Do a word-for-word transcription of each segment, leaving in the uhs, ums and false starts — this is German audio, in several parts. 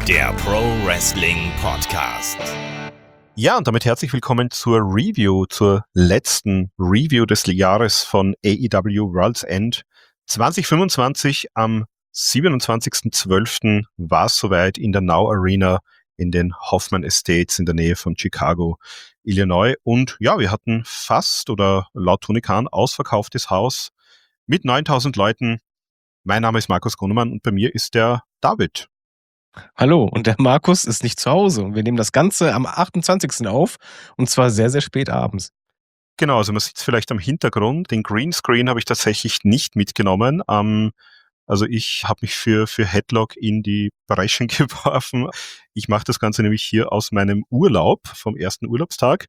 der Pro Wrestling Podcast. Ja, und damit herzlich willkommen zur Review, zur letzten Review des Jahres von A E W World's End zwanzig fünfundzwanzig. Am siebenundzwanzigsten zwölften war es soweit in der Now Arena in den Hoffman Estates in der Nähe von Chicago, Illinois. Und ja, wir hatten fast oder laut Tony Khan ausverkauftes Haus mit neuntausend Leuten. Mein Name ist Markus Grunemann und bei mir ist der David. Hallo, und der Markus ist nicht zu Hause und wir nehmen das Ganze am achtundzwanzigsten auf und zwar sehr, sehr spät abends. Genau, also man sieht es vielleicht am Hintergrund. Den Greenscreen habe ich tatsächlich nicht mitgenommen. Ähm, also ich habe mich für, für Headlock in die Breschen geworfen. Ich mache das Ganze nämlich hier aus meinem Urlaub, vom ersten Urlaubstag.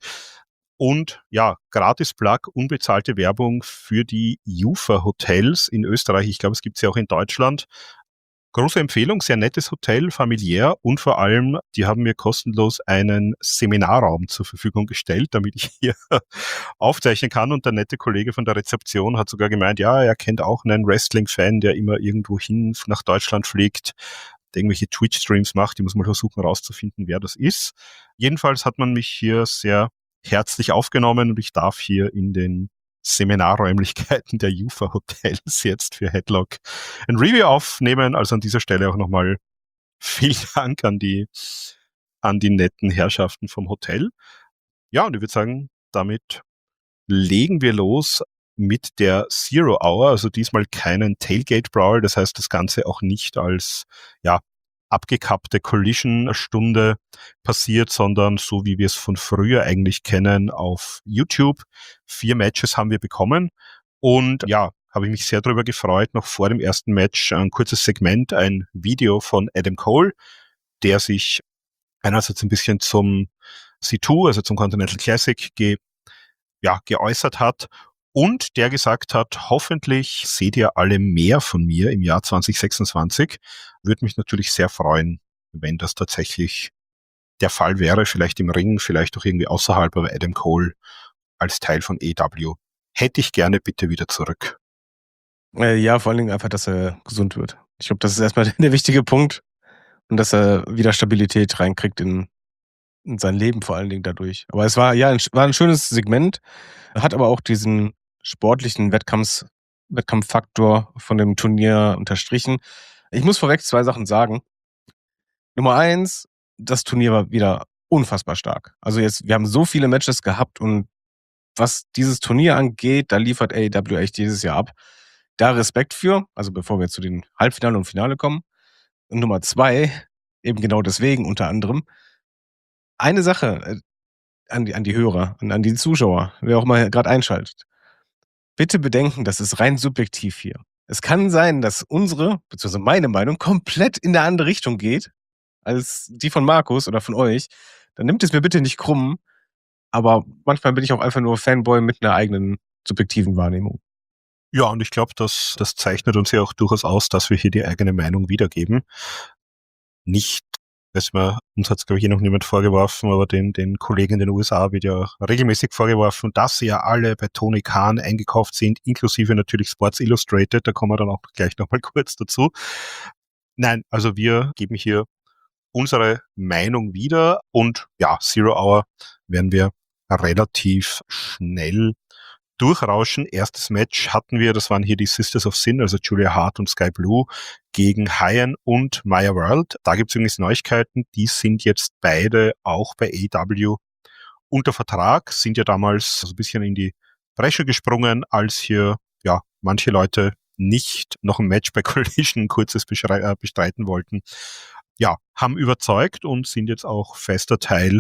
Und ja, gratis Plug, unbezahlte Werbung für die Jufa Hotels in Österreich. Ich glaube, es gibt sie auch in Deutschland. Große Empfehlung, sehr nettes Hotel, familiär und vor allem, die haben mir kostenlos einen Seminarraum zur Verfügung gestellt, damit ich hier aufzeichnen kann. Und der nette Kollege von der Rezeption hat sogar gemeint, ja, er kennt auch einen Wrestling-Fan, der immer irgendwo hin nach Deutschland fliegt, der irgendwelche Twitch-Streams macht. Ich muss mal versuchen rauszufinden, wer das ist. Jedenfalls hat man mich hier sehr herzlich aufgenommen und ich darf hier in den Seminarräumlichkeiten der Jufa Hotels jetzt für Headlock ein Review aufnehmen. Also an dieser Stelle auch nochmal vielen Dank an die, an die netten Herrschaften vom Hotel. Ja, und ich würde sagen, damit legen wir los mit der Zero Hour, also diesmal keinen Tailgate Brawl, das heißt das Ganze auch nicht als, ja, abgekappte Collision-Stunde passiert, sondern so wie wir es von früher eigentlich kennen auf YouTube. Vier Matches haben wir bekommen und ja, habe ich mich sehr darüber gefreut, noch vor dem ersten Match ein kurzes Segment, ein Video von Adam Cole, der sich einerseits ein bisschen zum C zwei, also zum Continental Classic, ge, ja, geäußert hat und der gesagt hat, hoffentlich seht ihr alle mehr von mir im Jahr zwanzig sechsundzwanzig. Würde mich natürlich sehr freuen, wenn das tatsächlich der Fall wäre, vielleicht im Ring, vielleicht auch irgendwie außerhalb, aber Adam Cole als Teil von A E W hätte ich gerne bitte wieder zurück. Äh, ja, vor allen Dingen einfach, dass er gesund wird. Ich glaube, das ist erstmal der wichtige Punkt und dass er wieder Stabilität reinkriegt in, in sein Leben vor allen Dingen dadurch. Aber es war ja ein, war ein schönes Segment, hat aber auch diesen sportlichen Wettkampfs, Wettkampffaktor von dem Turnier unterstrichen. Ich muss vorweg zwei Sachen sagen. Nummer eins, das Turnier war wieder unfassbar stark. Also jetzt, wir haben so viele Matches gehabt und was dieses Turnier angeht, da liefert A E W echt dieses Jahr ab. Da Respekt für, also bevor wir zu den Halbfinale und Finale kommen. Und Nummer zwei, eben genau deswegen unter anderem, eine Sache äh, an die, an die Hörer und an die Zuschauer, wer auch mal gerade einschaltet. Bitte bedenken, das ist rein subjektiv hier. Es kann sein, dass unsere, beziehungsweise meine Meinung, komplett in eine andere Richtung geht, als die von Markus oder von euch. Dann nimmt es mir bitte nicht krumm, aber manchmal bin ich auch einfach nur Fanboy mit einer eigenen subjektiven Wahrnehmung. Ja, und ich glaube, das, das zeichnet uns ja auch durchaus aus, dass wir hier die eigene Meinung wiedergeben. Nicht, dass wir, uns hat es, glaube ich, eh noch niemand vorgeworfen, aber den, den Kollegen in den U S A wird ja regelmäßig vorgeworfen, dass sie ja alle bei Tony Khan eingekauft sind, inklusive natürlich Sports Illustrated, da kommen wir dann auch gleich nochmal kurz dazu. Nein, also wir geben hier unsere Meinung wieder und ja, Zero Hour werden wir relativ schnell durchrauschen. Erstes Match hatten wir, das waren hier die Sisters of Sin, also Julia Hart und Sky Blue gegen Hyan und Maya World. Da gibt es übrigens Neuigkeiten, die sind jetzt beide auch bei A E W unter Vertrag, sind ja damals so ein bisschen in die Bresche gesprungen, als hier ja manche Leute nicht noch ein Match bei Collision ein kurzes bestreiten wollten. Ja, haben überzeugt und sind jetzt auch fester Teil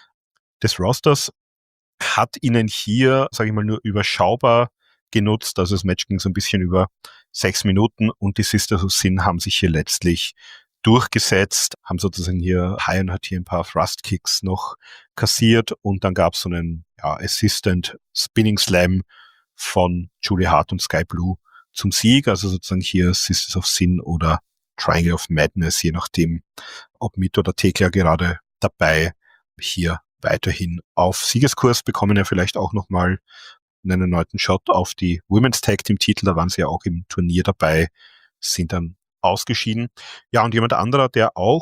des Rosters. Hat ihnen hier, sage ich mal, nur überschaubar genutzt. Also das Match ging so ein bisschen über sechs Minuten und die Sisters of Sin haben sich hier letztlich durchgesetzt, haben sozusagen hier, Hyan hat hier ein paar Thrust-Kicks noch kassiert und dann gab es so einen ja, Assistant Spinning Slam von Julia Hart und Sky Blue zum Sieg. Also sozusagen hier Sisters of Sin oder Triangle of Madness, je nachdem, ob mit oder Thekla gerade dabei, hier weiterhin auf Siegeskurs, bekommen ja vielleicht auch nochmal einen erneuten Shot auf die Women's Tag Team Titel, da waren sie ja auch im Turnier dabei, sind dann ausgeschieden. Ja, und jemand anderer, der auch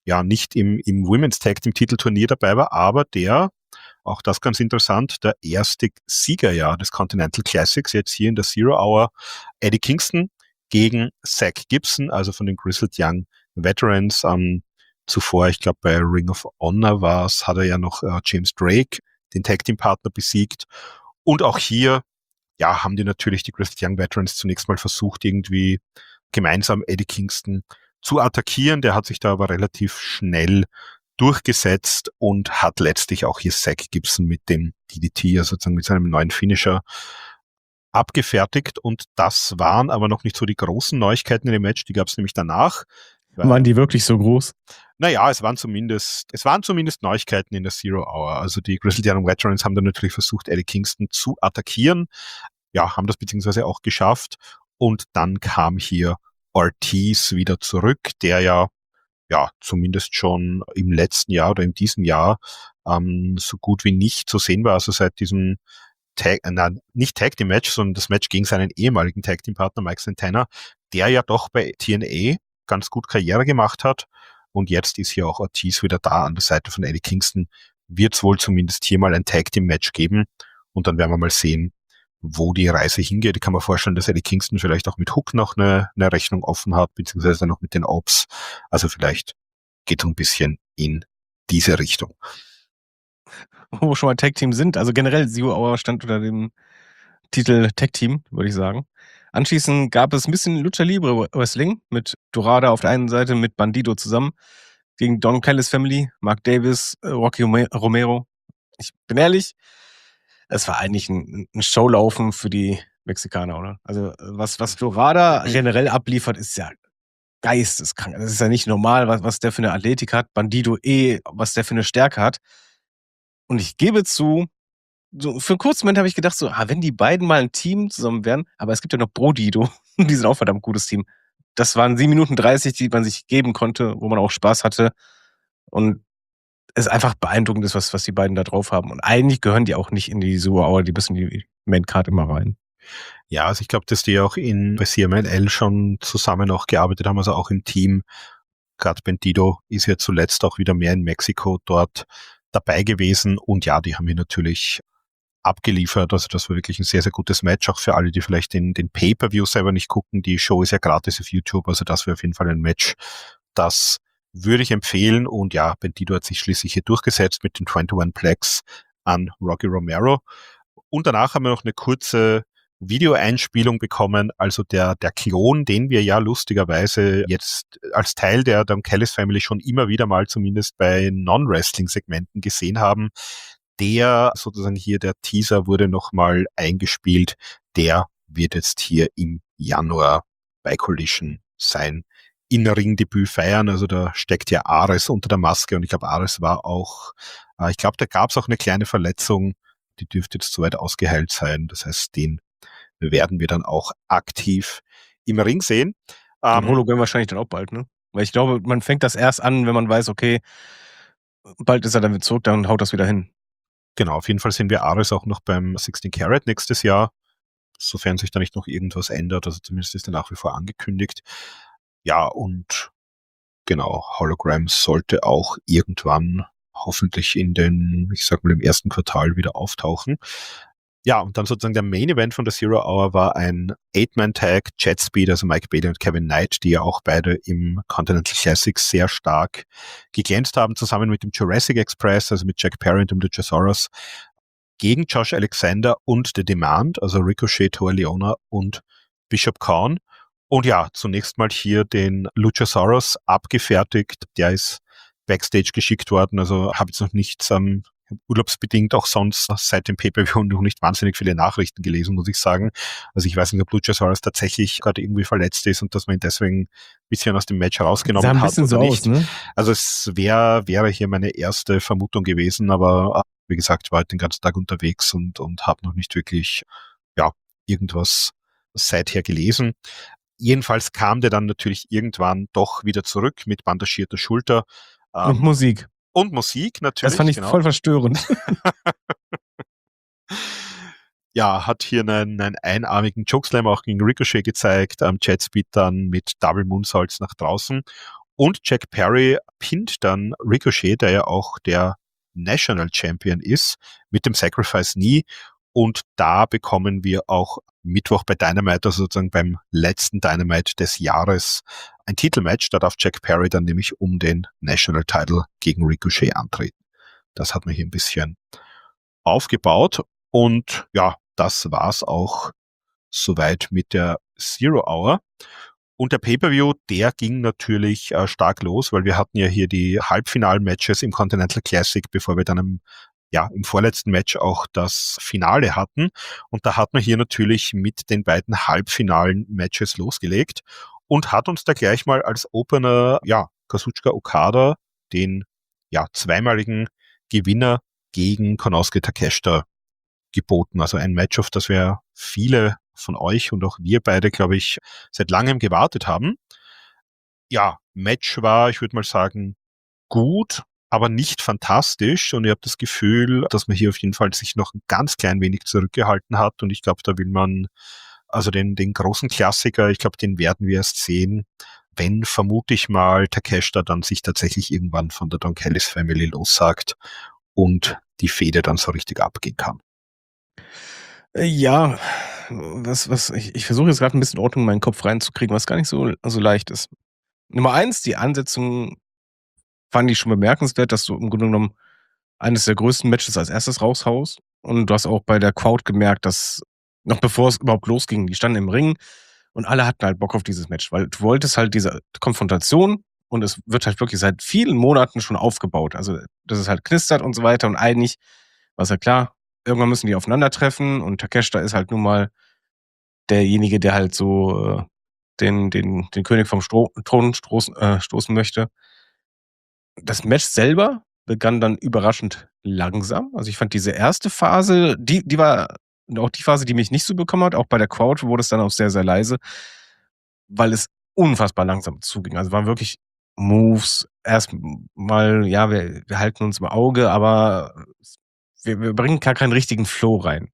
ja nicht im, im Women's Tag Team Titelturnier dabei war, aber der, auch das ganz interessant, der erste Sieger ja des Continental Classics, jetzt hier in der Zero Hour, Eddie Kingston gegen Zach Gibson, also von den Grizzled Young Veterans. Ähm, zuvor, ich glaube bei Ring of Honor war es, hat er ja noch äh, James Drake, den Tag Team Partner, besiegt. Und auch hier, ja, haben die natürlich die Grizzled Young Veterans zunächst mal versucht, irgendwie gemeinsam Eddie Kingston zu attackieren. Der hat sich da aber relativ schnell durchgesetzt und hat letztlich auch hier Zach Gibson mit dem D D T, also sozusagen mit seinem neuen Finisher, abgefertigt. Und das waren aber noch nicht so die großen Neuigkeiten in dem Match, die gab es nämlich danach. Waren die wirklich so groß? Naja, es waren zumindest, es waren zumindest Neuigkeiten in der Zero Hour. Also die Grizzled Young Veterans haben dann natürlich versucht, Eddie Kingston zu attackieren. Ja, haben das beziehungsweise auch geschafft. Und dann kam hier Ortiz wieder zurück, der ja, ja, zumindest schon im letzten Jahr oder in diesem Jahr ähm, so gut wie nicht zu sehen war. Also seit diesem Tag, äh, nein, nicht Tag Team Match, sondern das Match gegen seinen ehemaligen Tag Team Partner Mike Santana, der ja doch bei T N A ganz gut Karriere gemacht hat. Und jetzt ist hier auch Ortiz wieder da an der Seite von Eddie Kingston. Wird es wohl zumindest hier mal ein Tag Team Match geben. Und dann werden wir mal sehen, wo die Reise hingeht. Ich kann mir vorstellen, dass Eddie Kingston vielleicht auch mit Hook noch eine, eine Rechnung offen hat, beziehungsweise noch mit den Ops. Also vielleicht geht es ein bisschen in diese Richtung. Wo wir schon mal Tag Team sind, also generell Zero Hour stand unter dem Titel Tag Team, würde ich sagen. Anschließend gab es ein bisschen Lucha Libre Wrestling mit Dorada auf der einen Seite, mit Bandido zusammen, gegen Don Callis Family, Mark Davis, Rocky Romero. Ich bin ehrlich, es war eigentlich ein, ein Showlaufen für die Mexikaner, oder? Also was, was Dorada generell abliefert, ist ja geisteskrank. Das ist ja nicht normal, was, was der für eine Athletik hat. Bandido eh, was der für eine Stärke hat. Und ich gebe zu, so für einen kurzen Moment habe ich gedacht, so, ah, wenn die beiden mal ein Team zusammen wären, aber es gibt ja noch Brodido, die sind auch ein verdammt gutes Team. Das waren sieben Minuten dreißig, die man sich geben konnte, wo man auch Spaß hatte. Und es einfach beeindruckend ist, was, was die beiden da drauf haben. Und eigentlich gehören die auch nicht in die Zero Hour, die müssen in die Main-Card immer rein. Ja, also ich glaube, dass die auch in bei C M L L schon zusammen auch gearbeitet haben, also auch im Team. Gerade Bandido ist ja zuletzt auch wieder mehr in Mexiko dort dabei gewesen. Und ja, die haben hier natürlich abgeliefert. Also das war wirklich ein sehr, sehr gutes Match, auch für alle, die vielleicht den, den Pay-Per-View selber nicht gucken. Die Show ist ja gratis auf YouTube, also das wäre auf jeden Fall ein Match, das würde ich empfehlen. Und ja, Bandido hat sich schließlich hier durchgesetzt mit den einundzwanzig Plex an Rocky Romero. Und danach haben wir noch eine kurze Videoeinspielung bekommen, also der, der Klon, den wir ja lustigerweise jetzt als Teil der Don Callis Family schon immer wieder mal zumindest bei Non-Wrestling-Segmenten gesehen haben, der sozusagen hier, der Teaser wurde nochmal eingespielt, der wird jetzt hier im Januar bei Collision sein In-Ring-Debüt feiern, also da steckt ja Ares unter der Maske und ich glaube, Ares war auch, äh, ich glaube, da gab es auch eine kleine Verletzung, die dürfte jetzt soweit ausgeheilt sein, das heißt, den werden wir dann auch aktiv im Ring sehen. Ähm, und Hologramm wahrscheinlich dann auch bald, ne? Weil ich glaube, man fängt das erst an, wenn man weiß, okay, bald ist er dann wieder zurück, dann haut das wieder hin. Genau, auf jeden Fall sehen wir Ares auch noch beim sechzehn Karat nächstes Jahr, sofern sich da nicht noch irgendwas ändert, also zumindest ist er nach wie vor angekündigt. Ja, und genau, Hologram sollte auch irgendwann hoffentlich in den, ich sag mal, im ersten Quartal wieder auftauchen. Ja, und dann sozusagen der Main Event von der Zero Hour war ein Eight-Man-Tag, Jet Speed, also Mike Bailey und Kevin Knight, die ja auch beide im Continental Classics sehr stark geglänzt haben, zusammen mit dem Jurassic Express, also mit Jack Perry und dem Luchasaurus, gegen Josh Alexander und The Demand, also Ricochet, Toa Leona und Bishop Kaun. Und ja, zunächst mal hier den Luchasaurus abgefertigt, der ist Backstage geschickt worden, also habe jetzt noch nichts am urlaubsbedingt auch sonst seit dem Pay-Per-View noch nicht wahnsinnig viele Nachrichten gelesen, muss ich sagen. Also ich weiß nicht, ob Luchasaurus tatsächlich gerade irgendwie verletzt ist und dass man ihn deswegen ein bisschen aus dem Match herausgenommen hat. Sah ein bisschen so aus, ne? Also es wäre wäre hier meine erste Vermutung gewesen, aber wie gesagt, war halt den ganzen Tag unterwegs und, und habe noch nicht wirklich ja irgendwas seither gelesen. Jedenfalls kam der dann natürlich irgendwann doch wieder zurück mit bandagierter Schulter. Und ähm, Musik. Und Musik natürlich. Das fand ich genau. voll verstörend. Ja, hat hier einen, einen einarmigen Chokeslam auch gegen Ricochet gezeigt, am Jet Speed dann mit Double Moonsaults nach draußen. Und Jack Perry pinnt dann Ricochet, der ja auch der National Champion ist, mit dem Sacrifice Knee. Und da bekommen wir auch Mittwoch bei Dynamite, also sozusagen beim letzten Dynamite des Jahres, ein Titelmatch. Da darf Jack Perry dann nämlich um den National Title gegen Ricochet antreten. Das hat man hier ein bisschen aufgebaut. Und ja, das war's auch soweit mit der Zero Hour. Und der Pay-Per-View, der ging natürlich äh, stark los, weil wir hatten ja hier die Halbfinal-Matches im Continental Classic, bevor wir dann im, ja, im vorletzten Match auch das Finale hatten. Und da hat man hier natürlich mit den beiden halbfinalen Matches losgelegt und hat uns da gleich mal als Opener, ja, Kazuchika Okada, den, ja, zweimaligen Gewinner gegen Konosuke Takeshita geboten. Also ein Match, auf das wir viele von euch und auch wir beide, glaube ich, seit langem gewartet haben. Ja, Match war, ich würde mal sagen, gut, aber nicht fantastisch. Und ich habe das Gefühl, dass man hier auf jeden Fall sich noch ein ganz klein wenig zurückgehalten hat. Und ich glaube, da will man, also den, den großen Klassiker, ich glaube, den werden wir erst sehen, wenn, vermute ich mal, Takeshita dann sich tatsächlich irgendwann von der Don Callis Family lossagt und die Fehde dann so richtig abgehen kann. Ja, was, was, ich, ich versuche jetzt gerade ein bisschen Ordnung in meinen Kopf reinzukriegen, was gar nicht so, so leicht ist. Nummer eins, die Ansetzung fand ich schon bemerkenswert, dass du im Grunde genommen eines der größten Matches als erstes raushaust. Und du hast auch bei der Crowd gemerkt, dass noch bevor es überhaupt losging, die standen im Ring und alle hatten halt Bock auf dieses Match, weil du wolltest halt diese Konfrontation und es wird halt wirklich seit vielen Monaten schon aufgebaut. Also, dass es halt knistert und so weiter und eigentlich war es ja klar, irgendwann müssen die aufeinandertreffen und Takeshita ist halt nun mal derjenige, der halt so äh, den, den, den König vom Stro Thron stoßen, äh, stoßen möchte. Das Match selber begann dann überraschend langsam. Also ich fand diese erste Phase, die, die war auch die Phase, die mich nicht so bekommen hat. Auch bei der Crowd wurde es dann auch sehr, sehr leise, weil es unfassbar langsam zuging. Also waren wirklich Moves. Erst mal, ja, wir, wir halten uns im Auge, aber wir, wir bringen gar keinen richtigen Flow rein.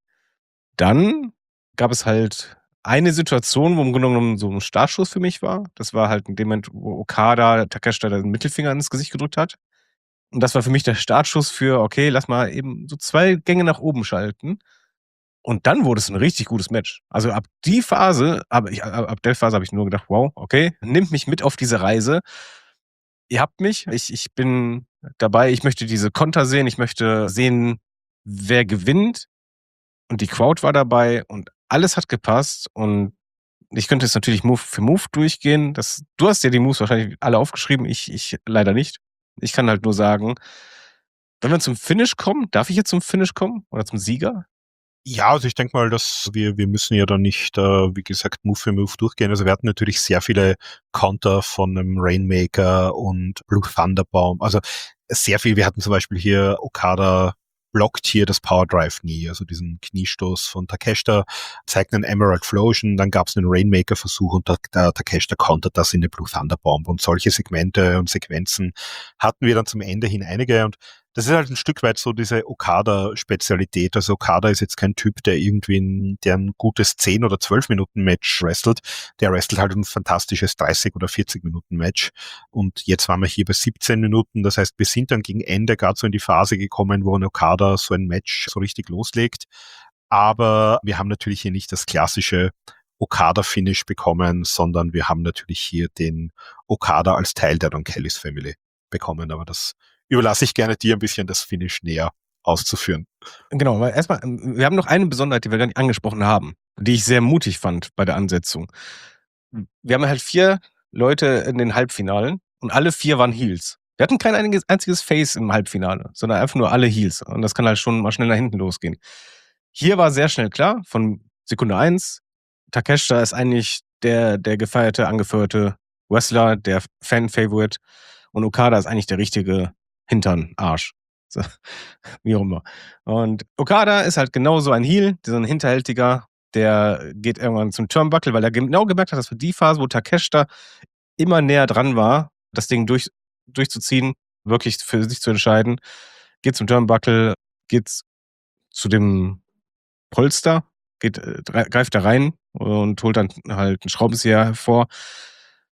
Dann gab es halt eine Situation, wo im Grunde genommen so ein Startschuss für mich war. Das war halt in dem Moment, wo Okada Takeshita den Mittelfinger ins Gesicht gedrückt hat. Und das war für mich der Startschuss für, okay, lass mal eben so zwei Gänge nach oben schalten. Und dann wurde es ein richtig gutes Match. Also ab die Phase, aber ich, ab ab der Phase habe ich nur gedacht, wow, okay, nimmt mich mit auf diese Reise. Ihr habt mich, ich, ich bin dabei, ich möchte diese Konter sehen, ich möchte sehen, wer gewinnt. Und die Crowd war dabei und alles hat gepasst. Und ich könnte jetzt natürlich Move für Move durchgehen. Das, du hast ja die Moves wahrscheinlich alle aufgeschrieben, ich, ich leider nicht. Ich kann halt nur sagen, wenn wir zum Finish kommen, darf ich jetzt zum Finish kommen oder zum Sieger? Ja, also ich denke mal, dass wir, wir müssen ja dann nicht, äh, wie gesagt, Move für Move durchgehen. Also wir hatten natürlich sehr viele Konter von einem Rainmaker und Blue Thunderbomb. Also sehr viel. Wir hatten zum Beispiel hier Okada blockt hier das Power Drive Knee, also diesen Kniestoß von Takeshita, zeigt einen Emerald Flosion, dann gab es einen Rainmaker-Versuch und der, der Takeshita kontert das in eine Blue Thunderbomb und solche Segmente und Sequenzen hatten wir dann zum Ende hin einige und das ist halt ein Stück weit so diese Okada-Spezialität. Also Okada ist jetzt kein Typ, der irgendwie ein, der ein gutes zehn oder zwölf Minuten Match wrestelt. Der wrestelt halt ein fantastisches dreißig oder vierzig Minuten Match. Und jetzt waren wir hier bei siebzehn Minuten. Das heißt, wir sind dann gegen Ende gerade so in die Phase gekommen, wo ein Okada so ein Match so richtig loslegt. Aber wir haben natürlich hier nicht das klassische Okada-Finish bekommen, sondern wir haben natürlich hier den Okada als Teil der Don Callis Family bekommen. Aber das überlasse ich gerne dir ein bisschen das Finish näher auszuführen. Genau, weil erstmal, wir haben noch eine Besonderheit, die wir gar nicht angesprochen haben, die ich sehr mutig fand bei der Ansetzung. Wir haben halt vier Leute in den Halbfinalen und alle vier waren Heels. Wir hatten kein einziges, einziges Face im Halbfinale, sondern einfach nur alle Heels. Und das kann halt schon mal schnell nach hinten losgehen. Hier war sehr schnell klar, von Sekunde eins, Takeshita ist eigentlich der, der gefeierte, angefeuerte Wrestler, der Fan-Favorite. Und Okada ist eigentlich der richtige Hintern, Arsch. So, wie auch immer. Und Okada ist halt genauso ein Heel, so ein hinterhältiger, der geht irgendwann zum Turnbuckle, weil er genau gemerkt hat, dass für die Phase, wo Takeshita immer näher dran war, das Ding durch, durchzuziehen, wirklich für sich zu entscheiden, geht zum Turnbuckle, geht zu dem Polster, geht, äh, greift da rein und holt dann halt einen Schraubenzieher hervor.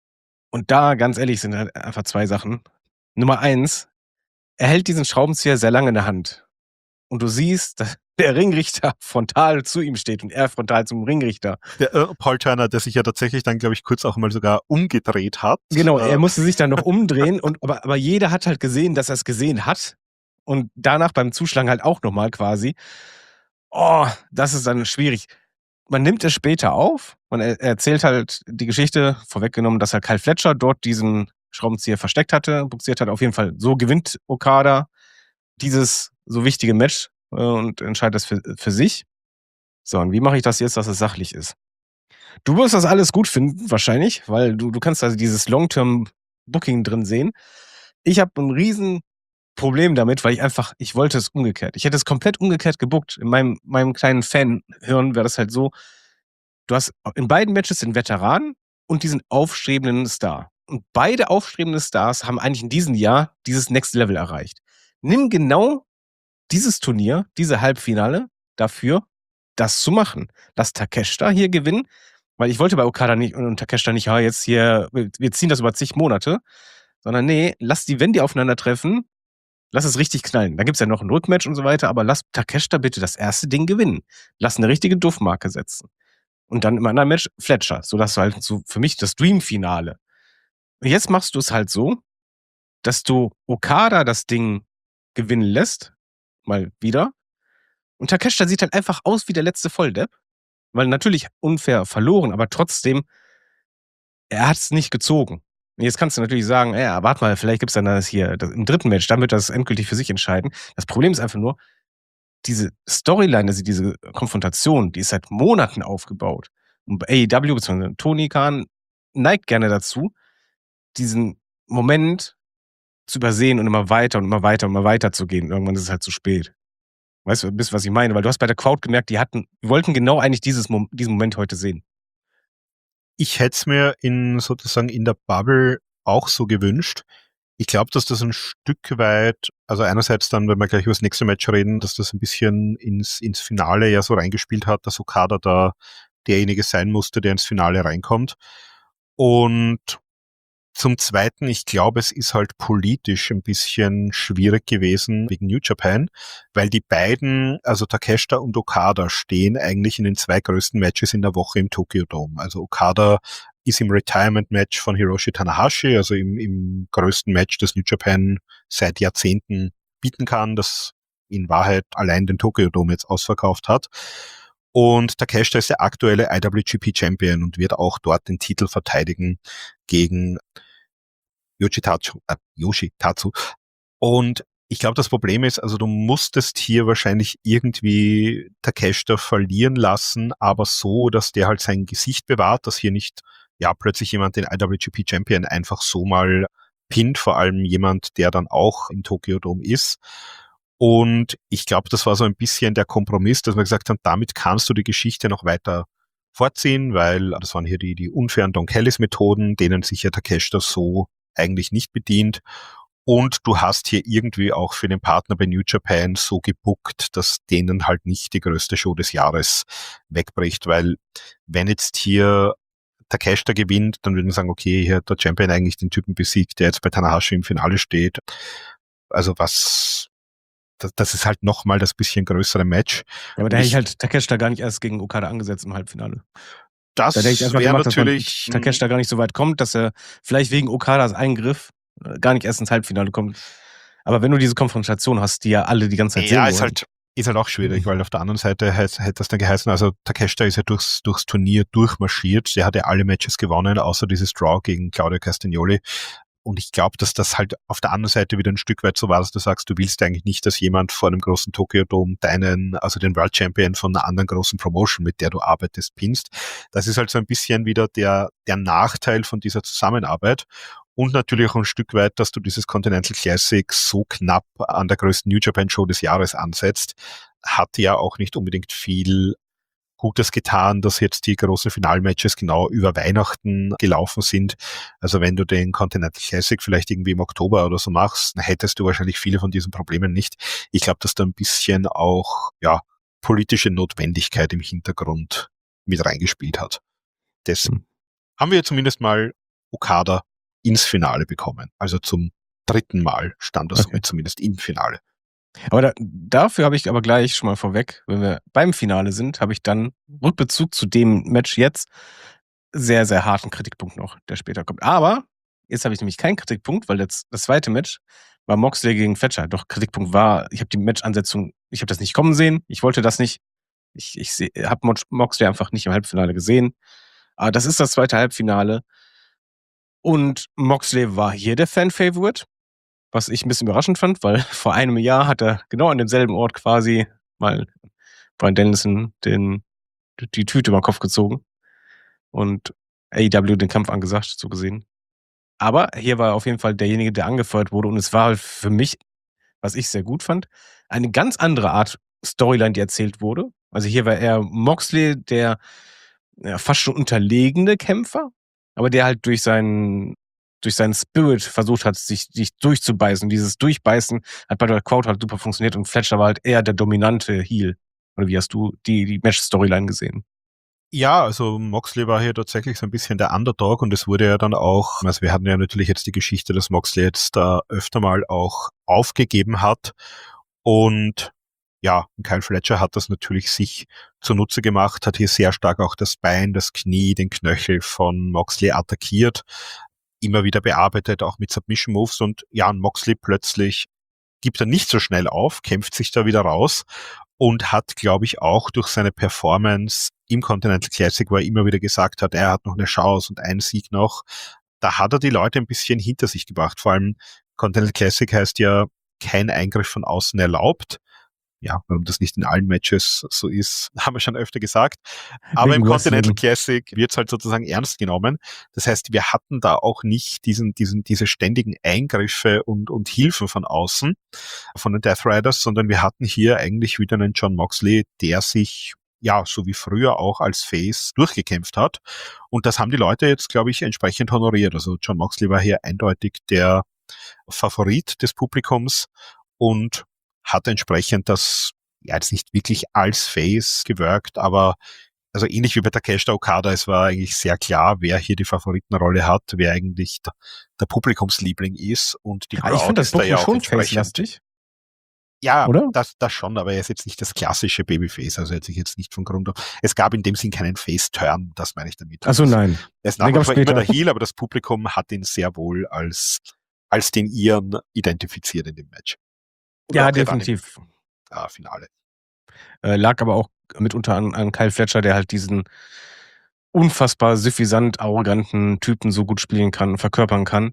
Und da, ganz ehrlich, sind halt einfach zwei Sachen. Nummer eins, er hält diesen Schraubenzieher sehr lange in der Hand. Und du siehst, dass der Ringrichter frontal zu ihm steht und er frontal zum Ringrichter. Der äh, Paul Turner, der sich ja tatsächlich dann, glaube ich, kurz auch mal sogar umgedreht hat. Genau, äh, er musste sich dann noch umdrehen, und aber, aber jeder hat halt gesehen, dass er es gesehen hat. Und danach beim Zuschlagen halt auch nochmal quasi. Oh, das ist dann schwierig. Man nimmt es später auf. Man er- erzählt halt die Geschichte, vorweggenommen, dass er Kyle Fletcher dort diesen Schraubenzieher versteckt hatte, buxiert hat. Auf jeden Fall, so gewinnt Okada dieses so wichtige Match äh, und entscheidet es für, für sich. So, und wie mache ich das jetzt, dass es sachlich ist? Du wirst das alles gut finden, wahrscheinlich, weil du, du kannst also dieses Long-Term-Booking drin sehen. Ich habe ein riesen Problem damit, weil ich einfach, ich wollte es umgekehrt. Ich hätte es komplett umgekehrt gebuckt. In meinem, meinem kleinen Fan-Hirn wäre das halt so, du hast in beiden Matches den Veteran und diesen aufstrebenden Star. Und beide aufstrebenden Stars haben eigentlich in diesem Jahr dieses Next Level erreicht. Nimm genau dieses Turnier, diese Halbfinale dafür, das zu machen. Lass Takeshita hier gewinnen, weil ich wollte bei Okada nicht und Takeshita nicht, ja, jetzt hier, wir ziehen das über zig Monate, sondern nee, lass die, wenn die aufeinandertreffen, lass es richtig knallen. Da gibt's ja noch ein Rückmatch und so weiter, aber lass Takeshita bitte das erste Ding gewinnen. Lass eine richtige Duftmarke setzen. Und dann im anderen Match Fletcher, sodass du halt so für mich das Dream-Finale. Und jetzt machst du es halt so, dass du Okada das Ding gewinnen lässt, mal wieder. Und Takeshita sieht halt einfach aus wie der letzte Volldepp, weil natürlich unfair verloren, aber trotzdem, er hat's nicht gezogen. Und jetzt kannst du natürlich sagen, ja, warte mal, vielleicht gibt's dann das hier das, im dritten Match, dann wird das endgültig für sich entscheiden. Das Problem ist einfach nur, diese Storyline, also diese Konfrontation, die ist seit Monaten aufgebaut. Und A E W bzw. Tony Khan neigt gerne dazu, diesen Moment zu übersehen und immer weiter und immer weiter und immer weiter zu gehen. Irgendwann ist es halt zu spät. Weißt du, was ich meine? Weil du hast bei der Crowd gemerkt, die hatten, die wollten genau eigentlich dieses Mom- diesen Moment heute sehen. Ich hätte es mir in sozusagen in der Bubble auch so gewünscht. Ich glaube, dass das ein Stück weit, also einerseits dann, wenn wir gleich über das nächste Match reden, dass das ein bisschen ins, ins Finale ja so reingespielt hat, dass Okada da derjenige sein musste, der ins Finale reinkommt. Und zum Zweiten, ich glaube, es ist halt politisch ein bisschen schwierig gewesen wegen New Japan, weil die beiden, also Takeshita und Okada, stehen eigentlich in den zwei größten Matches in der Woche im Tokyo Dome. Also Okada ist im Retirement-Match von Hiroshi Tanahashi, also im, im größten Match, das New Japan seit Jahrzehnten bieten kann, das in Wahrheit allein den Tokyo Dome jetzt ausverkauft hat. Und Takeshita ist der aktuelle I W G P Champion und wird auch dort den Titel verteidigen gegen Yoshitatsu, äh, Yoshitatsu. Und ich glaube, das Problem ist, also du musstest hier wahrscheinlich irgendwie Takeshita verlieren lassen, aber so, dass der halt sein Gesicht bewahrt, dass hier nicht ja plötzlich jemand den I W G P Champion einfach so mal pinnt, vor allem jemand, der dann auch im Tokyo Dome ist. Und ich glaube, das war so ein bisschen der Kompromiss, dass wir gesagt haben, damit kannst du die Geschichte noch weiter vorziehen, weil das waren hier die, die unfairen Don Kellys Methoden, denen sich ja Takeshita so eigentlich nicht bedient. Und du hast hier irgendwie auch für den Partner bei New Japan so gebuckt, dass denen halt nicht die größte Show des Jahres wegbricht, weil wenn jetzt hier Takeshita gewinnt, dann würden wir sagen, okay, hier hat der Champion eigentlich den Typen besiegt, der jetzt bei Tanahashi im Finale steht. Also was, das, das ist halt nochmal das bisschen größere Match. Ja, aber da hätte ich halt Takeshita gar nicht erst gegen Okada angesetzt im Halbfinale. Das Da hätte ich einfach wäre gemacht, dass man natürlich Takeshita gar nicht so weit kommt, dass er vielleicht wegen Okadas Eingriff äh, gar nicht erst ins Halbfinale kommt. Aber wenn du diese Konfrontation hast, die ja alle die ganze Zeit sehen ja, wollen. ist halt, ist halt auch schwierig, Mhm. weil auf der anderen Seite hätte hätte das dann geheißen, also Takeshita ist ja durchs, durchs Turnier durchmarschiert. Der hat ja alle Matches gewonnen, außer dieses Draw gegen Claudio Castagnoli. Und ich glaube, dass das halt auf der anderen Seite wieder ein Stück weit so war, dass du sagst, du willst eigentlich nicht, dass jemand vor einem großen Tokyo Dome deinen, also den World Champion von einer anderen großen Promotion, mit der du arbeitest, pinst. Das ist halt so ein bisschen wieder der, der Nachteil von dieser Zusammenarbeit. Und natürlich auch ein Stück weit, dass du dieses Continental Classic so knapp an der größten New Japan Show des Jahres ansetzt, hat ja auch nicht unbedingt viel Gutes getan, dass jetzt die großen Finalmatches genau über Weihnachten gelaufen sind. Also wenn du den Continental Classic vielleicht irgendwie im Oktober oder so machst, dann hättest du wahrscheinlich viele von diesen Problemen nicht. Ich glaube, dass da ein bisschen auch ja politische Notwendigkeit im Hintergrund mit reingespielt hat. Das Hm. haben wir zumindest mal Okada ins Finale bekommen. Also zum dritten Mal stand er Okay. somit zumindest im Finale. Aber da, dafür habe ich aber gleich schon mal vorweg, wenn wir beim Finale sind, habe ich dann Rückbezug zu dem Match jetzt sehr, sehr harten Kritikpunkt noch, der später kommt. Aber jetzt habe ich nämlich keinen Kritikpunkt, weil jetzt das zweite Match war Moxley gegen Fletcher. Doch Kritikpunkt war, ich habe die Match-Ansetzung, ich habe das nicht kommen sehen, ich wollte das nicht. Ich, ich habe Moxley einfach nicht im Halbfinale gesehen. Aber das ist das zweite Halbfinale. Und Moxley war hier der Fan-Favorite, was ich ein bisschen überraschend fand, weil vor einem Jahr hat er genau an demselben Ort quasi mal Bryan Danielson den, die Tüte über den Kopf gezogen und A E W den Kampf angesagt, so gesehen. Aber hier war er auf jeden Fall derjenige, der angefeuert wurde und es war für mich, was ich sehr gut fand, eine ganz andere Art Storyline, die erzählt wurde. Also hier war er Moxley, der ja, fast schon unterlegene Kämpfer, aber der halt durch seinen durch seinen Spirit versucht hat, sich, sich durchzubeißen. Dieses Durchbeißen hat bei der Crowd halt super funktioniert und Fletcher war halt eher der dominante Heel. Oder wie hast du die, die Match-Storyline gesehen? Ja, also Moxley war hier tatsächlich so ein bisschen der Underdog und es wurde ja dann auch, also wir hatten ja natürlich jetzt die Geschichte, dass Moxley jetzt da öfter mal auch aufgegeben hat und ja, Kyle Fletcher hat das natürlich sich zunutze gemacht, hat hier sehr stark auch das Bein, das Knie, den Knöchel von Moxley attackiert, immer wieder bearbeitet, auch mit Submission Moves und ja, Moxley plötzlich gibt er nicht so schnell auf, kämpft sich da wieder raus und hat, glaube ich, auch durch seine Performance im Continental Classic, wo er immer wieder gesagt hat, er hat noch eine Chance und einen Sieg noch, da hat er die Leute ein bisschen hinter sich gebracht. Vor allem Continental Classic heißt ja, kein Eingriff von außen erlaubt. Ja, warum das nicht in allen Matches so ist, haben wir schon öfter gesagt. Aber Wegen im Continental Wrestling. Classic wird es halt sozusagen ernst genommen. Das heißt, wir hatten da auch nicht diesen, diesen, diese ständigen Eingriffe und, und Hilfen von außen, von den Death Riders, sondern wir hatten hier eigentlich wieder einen Jon Moxley, der sich, ja, so wie früher auch als Face durchgekämpft hat. Und das haben die Leute jetzt, glaube ich, entsprechend honoriert. Also Jon Moxley war hier eindeutig der Favorit des Publikums und hat entsprechend das, ja, jetzt nicht wirklich als Face gewirkt, aber also ähnlich wie bei Takeshita Okada, es war eigentlich sehr klar, wer hier die Favoritenrolle hat, wer eigentlich der, der Publikumsliebling ist und die Ja, Crowd ich finde das ist da Booking ja auch schon entsprechend. face-lastig. Ja, oder? Das, das schon, aber er ist jetzt nicht das klassische Babyface, also er hat sich jetzt nicht von Grund auf, es gab in dem Sinn keinen Face-Turn, das meine ich damit. Achso, nein. Er ist nach Den wie gab's vor immer später. der Heel, aber das Publikum hat ihn sehr wohl als, als den Iren identifiziert in dem Match. Und Ja, auch hier dann definitiv. im, äh, Finale. Äh, lag aber auch mitunter an, an Kyle Fletcher, der halt diesen unfassbar suffisant arroganten Typen so gut spielen kann, verkörpern kann.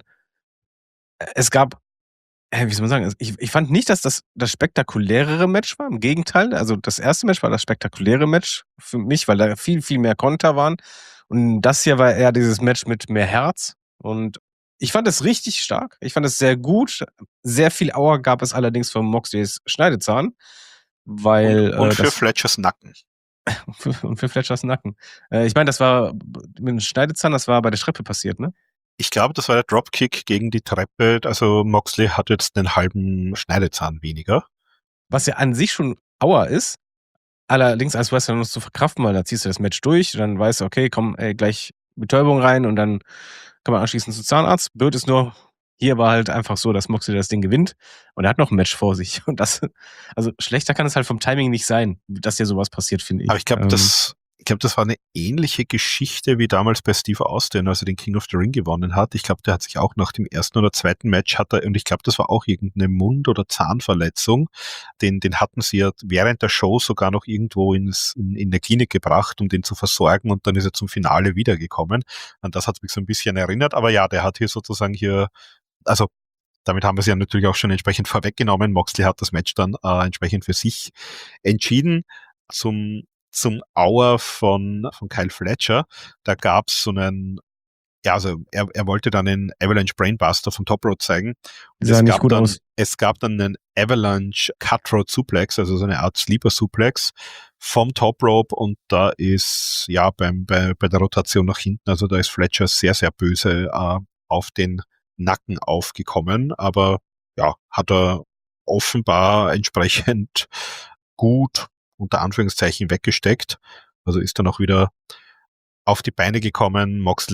Es gab, äh, wie soll man sagen, ich, ich fand nicht, dass das das spektakulärere Match war. Im Gegenteil, also das erste Match war das spektakuläre Match für mich, weil da viel, viel mehr Konter waren. Und das hier war eher dieses Match mit mehr Herz. Und ich fand es richtig stark. Ich fand es sehr gut. Sehr viel Auer gab es allerdings von Moxleys Schneidezahn. Weil, Und, und äh, für das, Fletchers Nacken. und für Fletchers Nacken. Äh, ich meine, das war mit dem Schneidezahn, das war bei der Treppe passiert, ne? Ich glaube, das war der Dropkick gegen die Treppe. Also Moxley hat jetzt einen halben Schneidezahn weniger. Was ja an sich schon Auer ist. Allerdings als Wrestler noch zu verkraften, weil da ziehst du das Match durch, dann weißt du, okay, komm, ey, gleich Betäubung rein und dann kann man anschließend zum Zahnarzt. Blöd ist nur, hier war halt einfach so, dass Moxley das Ding gewinnt und er hat noch ein Match vor sich. Und das, also schlechter kann es halt vom Timing nicht sein, dass dir sowas passiert, finde ich. Aber ich glaube, Ähm, das, ich glaube, das war eine ähnliche Geschichte wie damals bei Steve Austin, als er den King of the Ring gewonnen hat. Ich glaube, der hat sich auch nach dem ersten oder zweiten Match hat er, und ich glaube, das war auch irgendeine Mund- oder Zahnverletzung. Den, den hatten sie ja während der Show sogar noch irgendwo ins, in, in der Klinik gebracht, um den zu versorgen, und dann ist er zum Finale wiedergekommen. An das hat mich so ein bisschen erinnert. Aber ja, der hat hier sozusagen hier, also damit haben wir es ja natürlich auch schon entsprechend vorweggenommen. Moxley hat das Match dann äh, entsprechend für sich entschieden. Zum zum Auer von von Kyle Fletcher, da gab's so einen, ja, also er, er wollte dann einen Avalanche Brainbuster vom Top Rope zeigen. Und Sah es nicht gab gut dann, aus. es gab dann einen Avalanche Cutthroat Suplex, also so eine Art Sleeper Suplex vom Top Rope, und da ist, ja, beim, bei, bei der Rotation nach hinten, also da ist Fletcher sehr, sehr böse äh, auf den Nacken aufgekommen, aber ja, hat er offenbar entsprechend gut unter Anführungszeichen weggesteckt. Also ist dann auch wieder auf die Beine gekommen. Moxley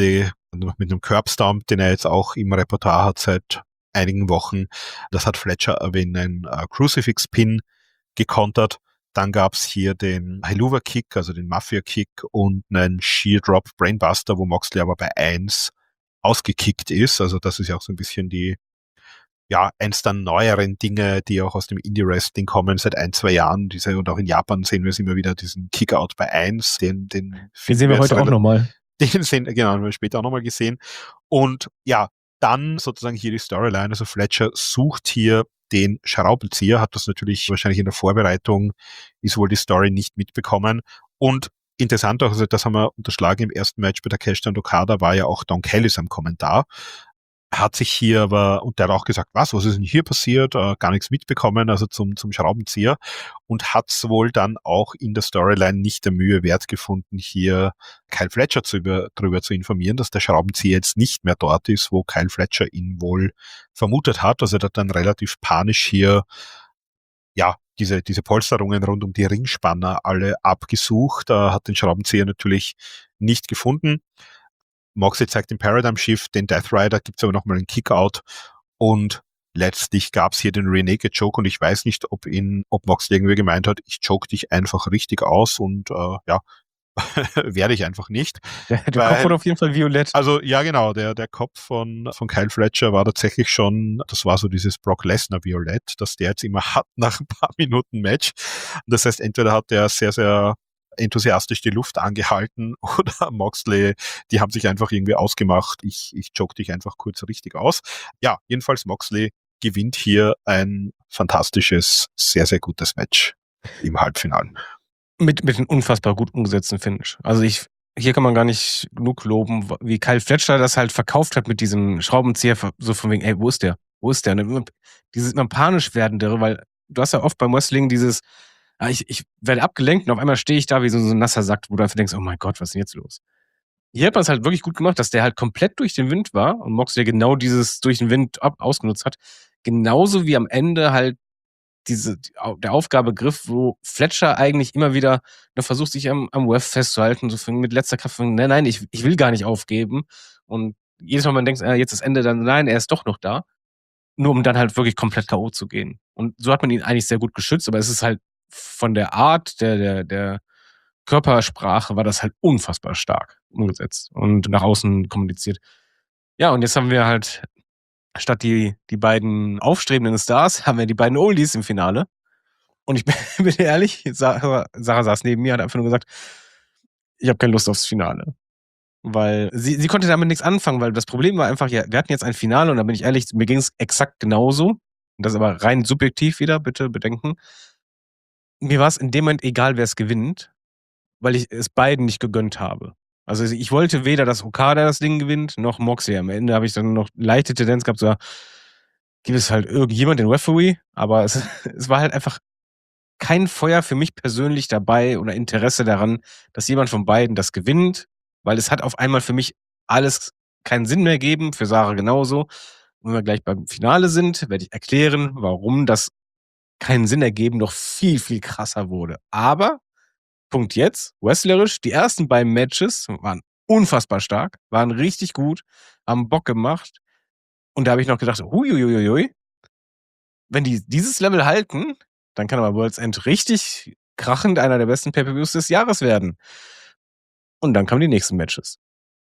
noch mit einem Curbstomp, den er jetzt auch im Repertoire hat seit einigen Wochen. Das hat Fletcher aber in einen äh, Crucifix-Pin gekontert. Dann gab's hier den Helluva-Kick, also den Mafia-Kick und einen Sheer-Drop Brainbuster, wo Moxley aber bei eins ausgekickt ist. Also das ist ja auch so ein bisschen die, ja, eins der neueren Dinge, die auch aus dem Indie-Wrestling kommen seit ein, zwei Jahren. Diese, und auch in Japan sehen wir es immer wieder, diesen Kick-Out bei eins, den, den, Den finden sehen wir jetzt heute auch rela- nochmal. Den sehen, genau, haben wir später auch nochmal gesehen. Und ja, dann sozusagen hier die Storyline. Also Fletcher sucht hier den Schraubenzieher, hat das natürlich wahrscheinlich in der Vorbereitung, ist wohl die Story nicht mitbekommen. Und interessant auch, also das haben wir unterschlagen im ersten Match bei der Cash und Okada, war ja auch Don Callis am Kommentar. Hat sich hier aber, und der hat auch gesagt, was, was ist denn hier passiert? Äh, gar nichts mitbekommen, also zum, zum Schraubenzieher. Und hat es wohl dann auch in der Storyline nicht der Mühe wert gefunden, hier Kyle Fletcher zu über, darüber zu informieren, dass der Schraubenzieher jetzt nicht mehr dort ist, wo Kyle Fletcher ihn wohl vermutet hat. Also er hat dann relativ panisch hier, ja, diese, diese Polsterungen rund um die Ringspanner alle abgesucht, äh, hat den Schraubenzieher natürlich nicht gefunden. Moxley zeigt den Paradigm Shift, den Death Rider, gibt's aber nochmal einen Kickout und letztlich gab's hier den Renegade Choke und ich weiß nicht, ob ihn, ob Moxley irgendwie gemeint hat, ich choke dich einfach richtig aus und äh, ja, werde ich einfach nicht. Der, der Weil- Kopf wurde auf jeden Fall violett. Also ja genau, der, der Kopf von, von Kyle Fletcher war tatsächlich schon, das war so dieses Brock Lesnar Violett, das der jetzt immer hat nach ein paar Minuten Match. Und das heißt, entweder hat der sehr, sehr enthusiastisch die Luft angehalten oder Moxley, die haben sich einfach irgendwie ausgemacht, ich, ich choke dich einfach kurz richtig aus. Ja, jedenfalls Moxley gewinnt hier ein fantastisches, sehr, sehr gutes Match im Halbfinale. Mit, mit einem unfassbar gut umgesetzten Finish. Also ich, hier kann man gar nicht genug loben, wie Kyle Fletcher das halt verkauft hat mit diesem Schraubenzieher, so von wegen, ey, wo ist der? Wo ist der? Und immer, dieses immer panisch werdende, weil du hast ja oft beim Wrestling dieses, ah, ich, ich werde abgelenkt und auf einmal stehe ich da wie so, so ein nasser Sack, wo du einfach denkst, oh mein Gott, was ist denn jetzt los? Hier hat man es halt wirklich gut gemacht, dass der halt komplett durch den Wind war und Moxley genau dieses durch den Wind ab, ausgenutzt hat. Genauso wie am Ende halt diese, der Aufgabegriff, wo Fletcher eigentlich immer wieder ne, versucht, sich am, am Ref festzuhalten, so von, mit letzter Kraft von, nein, nein, ich, ich will gar nicht aufgeben. Und jedes Mal man denkt, äh, jetzt ist Ende, dann nein, er ist doch noch da. Nur um dann halt wirklich komplett K O zu gehen. Und so hat man ihn eigentlich sehr gut geschützt, aber es ist halt von der Art der, der, der Körpersprache war das halt unfassbar stark umgesetzt und nach außen kommuniziert. Ja, und jetzt haben wir halt statt die, die beiden aufstrebenden Stars haben wir die beiden Oldies im Finale. Und ich bin, bin ehrlich, Sarah, Sarah saß neben mir, hat einfach nur gesagt, ich habe keine Lust aufs Finale. Weil sie, sie konnte damit nichts anfangen, weil das Problem war einfach, ja, wir hatten jetzt ein Finale und da bin ich ehrlich, mir ging es exakt genauso. Und das ist aber rein subjektiv wieder, bitte bedenken. Mir war es in dem Moment egal, wer es gewinnt, weil ich es beiden nicht gegönnt habe. Also ich wollte weder, dass Okada das Ding gewinnt, noch Moxley. Am Ende habe ich dann noch leichte Tendenz gehabt, so, gibt es halt irgendjemand den Referee, aber es, es war halt einfach kein Feuer für mich persönlich dabei oder Interesse daran, dass jemand von beiden das gewinnt, weil es hat auf einmal für mich alles keinen Sinn mehr gegeben, für Sarah genauso. Und wenn wir gleich beim Finale sind, werde ich erklären, warum das keinen Sinn ergeben noch viel, viel krasser wurde. Aber Punkt jetzt, wrestlerisch, die ersten beiden Matches waren unfassbar stark, waren richtig gut, haben Bock gemacht. Und da habe ich noch gedacht, huiuiuiui, wenn die dieses Level halten, dann kann aber World's End richtig krachend einer der besten Pay-Per-Views des Jahres werden. Und dann kamen die nächsten Matches.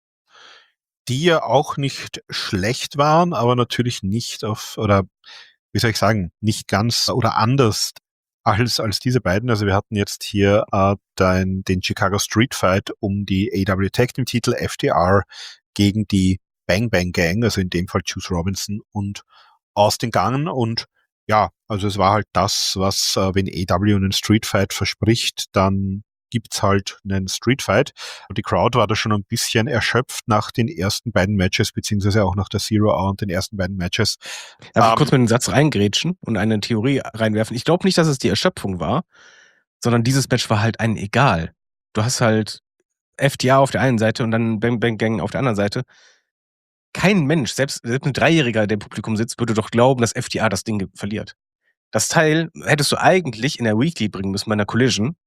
Die ja auch nicht schlecht waren, aber natürlich nicht auf, oder wie soll ich sagen, nicht ganz oder anders als, als diese beiden. Also wir hatten jetzt hier äh, den, den Chicago Street Fight um die A E W Tag Team Titel F T R gegen die Bang Bang Gang, also in dem Fall Juice Robinson und Austin Gunn. Und ja, also es war halt das, was, äh, wenn A E W einen Street Fight verspricht, dann gibt's halt einen Street Fight. Und die Crowd war da schon ein bisschen erschöpft nach den ersten beiden Matches, beziehungsweise auch nach der Zero Hour und den ersten beiden Matches. Darf ich Ähm, kurz mit einem Satz reingrätschen und eine Theorie reinwerfen? Ich glaube nicht, dass es die Erschöpfung war, sondern dieses Match war halt einen egal. Du hast halt F T R auf der einen Seite und dann Bang Bang Gang auf der anderen Seite. Kein Mensch, selbst, selbst ein Dreijähriger, der im Publikum sitzt, würde doch glauben, dass F T R das Ding ge- verliert. Das Teil hättest du eigentlich in der Weekly bringen müssen bei einer Collision.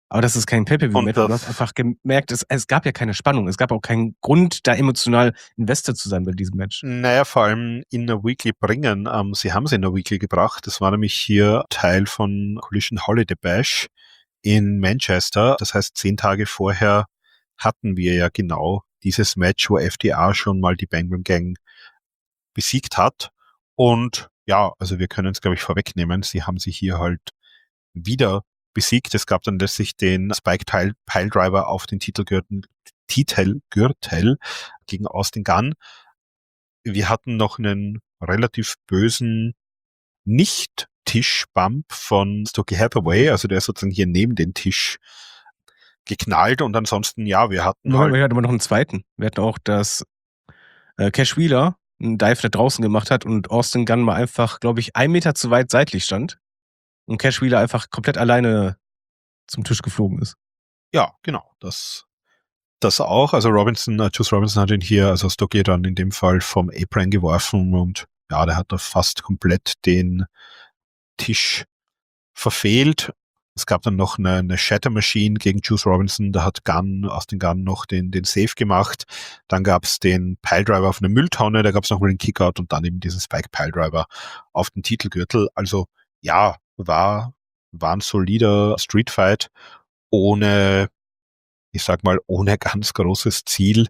Aber das ist kein Und Pay-Per-View-Match. Du das, hast einfach gemerkt, es, es gab ja keine Spannung. Es gab auch keinen Grund, da emotional invested zu sein bei diesem Match. naja, vor allem in der Weekly bringen. Ähm, sie haben sie in der Weekly gebracht. Das war nämlich hier Teil von Collision Holiday Bash in Manchester. Das heißt, zehn Tage vorher hatten wir ja genau dieses Match, wo F T R schon mal die Bang Bang Gang besiegt hat. Und ja, also wir können es, glaube ich, vorwegnehmen. Sie haben sie hier halt wieder besiegt. Es gab dann letztlich den Spike Piledriver auf den Titelgürtel, Titelgürtel gegen Austin Gunn. Wir hatten noch einen relativ bösen Nicht-Tisch-Bump von Stokely Hathaway, also der ist sozusagen hier neben den Tisch geknallt und ansonsten, ja, wir hatten Moment, halt... wir hatten aber noch einen zweiten. Wir hatten auch, dass äh, Cash Wheeler einen Dive da draußen gemacht hat und Austin Gunn mal einfach, glaube ich, einen Meter zu weit seitlich stand und Cash Wheeler einfach komplett alleine zum Tisch geflogen ist. Ja, genau, das, das auch. Also Robinson, äh, Juice Robinson hat ihn hier, also Stokely dann in dem Fall vom Apron geworfen und ja, der hat da fast komplett den Tisch verfehlt. Es gab dann noch eine, eine Shatter Machine gegen Juice Robinson, da hat Gunn, aus den Gunn noch den, den Save gemacht. Dann gab's den Piledriver auf eine Mülltonne, da gab's noch mal den Kickout und dann eben diesen Spike Piledriver auf den Titelgürtel. Also ja, war, war ein solider Streetfight ohne, ich sag mal, ohne ganz großes Ziel.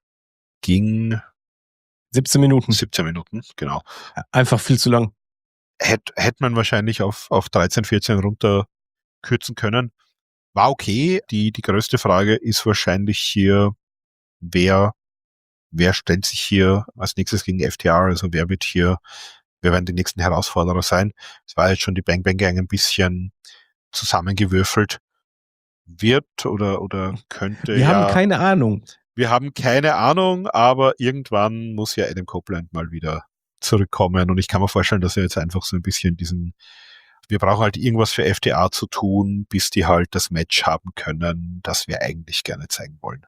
Ging siebzehn Minuten. siebzehn Minuten, genau. Einfach viel zu lang. Hätte hätt man wahrscheinlich auf, auf dreizehn, vierzehn runter kürzen können. War okay. Die, die größte Frage ist wahrscheinlich hier, wer, wer stellt sich hier als nächstes gegen F T R? Also wer wird hier, wer werden die nächsten Herausforderer sein? Es war jetzt schon die Bang Bang Gang ein bisschen zusammengewürfelt. Wird oder, oder könnte Wir ja... haben keine Ahnung. Wir haben keine Ahnung, aber irgendwann muss ja Adam Copeland mal wieder zurückkommen und ich kann mir vorstellen, dass er jetzt einfach so ein bisschen diesen, wir brauchen halt irgendwas für F T R zu tun, bis die halt das Match haben können, das wir eigentlich gerne zeigen wollen.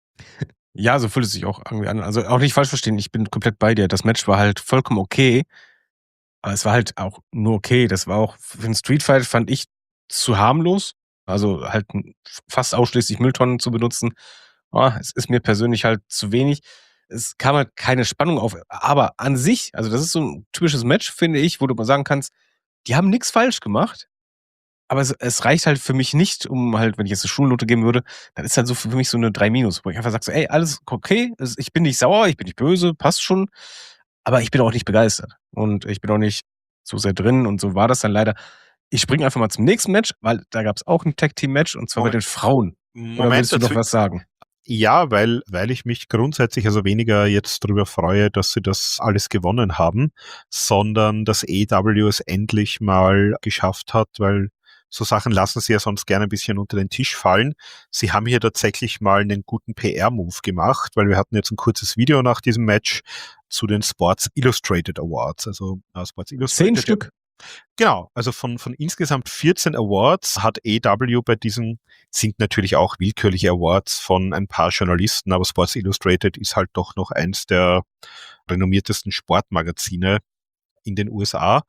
Ja, so fühlt es sich auch irgendwie an. Also auch nicht falsch verstehen, ich bin komplett bei dir. Das Match war halt vollkommen okay, aber es war halt auch nur okay. Das war auch für einen Streetfight, fand ich, zu harmlos. Also halt fast ausschließlich Mülltonnen zu benutzen. Oh, es ist mir persönlich halt zu wenig. Es kam halt keine Spannung auf. Aber an sich, also das ist so ein typisches Match, finde ich, wo du mal sagen kannst, die haben nichts falsch gemacht. Aber es, es reicht halt für mich nicht, um halt, wenn ich jetzt eine Schulnote geben würde, dann ist halt so für mich so eine drei minus, wo ich einfach sage so, ey, alles okay, es- ich bin nicht sauer, ich bin nicht böse, passt schon, aber ich bin auch nicht begeistert. Und ich bin auch nicht so sehr drin und so war das dann leider. Ich springe einfach mal zum nächsten Match, weil da gab es auch ein Tag-Team-Match und zwar bei den Frauen. Oder Moment, willst du noch dazu- was sagen? Ja, weil, weil ich mich grundsätzlich also weniger jetzt darüber freue, dass sie das alles gewonnen haben, sondern dass A E W es endlich mal geschafft hat, weil so Sachen lassen sie ja sonst gerne ein bisschen unter den Tisch fallen. Sie haben hier tatsächlich mal einen guten P R-Move gemacht, weil wir hatten jetzt ein kurzes Video nach diesem Match zu den Sports Illustrated Awards, also äh, Sports Illustrated. Zehn Stück. Genau, also von, von insgesamt vierzehn Awards hat A E W bei diesen, sind natürlich auch willkürliche Awards von ein paar Journalisten, aber Sports Illustrated ist halt doch noch eins der renommiertesten Sportmagazine in den U S A.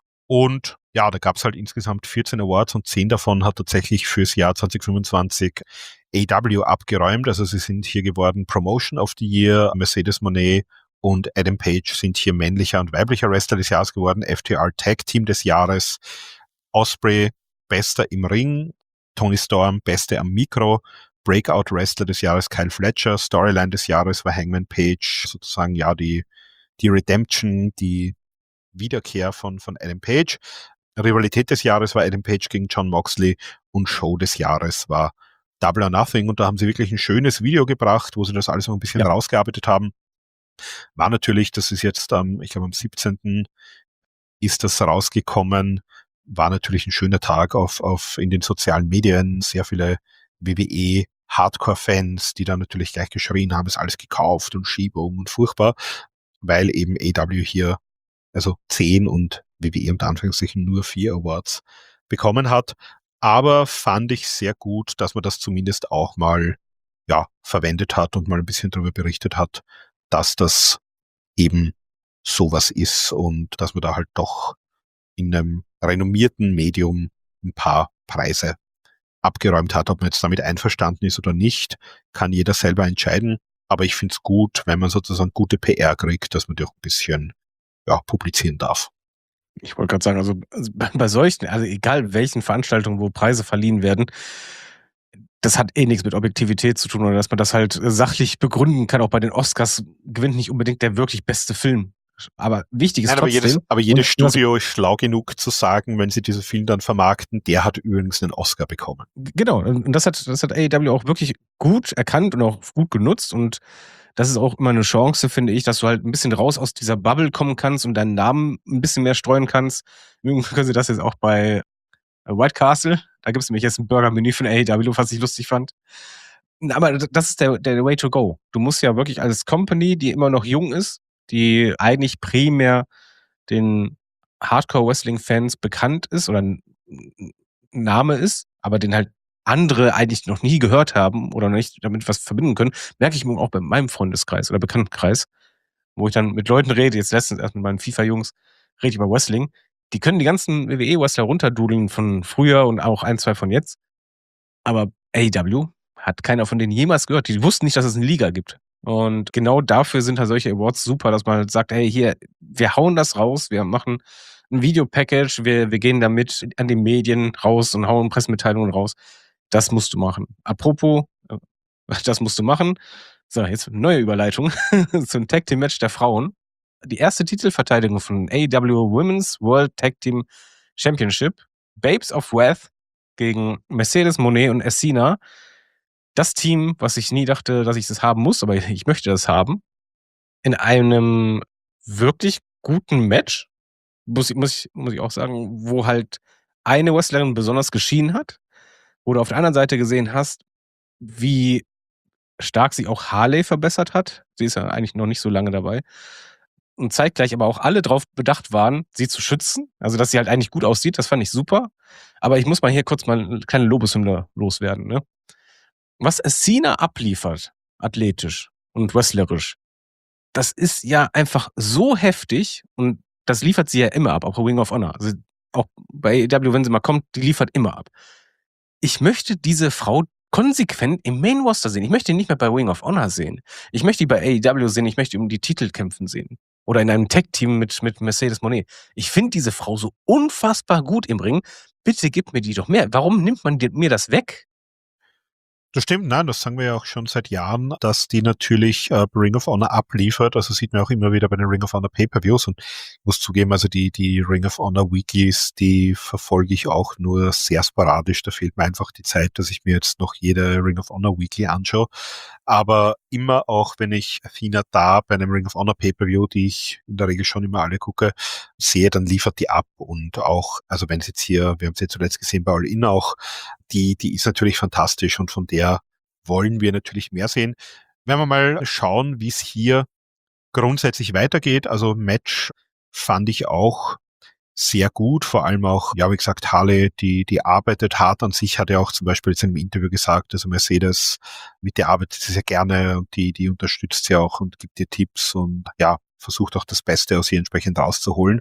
Und ja, da gab es halt insgesamt vierzehn Awards und zehn davon hat tatsächlich fürs Jahr zwanzig fünfundzwanzig A E W abgeräumt. Also sie sind hier geworden Promotion of the Year, Mercedes Moné und Adam Page sind hier männlicher und weiblicher Wrestler des Jahres geworden, F T R Tag Team des Jahres, Osprey Bester im Ring, Tony Storm Beste am Mikro, Breakout Wrestler des Jahres Kyle Fletcher, Storyline des Jahres war Hangman Page, sozusagen ja die, die Redemption, die Wiederkehr von, von Adam Page. Rivalität des Jahres war Adam Page gegen John Moxley und Show des Jahres war Double or Nothing und da haben sie wirklich ein schönes Video gebracht, wo sie das alles noch ein bisschen Ja. rausgearbeitet haben. War natürlich, das ist jetzt am, ich glaube am siebzehnten ist das rausgekommen, war natürlich ein schöner Tag auf, auf in den sozialen Medien, sehr viele W W E Hardcore-Fans, die dann natürlich gleich geschrien haben, ist alles gekauft und Schiebung und furchtbar, weil eben A E W hier also zehn und W W E unter Anführungszeichen nur vier Awards bekommen hat. Aber fand ich sehr gut, dass man das zumindest auch mal ja, verwendet hat und mal ein bisschen darüber berichtet hat, dass das eben sowas ist und dass man da halt doch in einem renommierten Medium ein paar Preise abgeräumt hat. Ob man jetzt damit einverstanden ist oder nicht, kann jeder selber entscheiden. Aber ich finde es gut, wenn man sozusagen gute P R kriegt, dass man die auch ein bisschen ja, publizieren darf. Ich wollte gerade sagen, also also bei bei solchen, also egal welchen Veranstaltungen, wo Preise verliehen werden, das hat eh nichts mit Objektivität zu tun oder dass man das halt äh, sachlich begründen kann. Auch bei den Oscars gewinnt nicht unbedingt der wirklich beste Film. Aber wichtig ist Nein, aber jedes, trotzdem. aber jedes und das, Studio ist schlau genug zu sagen, wenn sie diesen Film dann vermarkten, der hat übrigens einen Oscar bekommen. genau, und das hat, das hat A E W auch wirklich gut erkannt und auch gut genutzt. Und das ist auch immer eine Chance, finde ich, dass du halt ein bisschen raus aus dieser Bubble kommen kannst und deinen Namen ein bisschen mehr streuen kannst. Übrigens können sie das jetzt auch bei äh, White Castle. Da gibt es nämlich jetzt ein Burger-Menü von A E W, was ich lustig fand. Aber d- das ist der, der Way to go. Du musst ja wirklich als Company, die immer noch jung ist, die eigentlich primär den Hardcore-Wrestling-Fans bekannt ist oder ein ein Name ist, aber den halt andere eigentlich noch nie gehört haben oder noch nicht damit was verbinden können, merke ich auch bei meinem Freundeskreis oder Bekanntenkreis, wo ich dann mit Leuten rede, jetzt letztens erst mit meinen FIFA-Jungs, rede ich über Wrestling. Die können die ganzen W W E-Wrestler runterdudeln von früher und auch ein, zwei von jetzt. Aber A E W hat keiner von denen jemals gehört. Die wussten nicht, dass es eine Liga gibt. Und genau dafür sind halt solche Awards super, dass man halt sagt, hey, hier, wir hauen das raus, wir machen ein Videopackage, wir, wir gehen damit an die Medien raus und hauen Pressemitteilungen raus. Das musst du machen. Apropos, äh, das musst du machen. So, jetzt eine neue Überleitung zum Tag Team Match der Frauen. Die erste Titelverteidigung von A E W Women's World Tag Team Championship. Babes of Wrath gegen Mercedes Moné und Essina. Das Team, was ich nie dachte, dass ich das haben muss, aber ich möchte das haben. In einem wirklich guten Match, muss, ich- muss, ich, muss ich auch sagen, wo halt eine Wrestlerin besonders geschienen hat, wo du auf der anderen Seite gesehen hast, wie stark sich auch Harley verbessert hat. Sie ist ja eigentlich noch nicht so lange dabei. Und zeitgleich aber auch alle darauf bedacht waren, sie zu schützen. Also, dass sie halt eigentlich gut aussieht, das fand ich super. Aber ich muss mal hier kurz mal eine kleine Lobeshymne loswerden. Ne? Was Essina abliefert, athletisch und wrestlerisch, das ist ja einfach so heftig und das liefert sie ja immer ab, auch bei Ring of Honor. Also auch bei A E W, wenn sie mal kommt, die liefert immer ab. Ich möchte diese Frau konsequent im Main Roster sehen. Ich möchte ihn nicht mehr bei Ring of Honor sehen. Ich möchte die bei A E W sehen. Ich möchte um die Titel kämpfen sehen. Oder in einem Tag-Team mit, mit Mercedes Moné. Ich finde diese Frau so unfassbar gut im Ring. Bitte gib mir die doch mehr. Warum nimmt man dir- mir das weg? Das stimmt, nein, das sagen wir ja auch schon seit Jahren, dass die natürlich äh, Ring of Honor abliefert. Also sieht man auch immer wieder bei den Ring of Honor Pay-Per-Views. Und ich muss zugeben, also die, die Ring of Honor Weeklies, die verfolge ich auch nur sehr sporadisch. Da fehlt mir einfach die Zeit, dass ich mir jetzt noch jede Ring of Honor Weekly anschaue. Aber immer auch, wenn ich Athena da bei einem Ring of Honor Pay-Per-View, die ich in der Regel schon immer alle gucke, sehe, dann liefert die ab. Und auch, also wenn es jetzt hier, wir haben es jetzt zuletzt gesehen bei All In auch, die, die ist natürlich fantastisch und von der wollen wir natürlich mehr sehen. Wenn wir mal schauen, wie es hier grundsätzlich weitergeht, also Match fand ich auch sehr gut, vor allem auch, ja, wie gesagt, Harley, die, die arbeitet hart an sich, hat ja auch zum Beispiel jetzt in einem Interview gesagt, also Mercedes, mit der arbeitet sie sehr gerne und die, die unterstützt sie auch und gibt ihr Tipps und ja, versucht auch das Beste aus ihr entsprechend rauszuholen.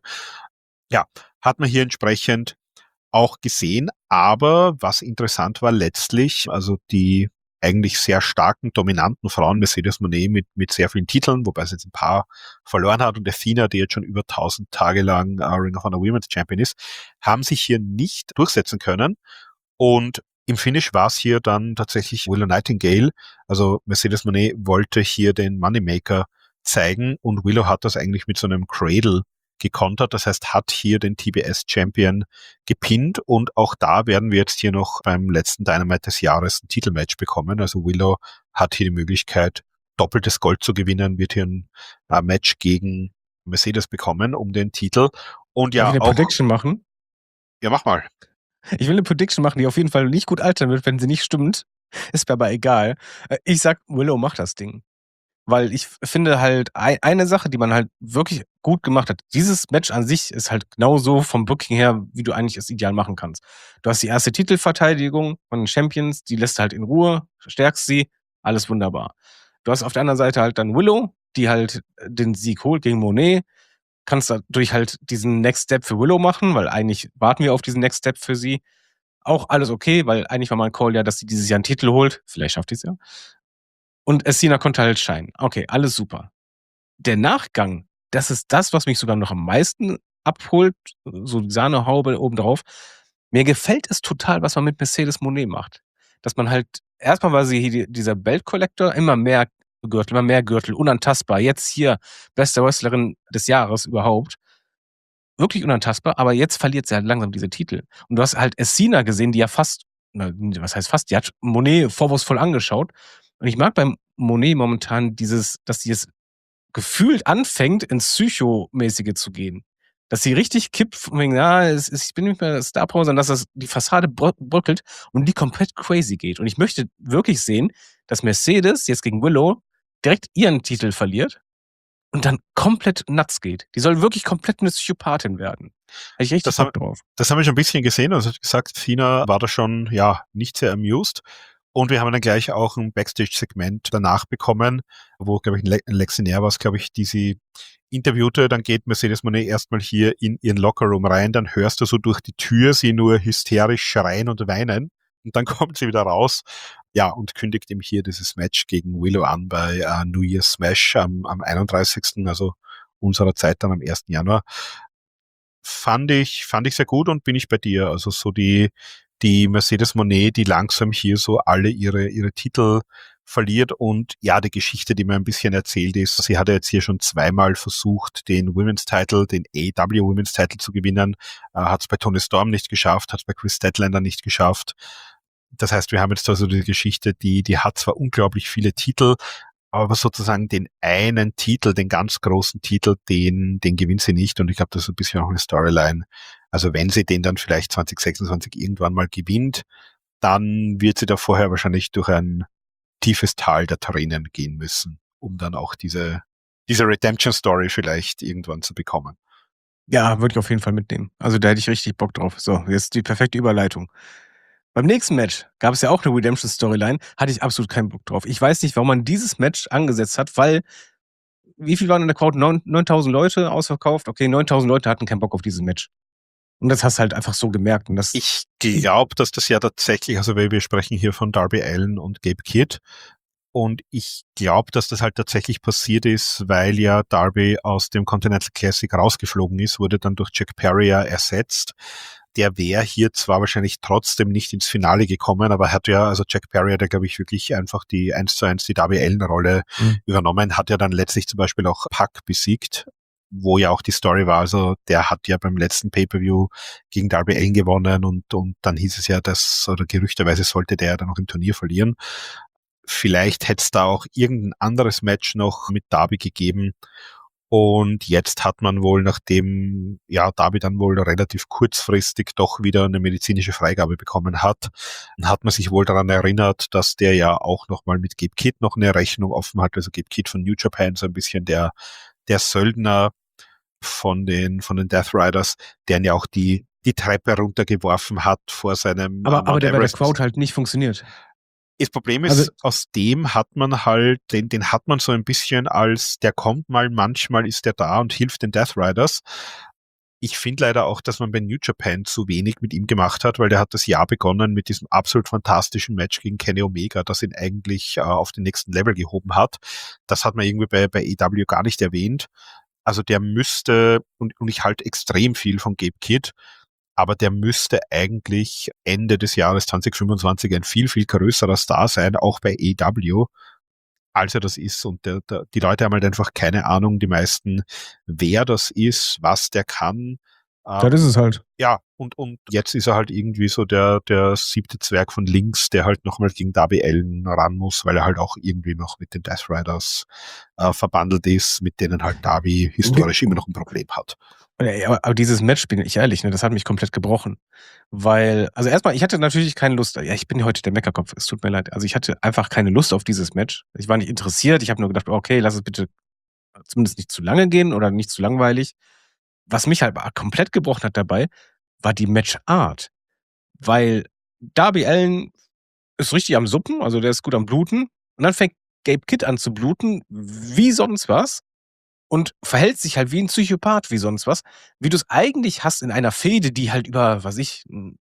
Ja, hat man hier entsprechend auch gesehen, aber was interessant war letztlich, also die eigentlich sehr starken, dominanten Frauen, Mercedes Moné mit, mit sehr vielen Titeln, wobei sie jetzt ein paar verloren hat und Athena, die jetzt schon über tausend Tage lang äh, Ring of Honor Women's Champion ist, haben sich hier nicht durchsetzen können und im Finish war es hier dann tatsächlich Willow Nightingale, also Mercedes Moné wollte hier den Moneymaker zeigen und Willow hat das eigentlich mit so einem Cradle gekontert, das heißt, hat hier den T B S-Champion gepinnt und auch da werden wir jetzt hier noch beim letzten Dynamite des Jahres ein Titelmatch bekommen. Also Willow hat hier die Möglichkeit, doppeltes Gold zu gewinnen, wird hier ein äh, Match gegen Mercedes bekommen um den Titel. Und Darf ja, ich eine auch, Prediction machen? ja, mach mal. Ich will eine Prediction machen, die auf jeden Fall nicht gut altern wird, wenn sie nicht stimmt. Ist mir aber egal. Äh, Ich sag, Willow macht das Ding. Weil ich finde halt, ei- eine Sache, die man halt wirklich gut gemacht hat, dieses Match an sich ist halt genauso vom Booking her, wie du eigentlich es ideal machen kannst. Du hast die erste Titelverteidigung von den Champions, die lässt halt in Ruhe, stärkst sie, alles wunderbar. Du hast auf der anderen Seite halt dann Willow, die halt den Sieg holt gegen Monet, kannst dadurch halt diesen Next Step für Willow machen, weil eigentlich warten wir auf diesen Next Step für sie. Auch alles okay, weil eigentlich war mein Call ja, dass sie dieses Jahr einen Titel holt. Vielleicht schafft sie es ja. Und Athena konnte halt scheinen. Okay, alles super. Der Nachgang, das ist das, was mich sogar noch am meisten abholt. So die Sahnehaube obendrauf. Mir gefällt es total, was man mit Mercedes Moné macht. Dass man halt, erstmal war sie hier dieser Belt Collector, immer mehr Gürtel, immer mehr Gürtel, unantastbar. Jetzt hier beste Wrestlerin des Jahres überhaupt. Wirklich unantastbar, aber jetzt verliert sie halt langsam diese Titel. Und du hast halt Athena gesehen, die ja fast, na, was heißt fast, die hat Monet vorwurfsvoll angeschaut. Und ich mag beim Monet momentan dieses, dass sie es gefühlt anfängt, ins Psychomäßige zu gehen. Dass sie richtig kippt, von wegen, ja, es ist, ich bin nicht mehr Star Power, sondern dass das die Fassade brö- bröckelt und die komplett crazy geht. Und ich möchte wirklich sehen, dass Mercedes jetzt gegen Willow direkt ihren Titel verliert und dann komplett nuts geht. Die soll wirklich komplett eine Psychopathin werden. Hätte ich richtig Das Bock haben- drauf. Das haben wir schon ein bisschen gesehen. Also wie gesagt, Fina war da schon ja nicht sehr amused. Und wir haben dann gleich auch ein Backstage-Segment danach bekommen, wo, glaube ich, ein Le- ein Lexinär war es, glaube ich, die sie interviewte. Dann geht Mercedes Moné erstmal hier in ihren Lockerroom rein. Dann hörst du so durch die Tür sie nur hysterisch schreien und weinen. Und dann kommt sie wieder raus. Ja, und kündigt ihm hier dieses Match gegen Willow an bei äh, New Year's Smash am, am einunddreißigsten also unserer Zeit dann am ersten Januar. Fand ich, fand ich sehr gut und bin ich bei dir. Also so die, die Mercedes Moné, die langsam hier so alle ihre, ihre Titel verliert und ja, die Geschichte, die mir ein bisschen erzählt ist, sie hatte jetzt hier schon zweimal versucht, den Women's Title, den A E W Women's Title zu gewinnen, äh, hat es bei Toni Storm nicht geschafft, hat es bei Chris Statlander nicht geschafft. Das heißt, wir haben jetzt also die Geschichte, die, die hat zwar unglaublich viele Titel, aber sozusagen den einen Titel, den ganz großen Titel, den, den gewinnt sie nicht. Und ich glaube, das ist ein bisschen auch eine Storyline. Also wenn sie den dann vielleicht zwanzig sechsundzwanzig irgendwann mal gewinnt, dann wird sie da vorher wahrscheinlich durch ein tiefes Tal der Tränen gehen müssen, um dann auch diese, diese Redemption-Story vielleicht irgendwann zu bekommen. Ja, würde ich auf jeden Fall mitnehmen. Also da hätte ich richtig Bock drauf. So, jetzt die perfekte Überleitung. Beim nächsten Match gab es ja auch eine Redemption-Storyline, hatte ich absolut keinen Bock drauf. Ich weiß nicht, warum man dieses Match angesetzt hat, weil, wie viel waren in der Crowd? Neun- neuntausend Leute ausverkauft? Okay, neuntausend Leute hatten keinen Bock auf dieses Match. Und das hast du halt einfach so gemerkt. Und das, Ich glaube, dass das ja tatsächlich, also weil wir sprechen hier von Darby Allin und Gabe Kidd, und ich glaube, dass das halt tatsächlich passiert ist, weil ja Darby aus dem Continental Classic rausgeflogen ist, wurde dann durch Jack Perry ja ersetzt. Der wäre hier zwar wahrscheinlich trotzdem nicht ins Finale gekommen, aber hat ja, also Jack Perry hat ja, glaube ich, wirklich einfach die eins zu eins die Darby Allin-Rolle Mhm. übernommen, hat ja dann letztlich zum Beispiel auch Pac besiegt, wo ja auch die Story war, also der hat ja beim letzten Pay-Per-View gegen Darby Allin gewonnen und, und dann hieß es ja, dass, oder gerüchterweise sollte der dann noch im Turnier verlieren. Vielleicht hätte es da auch irgendein anderes Match noch mit Darby gegeben. Und jetzt hat man wohl, nachdem ja Darby dann wohl relativ kurzfristig doch wieder eine medizinische Freigabe bekommen hat, hat man sich wohl daran erinnert, dass der ja auch nochmal mit Gabe Kidd noch eine Rechnung offen hat. Also Gabe Kidd von New Japan, so ein bisschen der, der Söldner von den, von den Death Riders, der ihn ja auch die, die Treppe runtergeworfen hat vor seinem aber, äh, aber Mount der bei der Everest. Crowd halt nicht funktioniert. Das Problem ist, Also- aus dem hat man halt, den, den hat man so ein bisschen als, der kommt mal, manchmal ist der da und hilft den Death Riders. Ich finde leider auch, dass man bei New Japan zu wenig mit ihm gemacht hat, weil der hat das Jahr begonnen mit diesem absolut fantastischen Match gegen Kenny Omega, das ihn eigentlich äh, auf den nächsten Level gehoben hat. Das hat man irgendwie bei, bei A E W gar nicht erwähnt. Also der müsste, und, und ich halte extrem viel von Gabe Kidd, aber der müsste eigentlich Ende des Jahres zwanzig fünfundzwanzig ein viel, viel größerer Star sein, auch bei A E W, als er das ist. Und der, der, die Leute haben halt einfach keine Ahnung, die meisten, wer das ist, was der kann. Das ist es halt. Ja, und, und jetzt ist er halt irgendwie so der, der siebte Zwerg von links, der halt nochmal gegen Darby Allin ran muss, weil er halt auch irgendwie noch mit den Death Riders äh, verbandelt ist, mit denen halt Darby historisch immer noch ein Problem hat. Ey, Aber, aber dieses Match, bin ich ehrlich, ne, das hat mich komplett gebrochen. Weil, also erstmal, ich hatte natürlich keine Lust. Ja, ich bin heute der Meckerkopf, es tut mir leid. Also ich hatte einfach keine Lust auf dieses Match. Ich war nicht interessiert. Ich habe nur gedacht, okay, lass es bitte zumindest nicht zu lange gehen oder nicht zu langweilig. Was mich halt komplett gebrochen hat dabei, war die Matchart. Weil Darby Allin ist richtig am Suppen, also der ist gut am Bluten. Und dann fängt Gabe Kidd an zu bluten, wie sonst was. Und verhält sich halt wie ein Psychopath, wie sonst was. Wie du es eigentlich hast in einer Fehde, die halt über, was ich,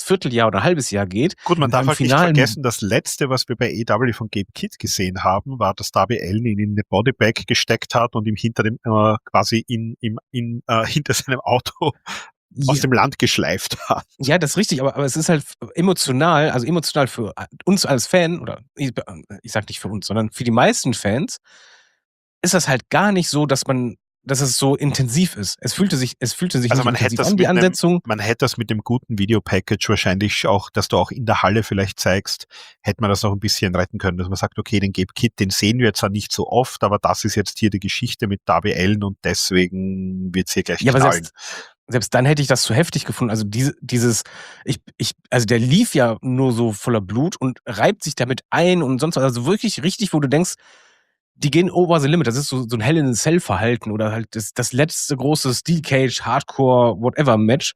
Vierteljahr oder ein halbes Jahr geht. Gut, man in darf einem halt nicht finalen- vergessen, das letzte, was wir bei A E W von Gabe Kidd gesehen haben, war, dass Darby Allin ihn in eine Bodybag gesteckt hat und ihm hinter dem, äh, quasi in, im, in, äh, hinter seinem Auto aus Ja. dem Land geschleift hat. Ja, das ist richtig, aber, aber es ist halt emotional, also emotional für uns als Fan, oder ich, ich sag nicht für uns, sondern für die meisten Fans, ist das halt gar nicht so, dass man, dass es so intensiv ist. Es fühlte sich, es fühlte sich Also nicht man hätte intensiv das an, die mit einem, Ansetzung. man hätte das mit dem guten Videopackage wahrscheinlich auch, dass du auch in der Halle vielleicht zeigst, hätte man das noch ein bisschen retten können, dass man sagt, okay, den Gabe Kidd, den sehen wir zwar nicht so oft, aber das ist jetzt hier die Geschichte mit Darby Allin und deswegen wird's hier gleich Ja, aber knallen. selbst, selbst dann hätte ich das zu heftig gefunden. Also diese, dieses, ich, ich, also der lief ja nur so voller Blut und reibt sich damit ein und sonst was. Also wirklich richtig, wo du denkst, die gehen over the limit. Das ist so, so ein Hell in a Cell Verhalten oder halt das, das letzte große Steel Cage, Hardcore, whatever Match.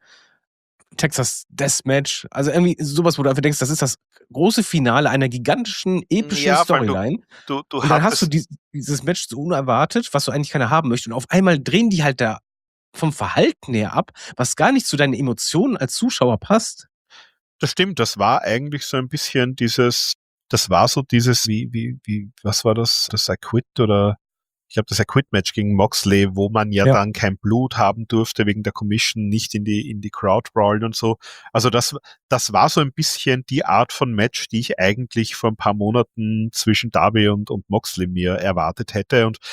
Texas Death Match. Also irgendwie sowas, wo du einfach denkst, das ist das große Finale einer gigantischen, epischen Ja, vor allem du- Storyline. Du, du Und dann hast du hattest, dies, dieses Match so unerwartet, was so eigentlich keiner haben möchte. Und auf einmal drehen die halt da vom Verhalten her ab, was gar nicht zu deinen Emotionen als Zuschauer passt. das stimmt, das war eigentlich so ein bisschen dieses, das war so dieses, wie, wie, wie, was war das, das I Quit oder, ich glaube, das I Quit Match gegen Moxley, wo man ja, Ja. dann kein Blut haben durfte wegen der Commission, nicht in die, in die Crowd brawlen und so. Also das, das war so ein bisschen die Art von Match, die ich eigentlich vor ein paar Monaten zwischen Darby und, und Moxley mir erwartet hätte. Und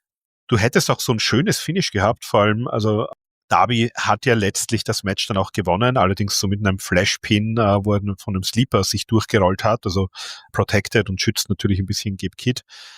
du hättest auch so ein schönes Finish gehabt, vor allem, also Darby hat ja letztlich das Match dann auch gewonnen, allerdings so mit einem Flashpin, äh, wo er von einem Sleeper sich durchgerollt hat, also protected und schützt natürlich ein bisschen Gabe Kidd.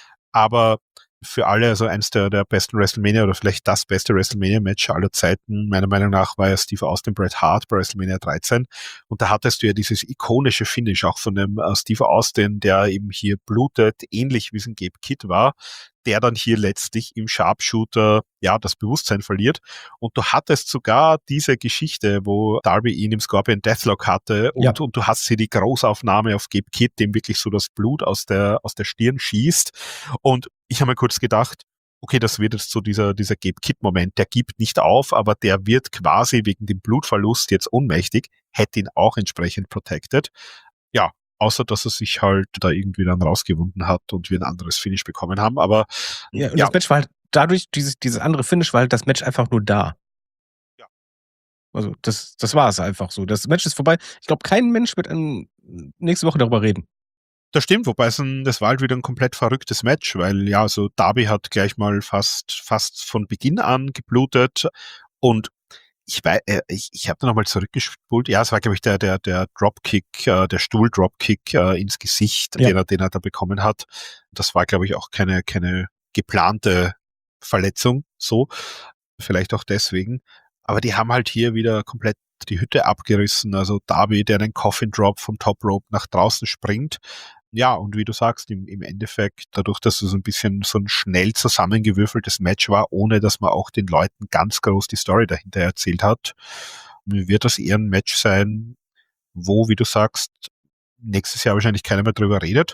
Aber für alle, also eins der, der besten WrestleMania oder vielleicht das beste WrestleMania-Match aller Zeiten, meiner Meinung nach, war ja Steve Austin Bret Hart bei WrestleMania dreizehn. Und da hattest du ja dieses ikonische Finish auch von dem äh, Steve Austin, der eben hier blutet, ähnlich wie es ein Gabe Kidd war, der dann hier letztlich im Sharpshooter ja das Bewusstsein verliert. Und du hattest sogar diese Geschichte, wo Darby ihn im Scorpion Deathlock hatte und, Ja. und du hast hier die Großaufnahme auf Gabe Kidd, dem wirklich so das Blut aus der, aus der Stirn schießt. Und ich habe mir kurz gedacht, okay, das wird jetzt so dieser, dieser Gabe Kidd-Moment, der gibt nicht auf, aber der wird quasi wegen dem Blutverlust jetzt ohnmächtig, hätte ihn auch entsprechend protected. Ja, außer dass er sich halt da irgendwie dann rausgewunden hat und wir ein anderes Finish bekommen haben, aber Ja, und ja, das Match war halt dadurch, dieses, dieses andere Finish war halt das Match einfach nur da. Ja. Also das, das war es einfach so. Das Match ist vorbei. Ich glaube, kein Mensch wird an, nächste Woche darüber reden. das stimmt, wobei es ein, das war halt wieder ein komplett verrücktes Match, weil ja, so Darby hat gleich mal fast, fast von Beginn an geblutet und ich weiß, äh, ich, ich habe da nochmal zurückgespult. Ja, es war, glaube ich, der, der, der Dropkick, äh, der Stuhl-Dropkick äh, ins Gesicht, Ja. den er, den er da bekommen hat. Das war, glaube ich, auch keine, keine geplante Verletzung, so. Vielleicht auch deswegen. Aber die haben halt hier wieder komplett die Hütte abgerissen. Also Darby, der einen Coffin Drop vom Top Rope nach draußen springt. Ja, und wie du sagst, im, im Endeffekt, dadurch, dass es so ein bisschen so ein schnell zusammengewürfeltes Match war, ohne dass man auch den Leuten ganz groß die Story dahinter erzählt hat, wird das eher ein Match sein, wo, wie du sagst, nächstes Jahr wahrscheinlich keiner mehr drüber redet.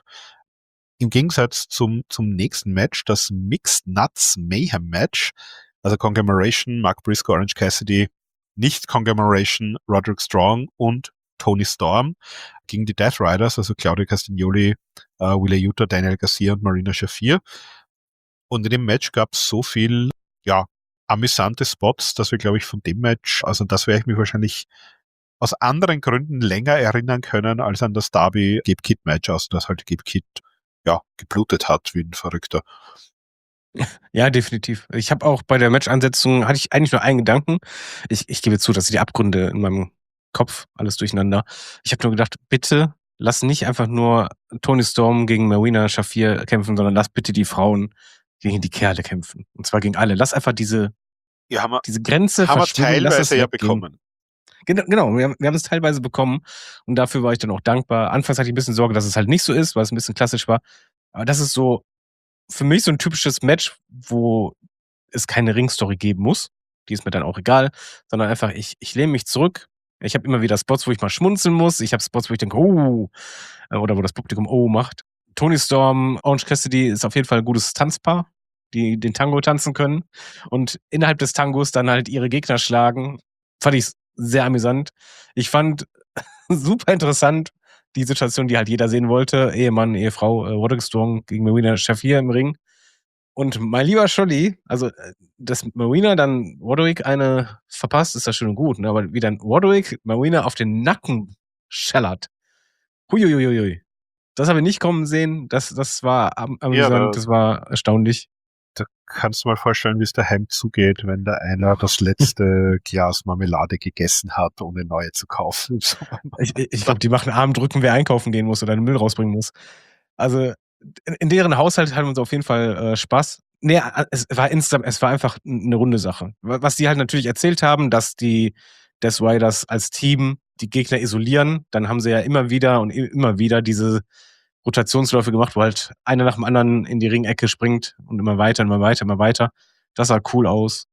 Im Gegensatz zum, zum nächsten Match, das Mixed Nuts Mayhem Match, also Conglomeration, Mark Briscoe, Orange Cassidy, nicht Conglomeration, Roderick Strong und Tony Storm gegen die Death Riders, also Claudio Castagnoli, äh, Wheeler Yuta, Daniel Garcia und Marina Shafir. Und in dem Match gab es so viel, ja, amüsante Spots, dass wir, glaube ich, von dem Match, also das werde ich mich wahrscheinlich aus anderen Gründen länger erinnern können, als an das Darby Gabe Kidd Match, also dass halt Gabe Kidd, ja, geblutet hat wie ein Verrückter. Ja, definitiv. Ich habe auch bei der Match-Ansetzung, hatte ich eigentlich nur einen Gedanken. Ich, ich gebe zu, dass die Abgründe in meinem Kopf alles durcheinander. Ich habe nur gedacht, bitte lass nicht einfach nur Tony Storm gegen Marina Shafir kämpfen, sondern lass bitte die Frauen gegen die Kerle kämpfen. Und zwar gegen alle. Lass einfach diese, Ja, haben wir, diese Grenze haben wir verschwimmen. Lass es teilweise ja weggehen. bekommen. Genau, genau. Wir haben, wir haben es teilweise bekommen und dafür war ich dann auch dankbar. Anfangs hatte ich ein bisschen Sorge, dass es halt nicht so ist, weil es ein bisschen klassisch war. Aber das ist so für mich so ein typisches Match, wo es keine Ringstory geben muss. Die ist mir dann auch egal, sondern einfach, ich, ich lehne mich zurück. Ich habe immer wieder Spots, wo ich mal schmunzeln muss. Ich habe Spots, wo ich denke, oh, oder wo das Publikum oh macht. Tony Storm, Orange Cassidy ist auf jeden Fall ein gutes Tanzpaar, die den Tango tanzen können und innerhalb des Tangos dann halt ihre Gegner schlagen. Fand ich sehr amüsant. Ich fand super interessant. Die Situation, die halt jeder sehen wollte. Ehemann, Ehefrau, äh, Roderick Strong gegen Marina Shafir im Ring. Und mein lieber Scholli, also, äh, dass Marina dann Roderick eine verpasst, ist ja schön und gut, ne? Aber wie dann Roderick Marina auf den Nacken schellert. Hui, hui, hui, hui. Das habe ich nicht kommen sehen. Das, das war am, Ja, da, amüsant, das war erstaunlich. da kannst du mal vorstellen, wie es daheim zugeht, wenn da einer das letzte Glas Marmelade gegessen hat, ohne neue zu kaufen. Ich, ich glaube, die machen Armdrücken, wer einkaufen gehen muss oder den Müll rausbringen muss. Also in, in deren Haushalt hatten wir uns auf jeden Fall äh, Spaß. Nee, äh, es war insgesamt, es war einfach eine runde Sache. Was die halt natürlich erzählt haben, dass die Death Riders als Team die Gegner isolieren, dann haben sie ja immer wieder und i- immer wieder diese Rotationsläufe gemacht, wo halt einer nach dem anderen in die Ringecke springt und immer weiter, immer weiter, immer weiter. Das sah cool aus.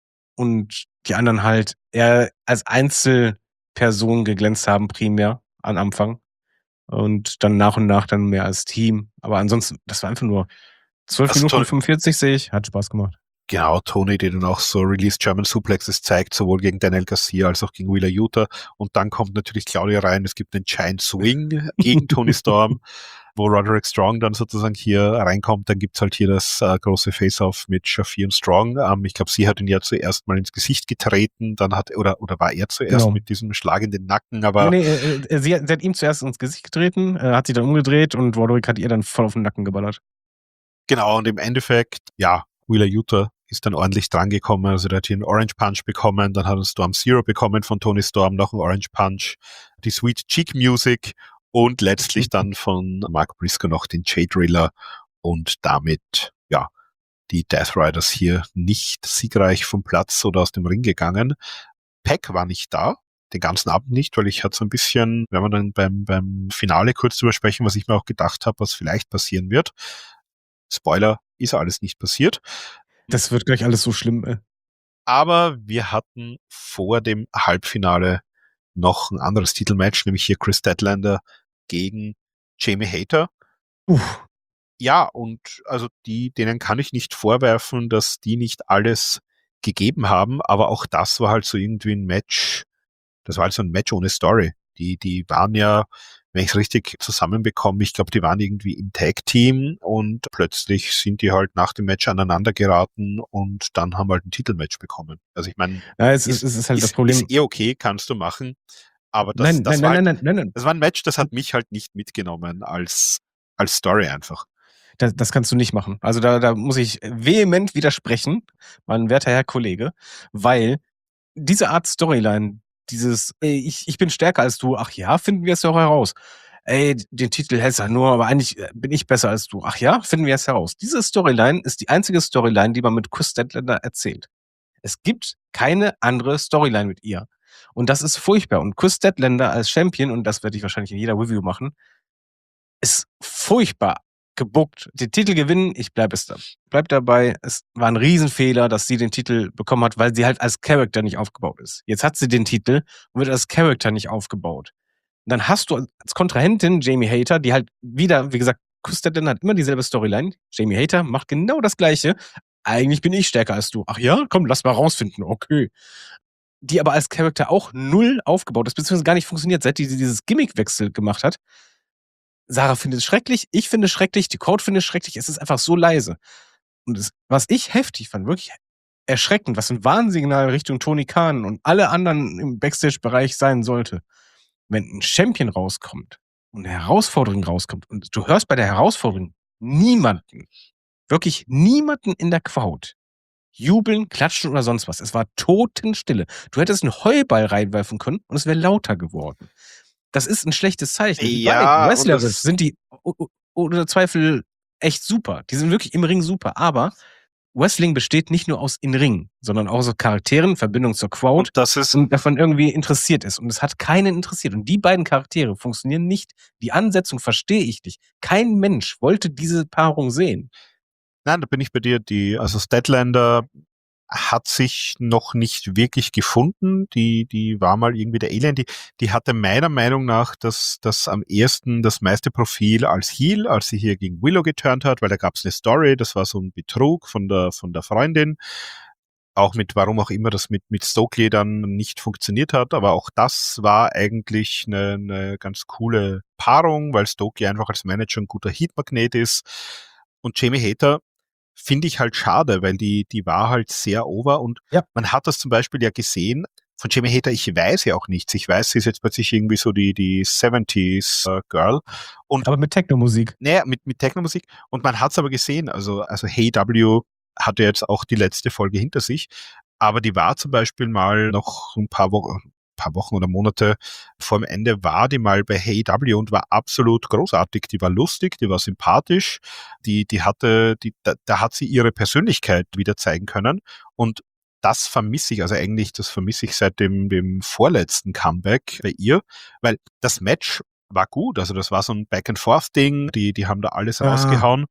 Und die anderen halt eher als Einzelperson geglänzt haben, primär am Anfang. Und dann nach und nach dann mehr als Team. Aber ansonsten, das war einfach nur zwölf Also Minuten toll. fünfundvierzig, sehe ich. Hat Spaß gemacht. Genau, Tony, der dann auch so Release German Suplexes zeigt, sowohl gegen Daniel Garcia als auch gegen Wheeler Yuta. Und dann kommt natürlich Claudia rein. Es gibt einen Giant Swing gegen Tony Storm, wo Roderick Strong dann sozusagen hier reinkommt. Dann gibt's halt hier das äh, große Face-Off mit Shafir und Strong. Ähm, ich glaube, sie hat ihn ja zuerst mal ins Gesicht getreten, dann hat, oder, oder war er zuerst Genau. mit diesem Schlag in den Nacken, aber. Nee, nee, äh, äh, sie, hat, sie hat ihm zuerst ins Gesicht getreten, äh, hat sich dann umgedreht und Roderick hat ihr dann voll auf den Nacken geballert. Genau, und im Endeffekt, ja, Wheeler Yuta ist dann ordentlich drangekommen. Also der hat hier einen Orange Punch bekommen, dann hat er Storm Zero bekommen von Tony Storm, noch einen Orange Punch, die Sweet Cheek Music und letztlich dann von Mark Briscoe noch den J-Driller und damit, ja, die Death Riders hier nicht siegreich vom Platz oder aus dem Ring gegangen. Pac war nicht da, den ganzen Abend nicht, weil ich hatte so ein bisschen, wenn wir dann beim, beim Finale kurz drüber sprechen, was ich mir auch gedacht habe, was vielleicht passieren wird. Spoiler, ist alles nicht passiert. Das wird gleich alles so schlimm. Äh. Aber wir hatten vor dem Halbfinale noch ein anderes Titelmatch, nämlich hier Chris Statlander gegen Jamie Hayter. Uff. Ja, und also die, denen kann ich nicht vorwerfen, dass die nicht alles gegeben haben, aber auch das war halt so irgendwie ein Match, das war halt so ein Match ohne Story. Die, die waren ja, wenn ich es richtig zusammenbekomme, ich glaube, die waren irgendwie im Tag-Team und plötzlich sind die halt nach dem Match aneinander geraten und dann haben halt ein Titelmatch bekommen. Also ich meine, Ja, es ist, ist, es ist halt ist, das Problem. ist eh okay, kannst du machen, aber das, Nein, das nein, war nein, halt, nein, nein, nein, nein. das war ein Match, das hat mich halt nicht mitgenommen als, als Story einfach. Das, das kannst du nicht machen. Also da, da muss ich vehement widersprechen, mein werter Herr Kollege, weil diese Art Storyline, dieses, ey, ich, ich bin stärker als du, ach ja, finden wir es doch heraus. Ey, den Titel hältst du nur, aber eigentlich äh, bin ich besser als du. Ach ja, finden wir es heraus. Diese Storyline ist die einzige Storyline, die man mit Chris Statlander erzählt. Es gibt keine andere Storyline mit ihr. Und das ist furchtbar. Und Chris Statlander als Champion, und das werde ich wahrscheinlich in jeder Review machen, ist furchtbar gebuckt. Den Titel gewinnen, ich bleib es da. Bleib dabei. Es war ein Riesenfehler, dass sie den Titel bekommen hat, weil sie halt als Charakter nicht aufgebaut ist. Jetzt hat sie den Titel und wird als Charakter nicht aufgebaut. Und dann hast du als Kontrahentin Jamie Hayter, die halt wieder, wie gesagt, Chris Statlander hat immer dieselbe Storyline. Jamie Hayter macht genau das Gleiche. Eigentlich bin ich stärker als du. Ach ja, komm, lass mal rausfinden. Okay. Die aber als Charakter auch null aufgebaut ist, beziehungsweise gar nicht funktioniert, seit die dieses Gimmickwechsel gemacht hat. Sarah findet es schrecklich, ich finde es schrecklich, die Crowd findet es schrecklich, es ist einfach so leise. Und es, was ich heftig fand, wirklich erschreckend, was ein Warnsignal Richtung Tony Khan und alle anderen im Backstage-Bereich sein sollte, wenn ein Champion rauskommt und eine Herausforderung rauskommt und du hörst bei der Herausforderung niemanden, wirklich niemanden in der Crowd jubeln, klatschen oder sonst was. Es war Totenstille. Du hättest einen Heuball reinwerfen können und es wäre lauter geworden. Das ist ein schlechtes Zeichen. Die Ja, beiden Wrestlerisch und das- sind die o- o- ohne Zweifel echt super. Die sind wirklich im Ring super. Aber Wrestling besteht nicht nur aus In-Ring, sondern auch aus Charakteren, Verbindung zur Crowd Und das ist, und davon irgendwie interessiert ist. Und es hat keinen interessiert. Und die beiden Charaktere funktionieren nicht. Die Ansetzung verstehe ich nicht. Kein Mensch wollte diese Paarung sehen. nein, da bin ich bei dir, die, also Statlander hat sich noch nicht wirklich gefunden. Die, die war mal irgendwie der Alien. Die, die hatte meiner Meinung nach das, das am ersten, das meiste Profil als Heel, als sie hier gegen Willow geturnt hat, weil da gab es eine Story, das war so ein Betrug von der, von der Freundin. Auch mit, warum auch immer das mit, mit Stokely dann nicht funktioniert hat, aber auch das war eigentlich eine, eine ganz coole Paarung, weil Stokely einfach als Manager ein guter Heatmagnet ist. Und Jamie Hayter finde ich halt schade, weil die, die war halt sehr over und Ja. man hat das zum Beispiel ja gesehen, von Jamie Hayter, ich weiß ja auch nichts. Ich weiß, sie ist jetzt plötzlich irgendwie so die, die seventies äh, Girl. Und, aber mit Techno-Musik. naja, mit, mit Techno-Musik. Und man hat es aber gesehen, also, also Hey W hatte jetzt auch die letzte Folge hinter sich, aber die war zum Beispiel mal noch ein paar Wochen, paar Wochen oder Monate vor dem Ende war die mal bei Hey W und war absolut großartig. Die war lustig, die war sympathisch, die, die hatte, die, da, da hat sie ihre Persönlichkeit wieder zeigen können und das vermisse ich, also eigentlich, das vermisse ich seit dem, dem vorletzten Comeback bei ihr, weil das Match war gut, also das war so ein Back-and-Forth-Ding, die, die haben da alles Ah. rausgehauen,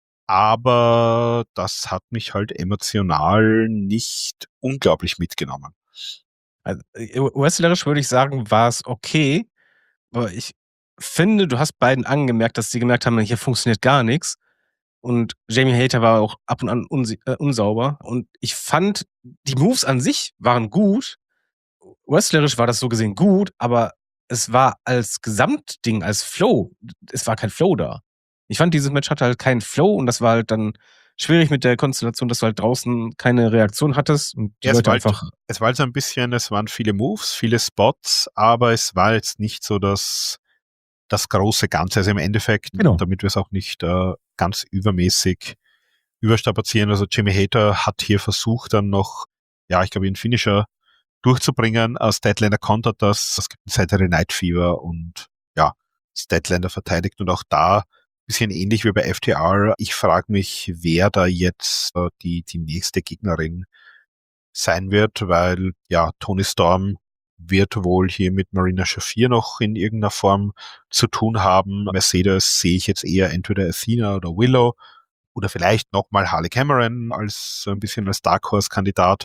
aber das hat mich halt emotional nicht unglaublich mitgenommen. Also, äh, wrestlerisch würde ich sagen, war es okay, aber ich finde, du hast beiden angemerkt, dass sie gemerkt haben, hier funktioniert gar nichts. Und Jamie Hayter war auch ab und an unsi- äh, unsauber. Und ich fand, die Moves an sich waren gut. Wrestlerisch war das so gesehen gut, aber es war als Gesamtding, als Flow, es war kein Flow da. Ich fand, dieses Match hatte halt keinen Flow und das war halt dann schwierig mit der Konstellation, dass du halt draußen keine Reaktion hattest und die Ja, es Leute war halt- einfach. Es war halt so ein bisschen, es waren viele Moves, viele Spots, aber es war jetzt nicht so das, das große Ganze. Also im Endeffekt, Genau. damit wir es auch nicht äh, ganz übermäßig überstrapazieren. Also Jimmy Hayter hat hier versucht dann noch, ja, ich glaube, ihren Finisher durchzubringen. Äh, Statlander kontert das. Es gibt ein Saturday Night Fever und ja, Statlander verteidigt und auch da bisschen ähnlich wie bei F T R. Ich frage mich, wer da jetzt äh, die, die nächste Gegnerin sein wird, weil ja, Toni Storm wird wohl hier mit Marina Shafir noch in irgendeiner Form zu tun haben. Mercedes sehe ich jetzt eher entweder Athena oder Willow oder vielleicht nochmal Harley Cameron als so ein bisschen als Dark Horse Kandidat.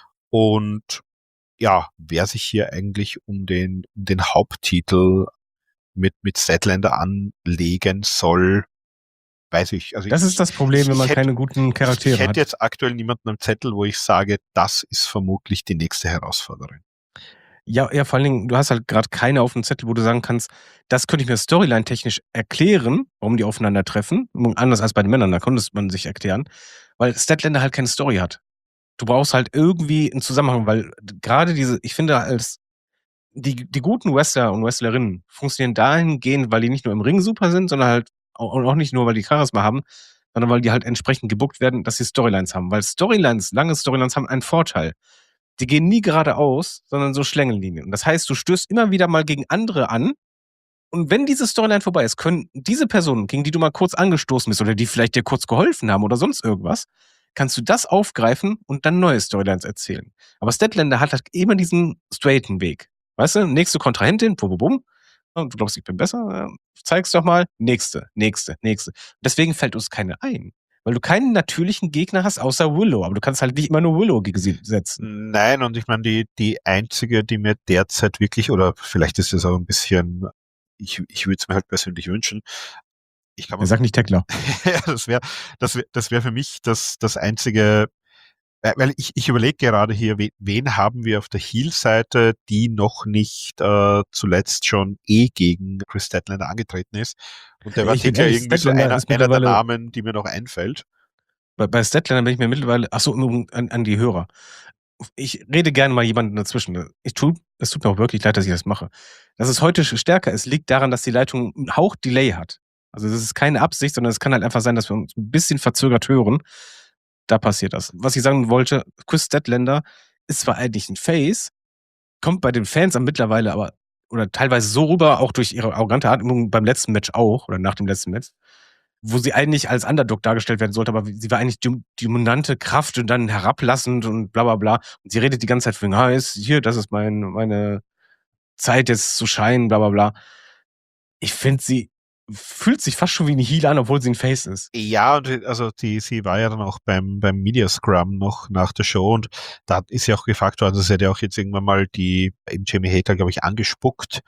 Und ja, wer sich hier eigentlich um den, um den Haupttitel mit, mit Statlander anlegen soll, weiß ich. Also Das ich, ist das Problem, ich, wenn man ich hätte, keine guten Charaktere ich hätte hat. jetzt aktuell niemanden am Zettel, wo ich sage, das ist vermutlich die nächste Herausforderung. Ja, ja, vor allen Dingen, du hast halt gerade keine auf dem Zettel, wo du sagen kannst, das könnte ich mir storyline-technisch erklären, warum die aufeinandertreffen. Anders als bei den Männern, da konnte man sich erklären. Weil Statlander halt keine Story hat. Du brauchst halt irgendwie einen Zusammenhang, weil gerade diese, ich finde, als die, die guten Wrestler und Wrestlerinnen funktionieren dahingehend, weil die nicht nur im Ring super sind, sondern halt auch, und auch nicht nur, weil die Charisma haben, sondern weil die halt entsprechend gebuckt werden, dass sie Storylines haben. Weil Storylines, lange Storylines haben einen Vorteil. Die gehen nie geradeaus, sondern so Schlängellinien. Und das heißt, du stößt immer wieder mal gegen andere an. Und wenn diese Storyline vorbei ist, können diese Personen, gegen die du mal kurz angestoßen bist oder die vielleicht dir kurz geholfen haben oder sonst irgendwas, kannst du das aufgreifen und dann neue Storylines erzählen. Aber Statlander hat halt immer diesen straighten Weg. Weißt du, nächste Kontrahentin, bum, bum, bum. Und du glaubst, ich bin besser? Ja, zeig's doch mal. Nächste, nächste, nächste. Deswegen fällt uns keine ein. Weil du keinen natürlichen Gegner hast, außer Willow. Aber du kannst halt nicht immer nur Willow gegen sie setzen. Nein, und ich meine, die, die einzige, die mir derzeit wirklich, oder vielleicht ist es auch ein bisschen, ich, ich würde es mir halt persönlich wünschen. Ich kann Er sagt nicht Tekla. ja, das wäre das wär, das wär für mich das, das einzige, weil ich, ich überlege gerade hier, wen, wen haben wir auf der Heel-Seite, die noch nicht äh, zuletzt schon eh gegen Chris Statlander angetreten ist. Und der war Ich bin ja ehrlich, irgendwie so Statlander einer, ist einer der mittlerweile- Namen, die mir noch einfällt. Bei, bei Statlander bin ich mir mittlerweile, achso, an, an die Hörer. Ich rede gerne mal jemanden dazwischen. Ich tu, es tut mir auch wirklich leid, dass ich das mache. Dass es heute stärker ist, liegt daran, dass die Leitung einen Hauch Delay hat. Also das ist keine Absicht, sondern es kann halt einfach sein, dass wir uns ein bisschen verzögert hören. Da passiert das. Was ich sagen wollte, Chris Statlander ist zwar eigentlich ein Face, kommt bei den Fans am mittlerweile aber, oder teilweise so rüber, auch durch ihre arrogante Art, beim letzten Match auch, oder nach dem letzten Match, wo sie eigentlich als Underdog dargestellt werden sollte, aber sie war eigentlich die dominante Kraft und dann herablassend und bla bla bla. Und sie redet die ganze Zeit von, ah, ist hier, das ist mein, meine Zeit jetzt zu scheinen, bla bla bla. Ich finde, sie fühlt sich fast schon wie ein Heel an, obwohl sie ein Face ist. Ja, und also die, sie war ja dann auch beim, beim Media Scrum noch nach der Show und da ist ja auch gefragt worden, sie hat ja auch jetzt irgendwann mal die, eben Jamie Hayter, glaube ich, angespuckt.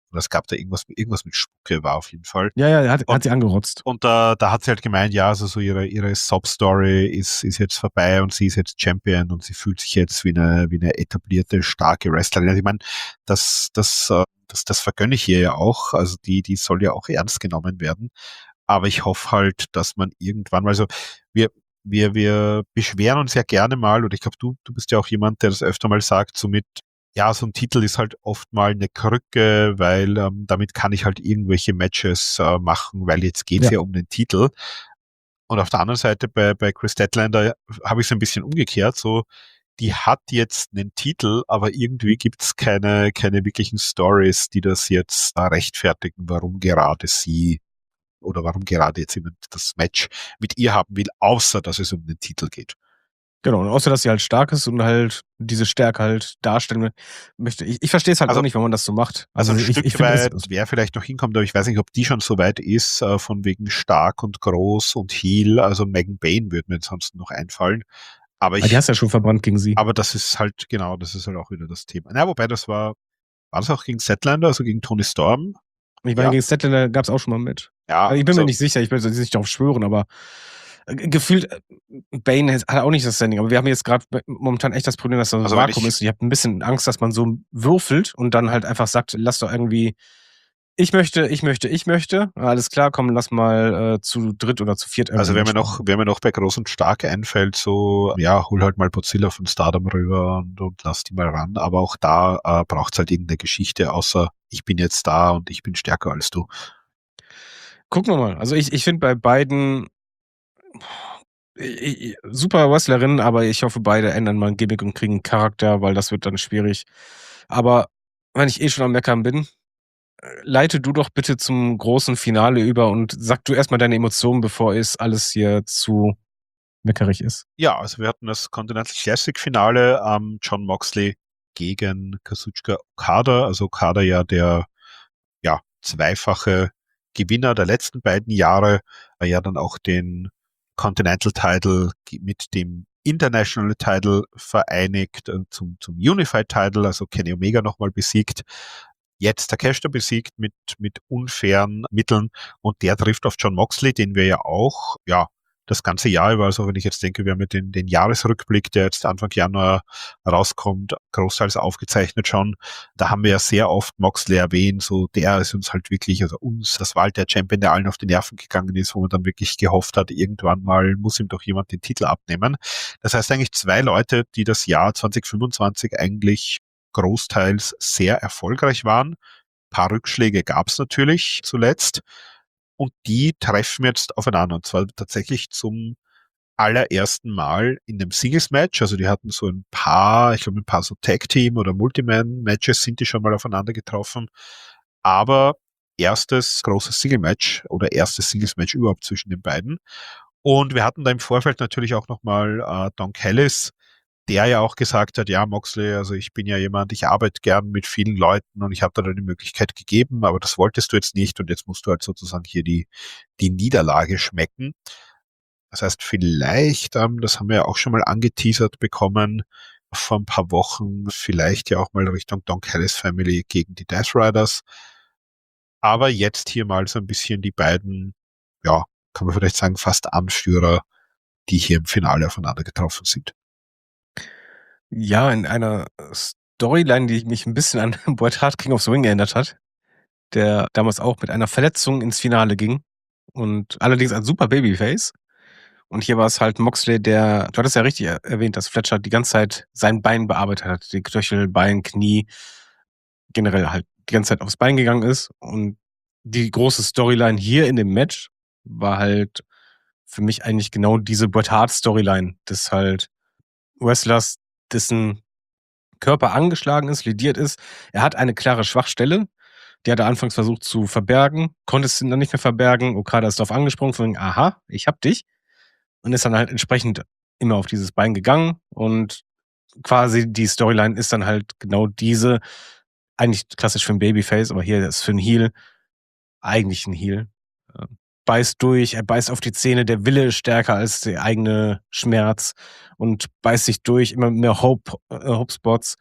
oder es gab da irgendwas, irgendwas mit Spucke war auf jeden Fall. Ja, ja, hat, Und- hat sie angerotzt. Und da, da hat sie halt gemeint, ja, also so ihre, ihre Sob-Story ist, ist jetzt vorbei und sie ist jetzt Champion und sie fühlt sich jetzt wie eine, wie eine etablierte, starke Wrestlerin. Also ich meine, das, das, äh, das, das vergönne ich ihr ja auch. Also die, die soll ja auch ernst genommen werden. Aber ich hoffe halt, dass man irgendwann, also wir, wir, wir beschweren uns ja gerne mal, oder ich glaube, du, du bist ja auch jemand, der das öfter mal sagt, so mit, ja, so ein Titel ist halt oft mal eine Krücke, weil ähm, damit kann ich halt irgendwelche Matches äh, machen, weil jetzt geht's ja. ja um den Titel. Und auf der anderen Seite bei, bei Chris Statlander habe ich es ein bisschen umgekehrt, so, die hat jetzt einen Titel, aber irgendwie gibt's keine, keine wirklichen Stories, die das jetzt äh, rechtfertigen, warum gerade sie oder warum gerade jetzt jemand das Match mit ihr haben will, außer dass es um den Titel geht. Genau, und außer dass sie halt stark ist und halt diese Stärke halt darstellen möchte. Ich, ich verstehe es halt Also- auch nicht, wenn man das so macht. Also ein ich, Stück ich finde weit, das, wer vielleicht noch hinkommt, aber ich weiß nicht, ob die schon so weit ist, äh, von wegen stark und groß und heel. Also Megan Bayne würde mir sonst noch einfallen. Aber ah, ich, die hast du ja schon verbrannt gegen sie. aber das ist halt, genau, das ist halt auch wieder das Thema. Na, wobei das war, war das auch gegen Statlander, also gegen Tony Storm? Ich meine, ja. gegen Statlander gab es auch schon mal mit. Ja, Ich bin also, mir nicht sicher, ich will jetzt nicht darauf schwören, aber äh, gefühlt, äh, Bane hat auch nicht das Standing, aber wir haben jetzt gerade momentan echt das Problem, dass da so ein Also wenn Vakuum ich- ist. Ich habe ein bisschen Angst, dass man so würfelt und dann halt einfach sagt, lass doch irgendwie, ich möchte, ich möchte, ich möchte. Alles klar, komm, lass mal äh, zu dritt oder zu viert. Also irgendwie wenn mir mitspielen. noch, wenn mir noch bei Groß und Stark einfällt, so, ja, hol halt mal Pozilla von Stardom rüber und, und lass die mal ran. Aber auch da äh, braucht's halt irgendeine Geschichte, außer ich bin jetzt da und ich bin stärker als du. Gucken wir mal. Also ich, ich finde bei beiden ich, ich, super Wrestlerinnen, aber ich hoffe, beide ändern mal ein Gimmick und kriegen einen Charakter, weil das wird dann schwierig. Aber wenn ich eh schon am Meckern bin, äh, leite du doch bitte zum großen Finale über und sag du erstmal deine Emotionen, bevor es alles hier zu meckerig ist. Ja, also wir hatten das Continental Classic Finale, ähm, John Moxley gegen Kazuchika Okada. Also Okada ja der, ja, zweifache Gewinner der letzten beiden Jahre, äh, ja dann auch den Continental Title mit dem International Title vereinigt äh, zum, zum Unified Title, also Kenny Omega nochmal besiegt. Jetzt Takeshita besiegt mit, mit unfairen Mitteln und der trifft auf John Moxley, den wir ja auch, ja, das ganze Jahr über, also wenn ich jetzt denke, wir haben ja den, den Jahresrückblick, der jetzt Anfang Januar rauskommt, großteils aufgezeichnet schon, da haben wir ja sehr oft Moxley erwähnt, so der ist uns halt wirklich, also uns, das war halt der Champion, der allen auf die Nerven gegangen ist, wo man dann wirklich gehofft hat, irgendwann mal muss ihm doch jemand den Titel abnehmen. Das heißt eigentlich zwei Leute, die das Jahr zwanzig fünfundzwanzig eigentlich großteils sehr erfolgreich waren. Ein paar Rückschläge gab es natürlich zuletzt. Und die treffen jetzt aufeinander. Und zwar tatsächlich zum allerersten Mal in einem Singles-Match. Also die hatten so ein paar, ich glaube ein paar so Tag-Team- oder Multiman-Matches sind die schon mal aufeinander getroffen. Aber erstes großes Single-Match oder erstes Singles-Match überhaupt zwischen den beiden. Und wir hatten da im Vorfeld natürlich auch nochmal äh, Don Callis, der ja auch gesagt hat, ja, Moxley, also ich bin ja jemand, ich arbeite gern mit vielen Leuten und ich habe da eine Möglichkeit gegeben, aber das wolltest du jetzt nicht und jetzt musst du halt sozusagen hier die, die Niederlage schmecken. Das heißt, vielleicht, ähm, das haben wir ja auch schon mal angeteasert bekommen vor ein paar Wochen, vielleicht ja auch mal Richtung Don Callis Family gegen die Death Riders. Aber jetzt hier mal so ein bisschen die beiden, ja, kann man vielleicht sagen, fast Anführer, die hier im Finale aufeinander getroffen sind. Ja, in einer Storyline, die mich ein bisschen an Bret Hart King of the Ring erinnert hat, der damals auch mit einer Verletzung ins Finale ging und allerdings ein super Babyface. Und hier war es halt Moxley, der, du hattest ja richtig er- erwähnt, dass Fletcher die ganze Zeit sein Bein bearbeitet hat, die Knöchel, Bein, Knie, generell halt die ganze Zeit aufs Bein gegangen ist. Und die große Storyline hier in dem Match war halt für mich eigentlich genau diese Bret Hart Storyline, des halt Wrestlers, dessen Körper angeschlagen ist, lediert ist. Er hat eine klare Schwachstelle. Die hat er anfangs versucht zu verbergen, konnte es dann nicht mehr verbergen. Okada ist darauf angesprungen, von wegen, aha, ich hab dich. Und ist dann halt entsprechend immer auf dieses Bein gegangen. Und quasi die Storyline ist dann halt genau diese, eigentlich klassisch für ein Babyface, aber hier ist für ein Heel eigentlich ein Heel. Äh, Beißt durch, er beißt auf die Zähne, der Wille ist stärker als der eigene Schmerz und beißt sich durch, immer mehr Hope, äh, Hope-Spots,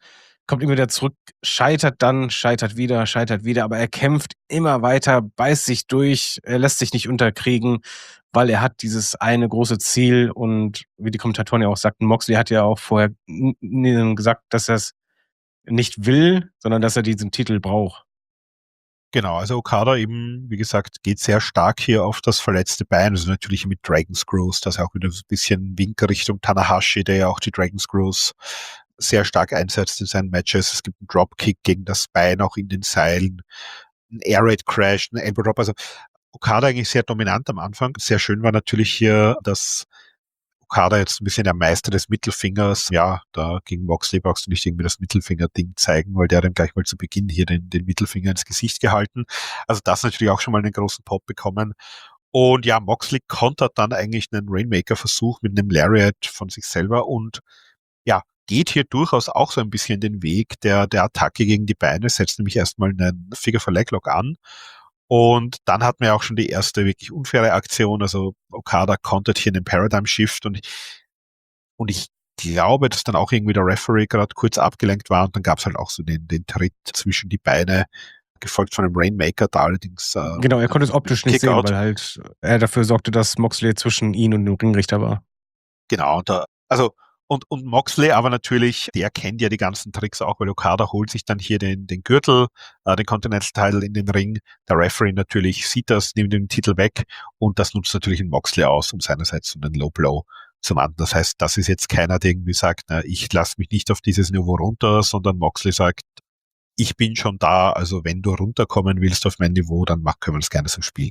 kommt immer wieder zurück, scheitert dann, scheitert wieder, scheitert wieder, aber er kämpft immer weiter, beißt sich durch, er lässt sich nicht unterkriegen, weil er hat dieses eine große Ziel und wie die Kommentatoren ja auch sagten, Moxley hat ja auch vorher n- n- gesagt, dass er es nicht will, sondern dass er diesen Titel braucht. Genau, also Okada eben, wie gesagt, geht sehr stark hier auf das verletzte Bein, also natürlich mit Dragon Screws, das auch wieder so ein bisschen Wink Richtung Tanahashi, der ja auch die Dragon Screws sehr stark einsetzt in seinen Matches. Es gibt einen Dropkick gegen das Bein, auch in den Seilen, ein Air Raid Crash, ein Elbow Drop, also Okada eigentlich sehr dominant am Anfang. Sehr schön war natürlich hier, dass Okada jetzt ein bisschen der Meister des Mittelfingers. Ja, da gegen Moxley brauchst du nicht irgendwie das Mittelfinger-Ding zeigen, weil der hat ihm gleich mal zu Beginn hier den, den Mittelfinger ins Gesicht gehalten. Also das natürlich auch schon mal einen großen Pop bekommen. Und ja, Moxley kontert dann eigentlich einen Rainmaker-Versuch mit einem Lariat von sich selber und ja, geht hier durchaus auch so ein bisschen den Weg der, der Attacke gegen die Beine, setzt nämlich erstmal einen Figure-for-Leg-Lock an. Und dann hatten wir auch schon die erste wirklich unfaire Aktion. Also Okada kontert hier einen Paradigm Shift und, und ich glaube, dass dann auch irgendwie der Referee gerade kurz abgelenkt war und dann gab es halt auch so den, den Tritt zwischen die Beine, gefolgt von einem Rainmaker, da allerdings äh, Genau, er konnte es optisch nicht sehen, Kickout. weil halt er dafür sorgte, dass Moxley zwischen ihn und dem Ringrichter war. Genau, und da, also und, und Moxley aber natürlich, der kennt ja die ganzen Tricks auch, weil Okada holt sich dann hier den, den Gürtel, äh, den Continental Title in den Ring. Der Referee natürlich sieht das, nimmt den Titel weg und das nutzt natürlich ein Moxley aus, um seinerseits so einen Low Blow zu machen. Das heißt, das ist jetzt keiner, der irgendwie sagt, na, ich lasse mich nicht auf dieses Niveau runter, sondern Moxley sagt, ich bin schon da, also wenn du runterkommen willst auf mein Niveau, dann mach, können wir das gerne so spielen.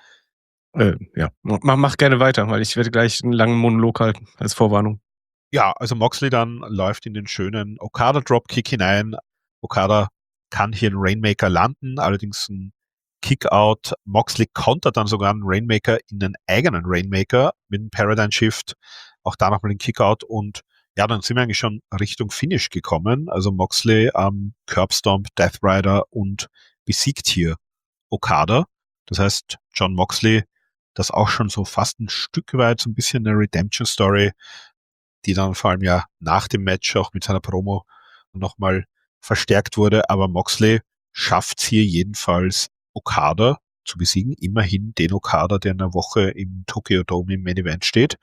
Äh, ja, mach, mach gerne weiter, weil ich werde gleich einen langen Monolog halten als Vorwarnung. Ja, also Moxley dann läuft in den schönen Okada-Dropkick hinein. Okada kann hier einen Rainmaker landen, allerdings ein Kickout. Moxley kontert dann sogar einen Rainmaker in einen eigenen Rainmaker mit einem Paradigm Shift. Auch da nochmal den Kickout und ja, dann sind wir eigentlich schon Richtung Finish gekommen. Also Moxley ähm, Curbstomp, Death Rider und besiegt hier Okada. Das heißt, John Moxley, das auch schon so fast ein Stück weit so ein bisschen eine Redemption-Story, die dann vor allem ja nach dem Match auch mit seiner Promo nochmal verstärkt wurde. Aber Moxley schafft es hier jedenfalls, Okada zu besiegen. Immerhin den Okada, der in der Woche im Tokyo Dome im Main Event steht.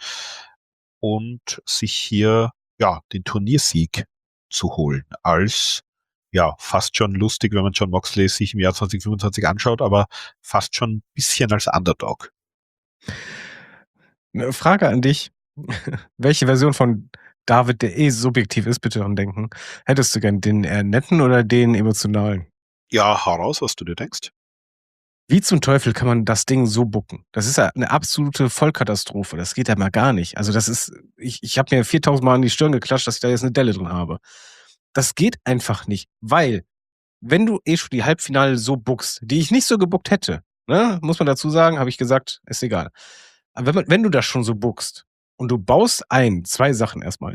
Und sich hier ja den Turniersieg zu holen. Als ja fast schon lustig, wenn man John Moxley sich im Jahr zwanzig fünfundzwanzig anschaut, aber fast schon ein bisschen als Underdog. Eine Frage an dich. Welche Version von David, der eh subjektiv ist, bitte dran denken, hättest du gern? Den eher netten oder den emotionalen? Ja, hau raus, was du dir denkst. Wie zum Teufel kann man das Ding so bucken? Das ist ja eine absolute Vollkatastrophe. Das geht ja mal gar nicht. Also das ist, ich, ich habe mir viertausend Mal in die Stirn geklatscht, dass ich da jetzt eine Delle drin habe. Das geht einfach nicht, weil wenn du eh schon die Halbfinale so buckst, die ich nicht so gebuckt hätte, ne, muss man dazu sagen, habe ich gesagt, ist egal. Aber wenn, man, wenn du das schon so buckst und du baust ein, zwei Sachen erstmal.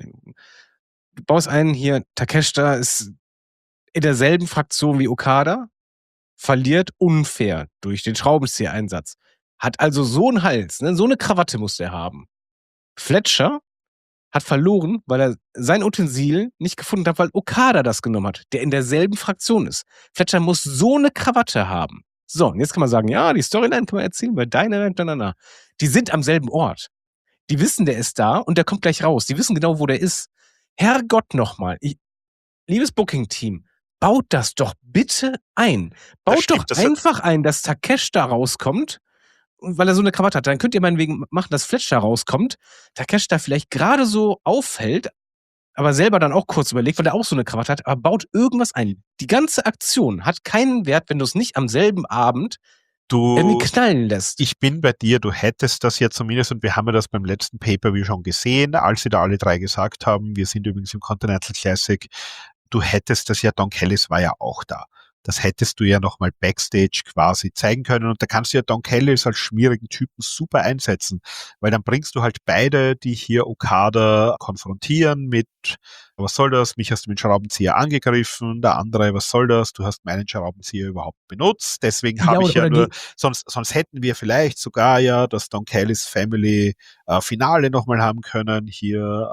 Du baust ein, hier, Takeshita ist in derselben Fraktion wie Okada, verliert unfair durch den Schraubenzieher-Einsatz. Hat also so einen Hals, ne? So eine Krawatte muss der haben. Fletcher hat verloren, weil er sein Utensil nicht gefunden hat, weil Okada das genommen hat, der in derselben Fraktion ist. Fletcher muss so eine Krawatte haben. So, und jetzt kann man sagen, ja, die Storyline kann man erzählen, weil deine, na, na, na. Die sind am selben Ort. Die wissen, der ist da und der kommt gleich raus. Die wissen genau, wo der ist. Herrgott nochmal. Liebes Booking-Team, baut das doch bitte ein. Baut stimmt, doch das- einfach ein, dass Takesh da rauskommt, weil er so eine Krawatte hat. Dann könnt ihr meinetwegen machen, dass Fletcher da rauskommt, Takesh da vielleicht gerade so auffällt, aber selber dann auch kurz überlegt, weil er auch so eine Krawatte hat, aber baut irgendwas ein. Die ganze Aktion hat keinen Wert, wenn du es nicht am selben Abend Du, irgendwie knallen lässt. ich bin bei dir, du hättest das ja zumindest, und wir haben ja das beim letzten Pay-Per-View schon gesehen, als sie da alle drei gesagt haben, wir sind übrigens im Continental Classic, du hättest das ja, Don Callis war ja auch da. Das hättest du ja nochmal Backstage quasi zeigen können und da kannst du ja Don Callis als schmierigen Typen super einsetzen, weil dann bringst du halt beide, die hier Okada konfrontieren mit, was soll das, mich hast du mit Schraubenzieher angegriffen, der andere, was soll das, du hast meinen Schraubenzieher überhaupt benutzt, deswegen habe Ja, ich ja oder nur, die- sonst, sonst hätten wir vielleicht sogar ja das Don Callis Family äh, Finale nochmal haben können, hier ähm,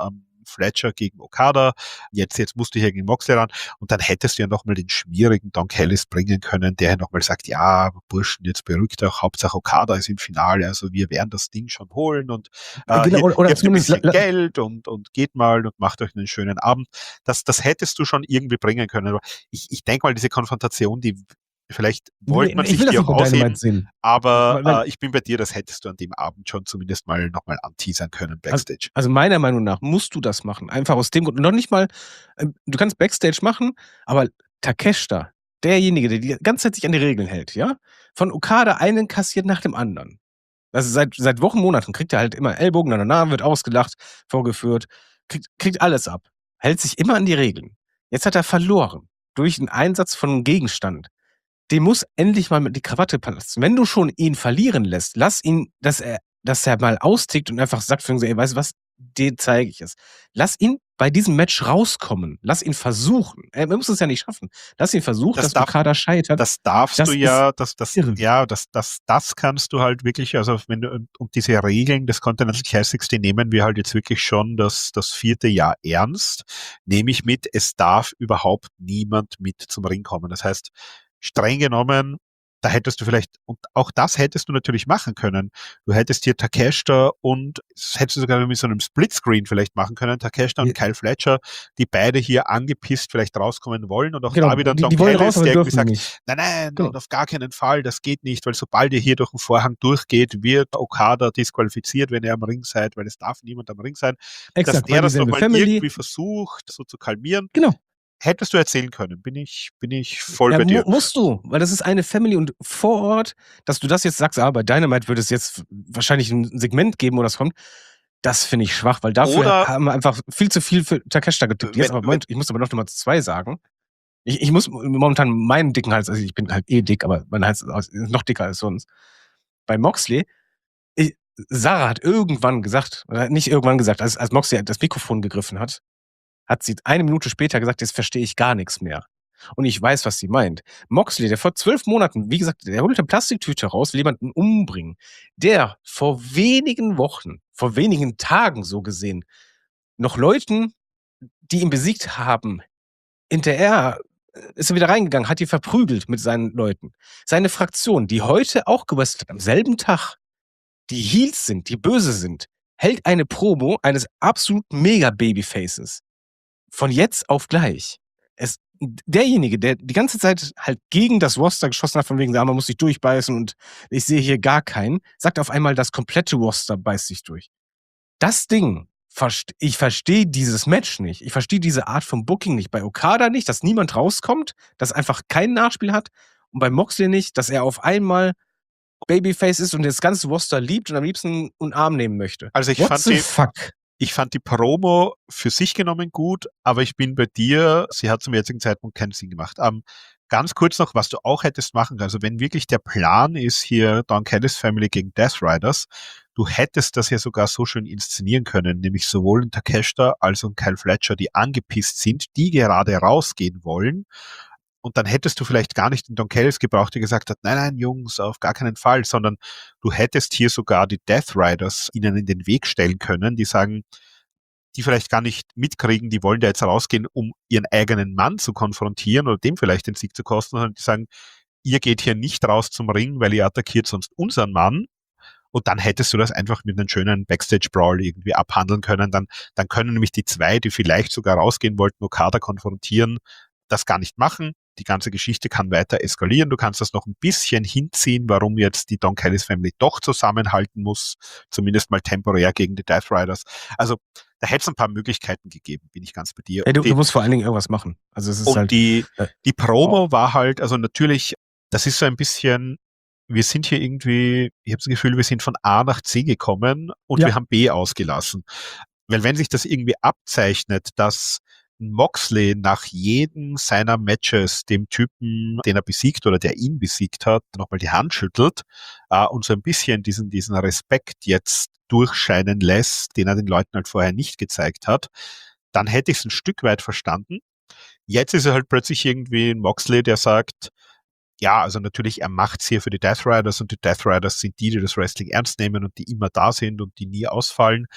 Fletcher gegen Okada, jetzt, jetzt musst du hier gegen Moxley ran und dann hättest du ja nochmal den schwierigen Don Callis bringen können, der ja nochmal sagt, ja, Burschen, jetzt beruhigt auch, Hauptsache Okada ist im Finale, also wir werden das Ding schon holen und äh, Genau, hier, oder- oder hier habt ihr ein zumindest bisschen la- la- Geld und, und geht mal und macht euch einen schönen Abend. Das, das hättest du schon irgendwie bringen können. Aber ich, ich denke mal, diese Konfrontation, die vielleicht wollte man ich sich will das die nicht auch bei Dynamite ausheben, sehen. aber Weil- weil- äh, ich bin bei dir, das hättest du an dem Abend schon zumindest mal nochmal anteasern können, Backstage. Also meiner Meinung nach musst du das machen. Einfach aus dem Grund. Noch nicht mal, äh, du kannst Backstage machen, aber Takeshita, derjenige, der die ganze Zeit sich an die Regeln hält, ja, von Okada einen kassiert nach dem anderen. Also seit, seit Wochen, Monaten kriegt er halt immer Ellbogen an der Nase, wird ausgelacht, vorgeführt, kriegt, kriegt alles ab. Hält sich immer an die Regeln. Jetzt hat er verloren. Durch einen Einsatz von einem Gegenstand. Dem muss endlich mal mit die Krawatte passen. Wenn du schon ihn verlieren lässt, lass ihn, dass er, dass er mal austickt und einfach sagt, für ihn so, ey, weißt du was, den zeige ich es. Lass ihn bei diesem Match rauskommen. Lass ihn versuchen. Er muss es ja nicht schaffen. Lass ihn versuchen, Das dass darf- Okada scheitert. Das darfst Das du ja, das, das, irre. ja, das, das, das kannst du halt wirklich, also wenn du, und diese Regeln des Continental Classics, die nehmen wir halt jetzt wirklich schon das, das vierte Jahr ernst, nehme ich mit, es darf überhaupt niemand mit zum Ring kommen. Das heißt, streng genommen, da hättest du vielleicht, und auch das hättest du natürlich machen können. Du hättest hier Takeshita und das hättest du sogar mit so einem Splitscreen vielleicht machen können, Takeshita und Ja. Kyle Fletcher, die beide hier angepisst vielleicht rauskommen wollen und auch Genau, da wieder die, Don die wollen Callis, raus, aber der irgendwie dürfen sagt, nicht. nein, nein, Genau. und auf gar keinen Fall, das geht nicht, weil sobald ihr hier durch den Vorhang durchgeht, wird Okada disqualifiziert, wenn ihr am Ring seid, weil es darf niemand am Ring sein. Exakt, Dass weil der das dieselbe nochmal Family. irgendwie versucht, so zu kalmieren, Genau. hättest du erzählen können. Bin ich, bin ich voll Ja, bei dir. mu musst du, weil das ist eine Family und vor Ort, dass du das jetzt sagst, ah, bei Dynamite würde es jetzt wahrscheinlich ein Segment geben oder es kommt, das finde ich schwach, weil dafür Oder- haben wir einfach viel zu viel für Takeshita getippt. Jetzt Wenn- aber Moment, ich muss aber noch Nummer zwei sagen. Ich, ich muss momentan meinen dicken Hals, also ich bin halt eh dick, aber mein Hals ist noch dicker als sonst. Bei Moxley, ich, Sarah hat irgendwann gesagt, oder nicht irgendwann gesagt, als, als Moxley das Mikrofon gegriffen hat, hat sie eine Minute später gesagt, jetzt verstehe ich gar nichts mehr. Und ich weiß, was sie meint. Moxley, der vor zwölf Monaten, wie gesagt, der holt eine Plastiktüte raus, will jemanden umbringen. Der vor wenigen Wochen, vor wenigen Tagen so gesehen, noch Leuten, die ihn besiegt haben, hinterher äh, ist er wieder reingegangen, hat die verprügelt mit seinen Leuten. Seine Fraktion, die heute auch gewrestelt hat, am selben Tag, die Heels sind, die böse sind, hält eine Promo eines absolut Mega-Babyfaces. Von jetzt auf gleich. Es, derjenige, der die ganze Zeit halt gegen das Roster geschossen hat, von wegen, ja, man muss sich durchbeißen und ich sehe hier gar keinen, sagt auf einmal, das komplette Roster beißt sich durch. Das Ding, verst- ich verstehe dieses Match nicht. Ich verstehe diese Art von Booking nicht. Bei Okada nicht, dass niemand rauskommt, dass einfach kein Nachspiel hat. Und bei Moxley nicht, dass er auf einmal Babyface ist und das ganze Roster liebt und am liebsten einen Arm nehmen möchte. Also ich What fand the die, fuck? ich fand die Promo für sich genommen gut, aber ich bin bei dir, sie hat zum jetzigen Zeitpunkt keinen Sinn gemacht. Ähm, ganz kurz noch, was du auch hättest machen können, also wenn wirklich der Plan ist, hier Don Callis Family gegen Death Riders, du hättest das ja sogar so schön inszenieren können, nämlich sowohl ein Takeshita als auch ein Kyle Fletcher, die angepisst sind, die gerade rausgehen wollen. Und dann hättest du vielleicht gar nicht den Don Callis gebraucht, der gesagt hat, nein, nein, Jungs, auf gar keinen Fall, sondern du hättest hier sogar die Death Riders ihnen in den Weg stellen können, die sagen, die vielleicht gar nicht mitkriegen, die wollen da jetzt rausgehen, um ihren eigenen Mann zu konfrontieren oder dem vielleicht den Sieg zu kosten, sondern die sagen, ihr geht hier nicht raus zum Ring, weil ihr attackiert sonst unseren Mann. Und dann hättest du das einfach mit einem schönen Backstage-Brawl irgendwie abhandeln können. Dann, dann können nämlich die zwei, die vielleicht sogar rausgehen wollten, Okada konfrontieren, das gar nicht machen. Die ganze Geschichte kann weiter eskalieren. Du kannst das noch ein bisschen hinziehen, warum jetzt die Don Callis Family doch zusammenhalten muss, zumindest mal temporär gegen die Death Riders. Also da hätte es ein paar Möglichkeiten gegeben, bin ich ganz bei dir. Ey, du, Und die, du musst vor allen Dingen irgendwas machen. Also es ist und halt. die, äh, die Promo war halt, also natürlich, das ist so ein bisschen, wir sind hier irgendwie, ich habe das Gefühl, wir sind von A nach C gekommen und Ja. wir haben B ausgelassen. Weil wenn sich das irgendwie abzeichnet, dass Moxley nach jedem seiner Matches dem Typen, den er besiegt oder der ihn besiegt hat, nochmal die Hand schüttelt äh, und so ein bisschen diesen, diesen Respekt jetzt durchscheinen lässt, den er den Leuten halt vorher nicht gezeigt hat, dann hätte ich es ein Stück weit verstanden. Jetzt ist er halt plötzlich irgendwie ein Moxley, der sagt, ja, also natürlich, er macht's hier für die Death Riders und die Death Riders sind die, die das Wrestling ernst nehmen und die immer da sind und die nie ausfallen.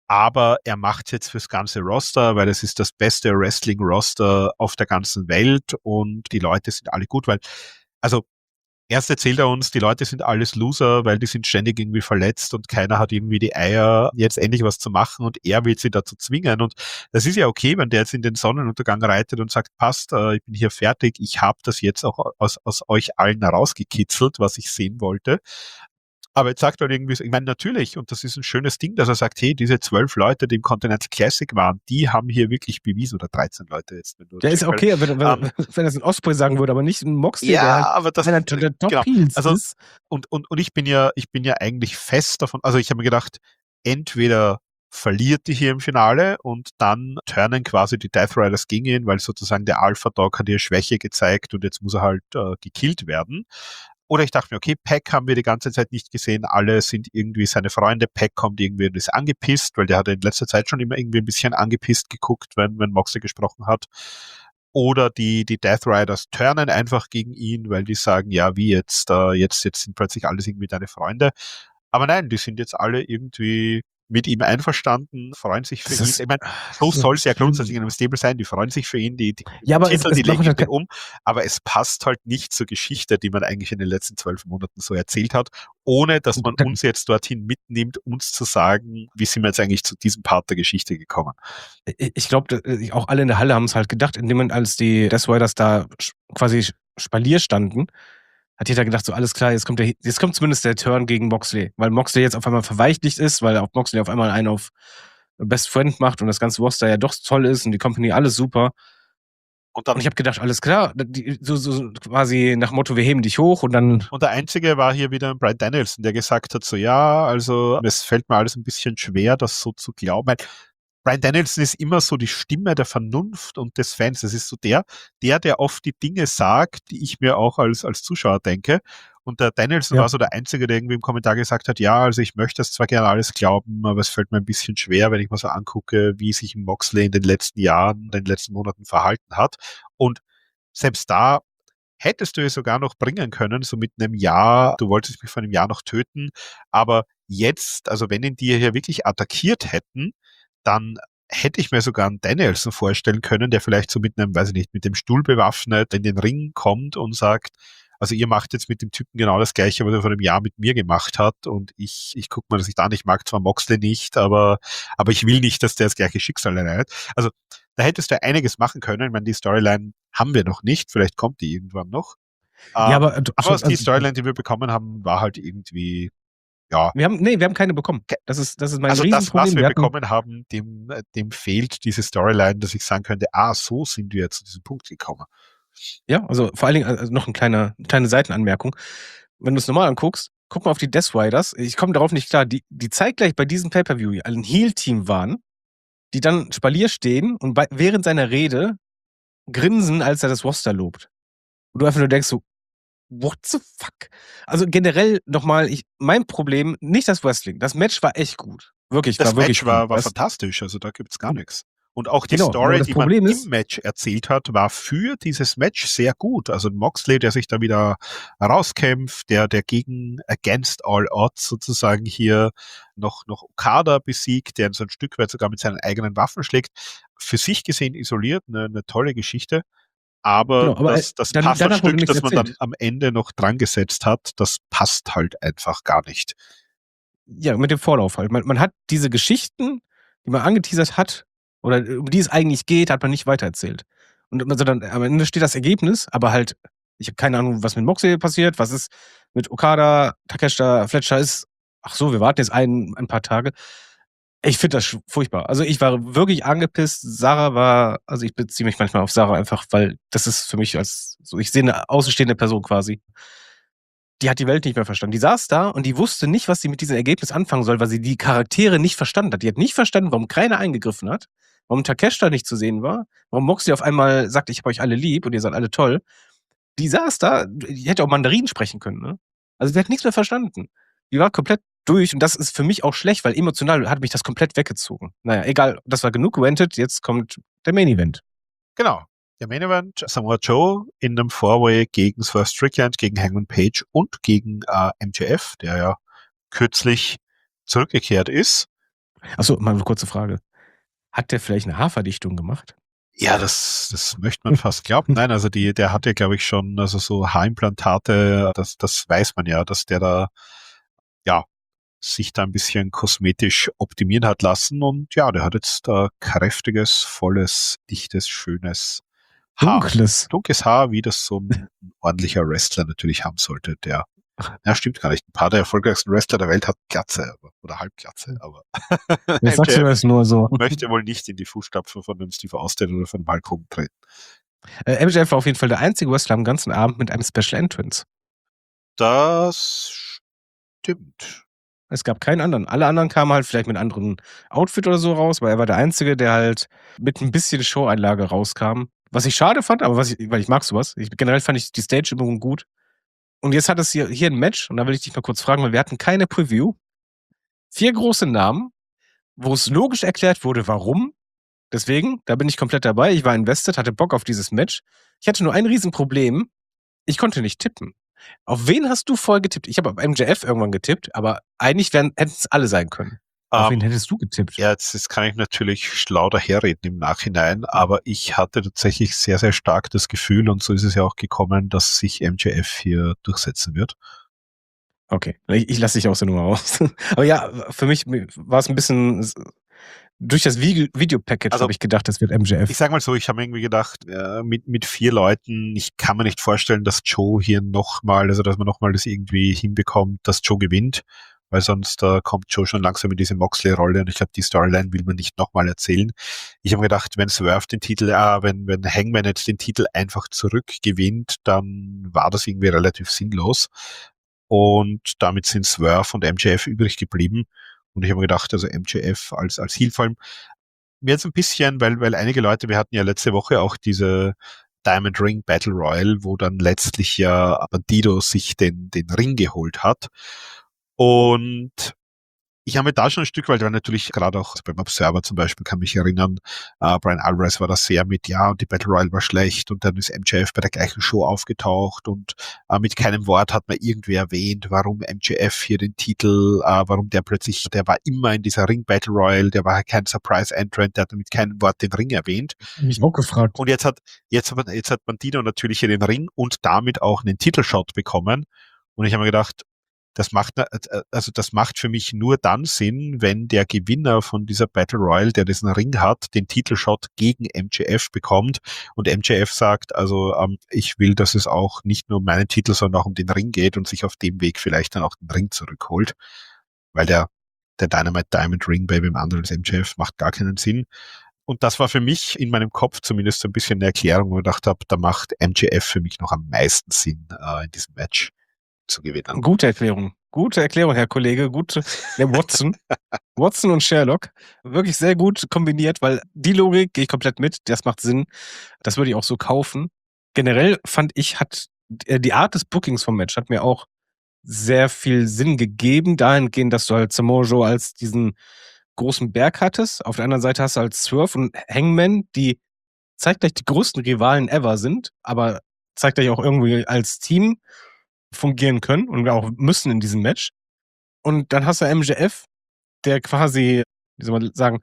aber er macht jetzt fürs ganze Roster, weil es ist das beste Wrestling-Roster auf der ganzen Welt und die Leute sind alle gut, weil, also erst erzählt er uns, die Leute sind alles Loser, weil die sind ständig irgendwie verletzt und keiner hat irgendwie die Eier, jetzt endlich was zu machen und er will sie dazu zwingen. Und das ist ja okay, wenn der jetzt in den Sonnenuntergang reitet und sagt, passt, äh, ich bin hier fertig, ich habe das jetzt auch aus, aus euch allen herausgekitzelt, was ich sehen wollte. Aber jetzt sagt er irgendwie, ich meine, natürlich, und das ist ein schönes Ding, dass er sagt, hey, diese zwölf Leute, die im Continental Classic waren, die haben hier wirklich bewiesen, oder dreizehn Leute jetzt. Wenn du Der ist okay, wenn, wenn, ähm, wenn das ein Osprey sagen würde, aber nicht ein Moxley, ja, der halt aber das, einer der genau, Top-Heels also, ist. und, und, und ich bin ja, ich bin ja eigentlich fest davon, also ich habe mir gedacht, entweder verliert die hier im Finale und dann turnen quasi die Death Riders gegen ihn, weil sozusagen der Alpha Dog hat hier Schwäche gezeigt und jetzt muss er halt äh, gekillt werden. Oder ich dachte mir, okay, Pac haben wir die ganze Zeit nicht gesehen, alle sind irgendwie seine Freunde, Pac kommt irgendwie und ist angepisst, weil der hat in letzter Zeit schon immer irgendwie ein bisschen angepisst geguckt, wenn, wenn Moxley gesprochen hat. Oder die, die Death Riders turnen einfach gegen ihn, weil die sagen, ja, wie jetzt, äh, jetzt, jetzt sind plötzlich alles irgendwie deine Freunde. Aber nein, die sind jetzt alle irgendwie mit ihm einverstanden, freuen sich für Das ihn. ist- Ich meine, so so soll es ja schlimm. grundsätzlich in einem Stable sein, die freuen sich für ihn, die, die Ja, aber es- Titel, es die legen machen ihn ja den um, aber es passt halt nicht zur Geschichte, die man eigentlich in den letzten zwölf Monaten so erzählt hat, ohne dass man Da- uns jetzt dorthin mitnimmt, uns zu sagen, wie sind wir jetzt eigentlich zu diesem Part der Geschichte gekommen. Ich ich glaube, auch alle in der Halle haben es halt gedacht, indem man als die Death Riders da sch- quasi Spalier standen, hat jeder gedacht, so alles klar, jetzt kommt der, jetzt kommt zumindest der Turn gegen Moxley, weil Moxley jetzt auf einmal verweichlicht ist, weil auch Moxley auf einmal einen auf Best Friend macht und das ganze Roster ja doch toll ist und die Company alles super. Und dann Und ich habe gedacht, alles klar, die, so, so quasi nach Motto, wir heben dich hoch und dann. Und der Einzige war hier wieder Bryan Danielson, der gesagt hat, so ja, also es fällt mir alles ein bisschen schwer, das so zu glauben. Weil Bryan Danielson ist immer so die Stimme der Vernunft und des Fans. Das ist so der, der, der oft die Dinge sagt, die ich mir auch als, als Zuschauer denke. Und der Danielson Ja. war so der Einzige, der irgendwie im Kommentar gesagt hat, ja, also ich möchte das zwar gerne alles glauben, aber es fällt mir ein bisschen schwer, wenn ich mal so angucke, wie sich Moxley in den letzten Jahren, in den letzten Monaten verhalten hat. Und selbst da hättest du es sogar noch bringen können, so mit einem Jahr, du wolltest mich vor einem Jahr noch töten, aber jetzt, also wenn ihn die hier wirklich attackiert hätten, dann hätte ich mir sogar einen Danielson vorstellen können, der vielleicht so mit einem, weiß ich nicht, mit dem Stuhl bewaffnet in den Ring kommt und sagt, also ihr macht jetzt mit dem Typen genau das Gleiche, was er vor einem Jahr mit mir gemacht hat und ich, ich guck mal, dass ich da nicht mag, zwar Moxley nicht, aber, aber ich will nicht, dass der das gleiche Schicksal erleidet. Also da hättest du einiges machen können. Ich meine, die Storyline haben wir noch nicht, vielleicht kommt die irgendwann noch. Ja, Ähm, aber, aber also, die Storyline, die wir bekommen haben, war halt irgendwie, ja. Wir haben, nee, wir haben keine bekommen. Das ist, das ist mein Also das, Riesenproblem. was wir, wir hatten, bekommen haben, dem, dem fehlt diese Storyline, dass ich sagen könnte, ah, so sind wir zu diesem Punkt gekommen. Ja, also vor allen Dingen also noch ein kleiner, eine kleine Seitenanmerkung. Wenn du es normal anguckst, guck mal auf die Death Riders. Ich komme darauf nicht klar, die, die zeitgleich bei diesem Pay-Per-View ein Heel-Team waren, die dann Spalier stehen und bei, während seiner Rede grinsen, als er das Roster lobt. Und du einfach nur denkst so, what the fuck? Also generell nochmal, ich, mein Problem, nicht das Wrestling. Das Match war echt gut. Wirklich, Das war wirklich Match war, gut. war Das, fantastisch, also da gibt's gar nichts. Und auch die Genau, Story, aber das die Problem man ist- im Match erzählt hat, war für dieses Match sehr gut. Also Moxley, der sich da wieder rauskämpft, der, der gegen Against All Odds sozusagen hier noch, noch Okada besiegt, der so ein Stück weit sogar mit seinen eigenen Waffen schlägt. Für sich gesehen isoliert, eine, eine tolle Geschichte. Aber, Genau, aber, das, das äh, dann- danach wurde Puzzlestück, nichts das man dann erzählt. am Ende noch dran gesetzt hat, das passt halt einfach gar nicht. ja, mit dem Vorlauf halt. Man, man hat diese Geschichten, die man angeteasert hat, oder um die es eigentlich geht, hat man nicht weitererzählt. Und also dann, am Ende steht das Ergebnis, aber halt, ich habe keine Ahnung, was mit Moxley passiert, was ist mit Okada, Takeshita, Fletcher ist, ach so, wir warten jetzt ein, ein paar Tage. Ich finde das sch- furchtbar. Also ich war wirklich angepisst. Sarah war, also ich beziehe mich manchmal auf Sarah einfach, weil das ist für mich als, so ich sehe eine außenstehende Person quasi. Die hat die Welt nicht mehr verstanden. Die saß da und die wusste nicht, was sie mit diesem Ergebnis anfangen soll, weil sie die Charaktere nicht verstanden hat. Die hat nicht verstanden, warum keiner eingegriffen hat, warum Takeshita nicht zu sehen war, warum Moxley auf einmal sagt, ich habe euch alle lieb und ihr seid alle toll. Die saß da, die hätte auch Mandarin sprechen können, ne? Also die hat nichts mehr verstanden. Die war komplett durch und das ist für mich auch schlecht, weil emotional hat mich das komplett weggezogen. Naja, egal, das war genug gewendet, jetzt kommt der Main Event. Genau. Der Main Event, Samoa Joe in einem Four-Way gegen Swerve Strickland, gegen Hangman Page und gegen äh, M J F, der ja kürzlich zurückgekehrt ist. Achso, mal eine kurze Frage. Hat der vielleicht eine Haarverdichtung gemacht? Ja, das, das möchte man fast glauben. Nein, also die, der hatte, glaube ich, schon, also so Haarimplantate, das, das weiß man ja, dass der da, ja, sich da ein bisschen kosmetisch optimieren hat lassen und ja, der hat jetzt da kräftiges, volles, dichtes, schönes Haar. Dunkles. Dunkles Haar, wie das so ein ordentlicher Wrestler natürlich haben sollte, der, ja, stimmt gar nicht. Ein paar der erfolgreichsten Wrestler der Welt hat Glatze oder Halbglatze, aber Jetzt sagst du das nur so. möchte wohl nicht in die Fußstapfen von dem Steve Austin oder von Hulk Hogan treten. Äh, M J F war auf jeden Fall der einzige Wrestler am ganzen Abend mit einem Special Entrance. Das stimmt. Es gab keinen anderen. Alle anderen kamen halt vielleicht mit einem anderen Outfit oder so raus, weil er war der Einzige, der halt mit ein bisschen Show-Einlage rauskam. Was ich schade fand, aber was ich, weil ich mag sowas. Ich, generell fand ich die Stage-Übung gut. Und jetzt hat es hier, hier ein Match, und da will ich dich mal kurz fragen, weil wir hatten keine Preview. Vier große Namen, wo es logisch erklärt wurde, warum. Deswegen, da bin ich komplett dabei. Ich war invested, hatte Bock auf dieses Match. Ich hatte nur ein Riesenproblem. Ich konnte nicht tippen. Auf wen hast du voll getippt? Ich habe auf M J F irgendwann getippt, aber eigentlich wären, hätten es alle sein können. Auf Ähm, wen hättest du getippt? Ja, jetzt, jetzt kann ich natürlich schlau daherreden im Nachhinein, aber ich hatte tatsächlich sehr, sehr stark das Gefühl, und so ist es ja auch gekommen, dass sich M J F hier durchsetzen wird. Okay, ich, ich lasse dich aus der Nummer raus. Aber ja, für mich war es ein bisschen, durch das Video- Videopackage Also, habe ich gedacht, das wird M J F. Ich sag mal so, ich habe irgendwie gedacht, äh, mit, mit vier Leuten, ich kann mir nicht vorstellen, dass Joe hier nochmal, also dass man nochmal das irgendwie hinbekommt, dass Joe gewinnt, weil sonst äh, kommt Joe schon langsam in diese Moxley-Rolle und ich glaube, die Storyline will man nicht nochmal erzählen. Ich habe gedacht, wenn Swerve den Titel, äh, wenn, wenn Hangman jetzt den Titel einfach zurückgewinnt, dann war das irgendwie relativ sinnlos. Und damit sind Swerve und M J F übrig geblieben. Und ich habe mir gedacht, also M J F als, als Heel vor allem, mir jetzt ein bisschen, weil, weil einige Leute, wir hatten ja letzte Woche auch diese Diamond Ring Battle Royal, wo dann letztlich ja Bandido sich den, den Ring geholt hat. Und ich habe mir da schon ein Stück weit, weil natürlich gerade auch beim Observer zum Beispiel, kann mich erinnern, äh, Brian Alvarez war da sehr mit, ja, und die Battle Royale war schlecht und dann ist M J F bei der gleichen Show aufgetaucht und äh, mit keinem Wort hat man irgendwie erwähnt, warum M J F hier den Titel, äh, warum der plötzlich, der war immer in dieser Ring Battle Royale, der war kein Surprise Entrant, der hat mit keinem Wort den Ring erwähnt. Mich auch gefragt. Und jetzt hat, jetzt hat, jetzt hat Bandido natürlich hier den Ring und damit auch einen Titelshot bekommen. Und ich habe mir gedacht, das macht, also das macht für mich nur dann Sinn, wenn der Gewinner von dieser Battle Royale, der diesen Ring hat, den Titelshot gegen M J F bekommt und M J F sagt, also ähm, ich will, dass es auch nicht nur um meinen Titel, sondern auch um den Ring geht und sich auf dem Weg vielleicht dann auch den Ring zurückholt, weil der, der Dynamite Diamond Ring bei wem anderen als M J F macht gar keinen Sinn. Und das war für mich in meinem Kopf zumindest so ein bisschen eine Erklärung, wo ich gedacht habe, da macht M J F für mich noch am meisten Sinn äh, in diesem Match zu gewinnen. Gute Erklärung. Gute Erklärung, Herr Kollege. Gute, der Watson. Watson und Sherlock. Wirklich sehr gut kombiniert, weil die Logik gehe ich komplett mit. Das macht Sinn. Das würde ich auch so kaufen. Generell fand ich, hat die Art des Bookings vom Match hat mir auch sehr viel Sinn gegeben, dahingehend, dass du halt Samoa Joe als diesen großen Berg hattest. Auf der anderen Seite hast du halt Swerve und Hangman, die zeitgleich die größten Rivalen ever sind, aber zeitgleich auch irgendwie als Team fungieren können und auch müssen in diesem Match. Und dann hast du M J F, der quasi, wie soll man sagen,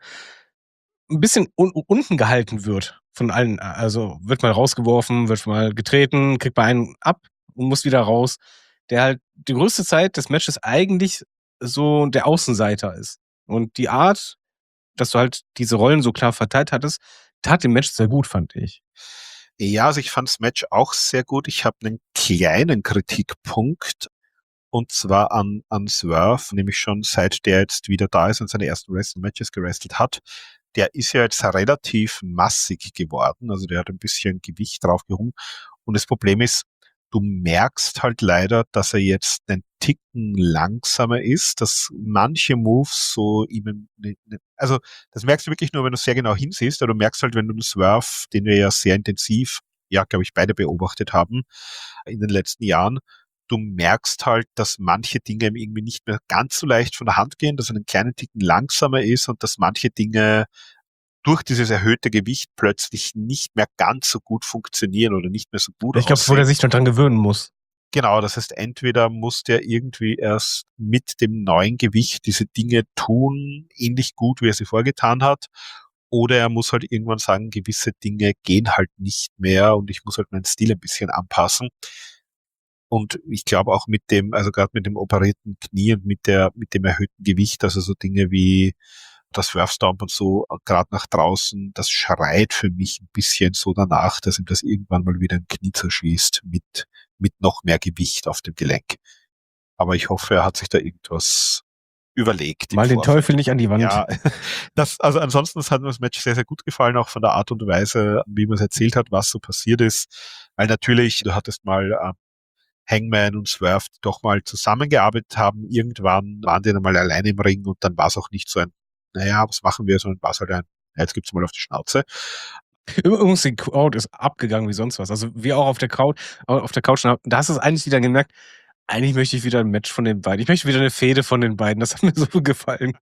ein bisschen un- unten gehalten wird von allen. Also wird mal rausgeworfen, wird mal getreten, kriegt mal einen ab und muss wieder raus. Der halt die größte Zeit des Matches eigentlich so der Außenseiter ist. Und die Art, dass du halt diese Rollen so klar verteilt hattest, tat dem Match sehr gut, fand ich. Ja, also ich fand das Match auch sehr gut. Ich habe einen kleinen Kritikpunkt und zwar an, an Swerve, nämlich schon seit der jetzt wieder da ist und seine ersten Wrestling-Matches gewrestelt hat. Der ist ja jetzt relativ massig geworden, also der hat ein bisschen Gewicht draufgehoben und das Problem ist, du merkst halt leider, dass er jetzt einen Ticken langsamer ist, dass manche Moves so ihm, also das merkst du wirklich nur, wenn du sehr genau hinsiehst, aber du merkst halt, wenn du den Swerve, den wir ja sehr intensiv, ja, glaube ich, beide beobachtet haben in den letzten Jahren, du merkst halt, dass manche Dinge ihm irgendwie nicht mehr ganz so leicht von der Hand gehen, dass er einen kleinen Ticken langsamer ist und dass manche Dinge durch dieses erhöhte Gewicht plötzlich nicht mehr ganz so gut funktionieren oder nicht mehr so gut Ich glaube, wo der sich noch dran gewöhnen muss. Genau, das heißt, entweder muss der irgendwie erst mit dem neuen Gewicht diese Dinge tun, ähnlich gut, wie er sie vorgetan hat, oder er muss halt irgendwann sagen, gewisse Dinge gehen halt nicht mehr und ich muss halt meinen Stil ein bisschen anpassen. Und ich glaube auch mit dem, also gerade mit dem operierten Knie und mit der, mit dem erhöhten Gewicht, also so Dinge wie das Swerve-Stomp und so, gerade nach draußen, das schreit für mich ein bisschen so danach, dass ihm das irgendwann mal wieder ein Knie zerschießt mit, mit noch mehr Gewicht auf dem Gelenk. Aber ich hoffe, er hat sich da irgendwas überlegt. Mal den Teufel nicht an die Wand. Ja, das, also ansonsten das hat mir das Match sehr, sehr gut gefallen, auch von der Art und Weise, wie man es erzählt hat, was so passiert ist. Weil natürlich, du hattest mal äh, Hangman und Swerve, die doch mal zusammengearbeitet haben. Irgendwann waren die dann mal alleine im Ring und dann war es auch nicht so ein, naja, was machen wir, sondern war es halt ein, ja, jetzt gibt's mal auf die Schnauze. Übrigens, die Crowd ist abgegangen wie sonst was. Also wir auch auf der Couch, auf der Couch, da hast du es eigentlich wieder gemerkt, eigentlich möchte ich wieder ein Match von den beiden. Ich möchte wieder eine Fehde von den beiden. Das hat mir so gefallen.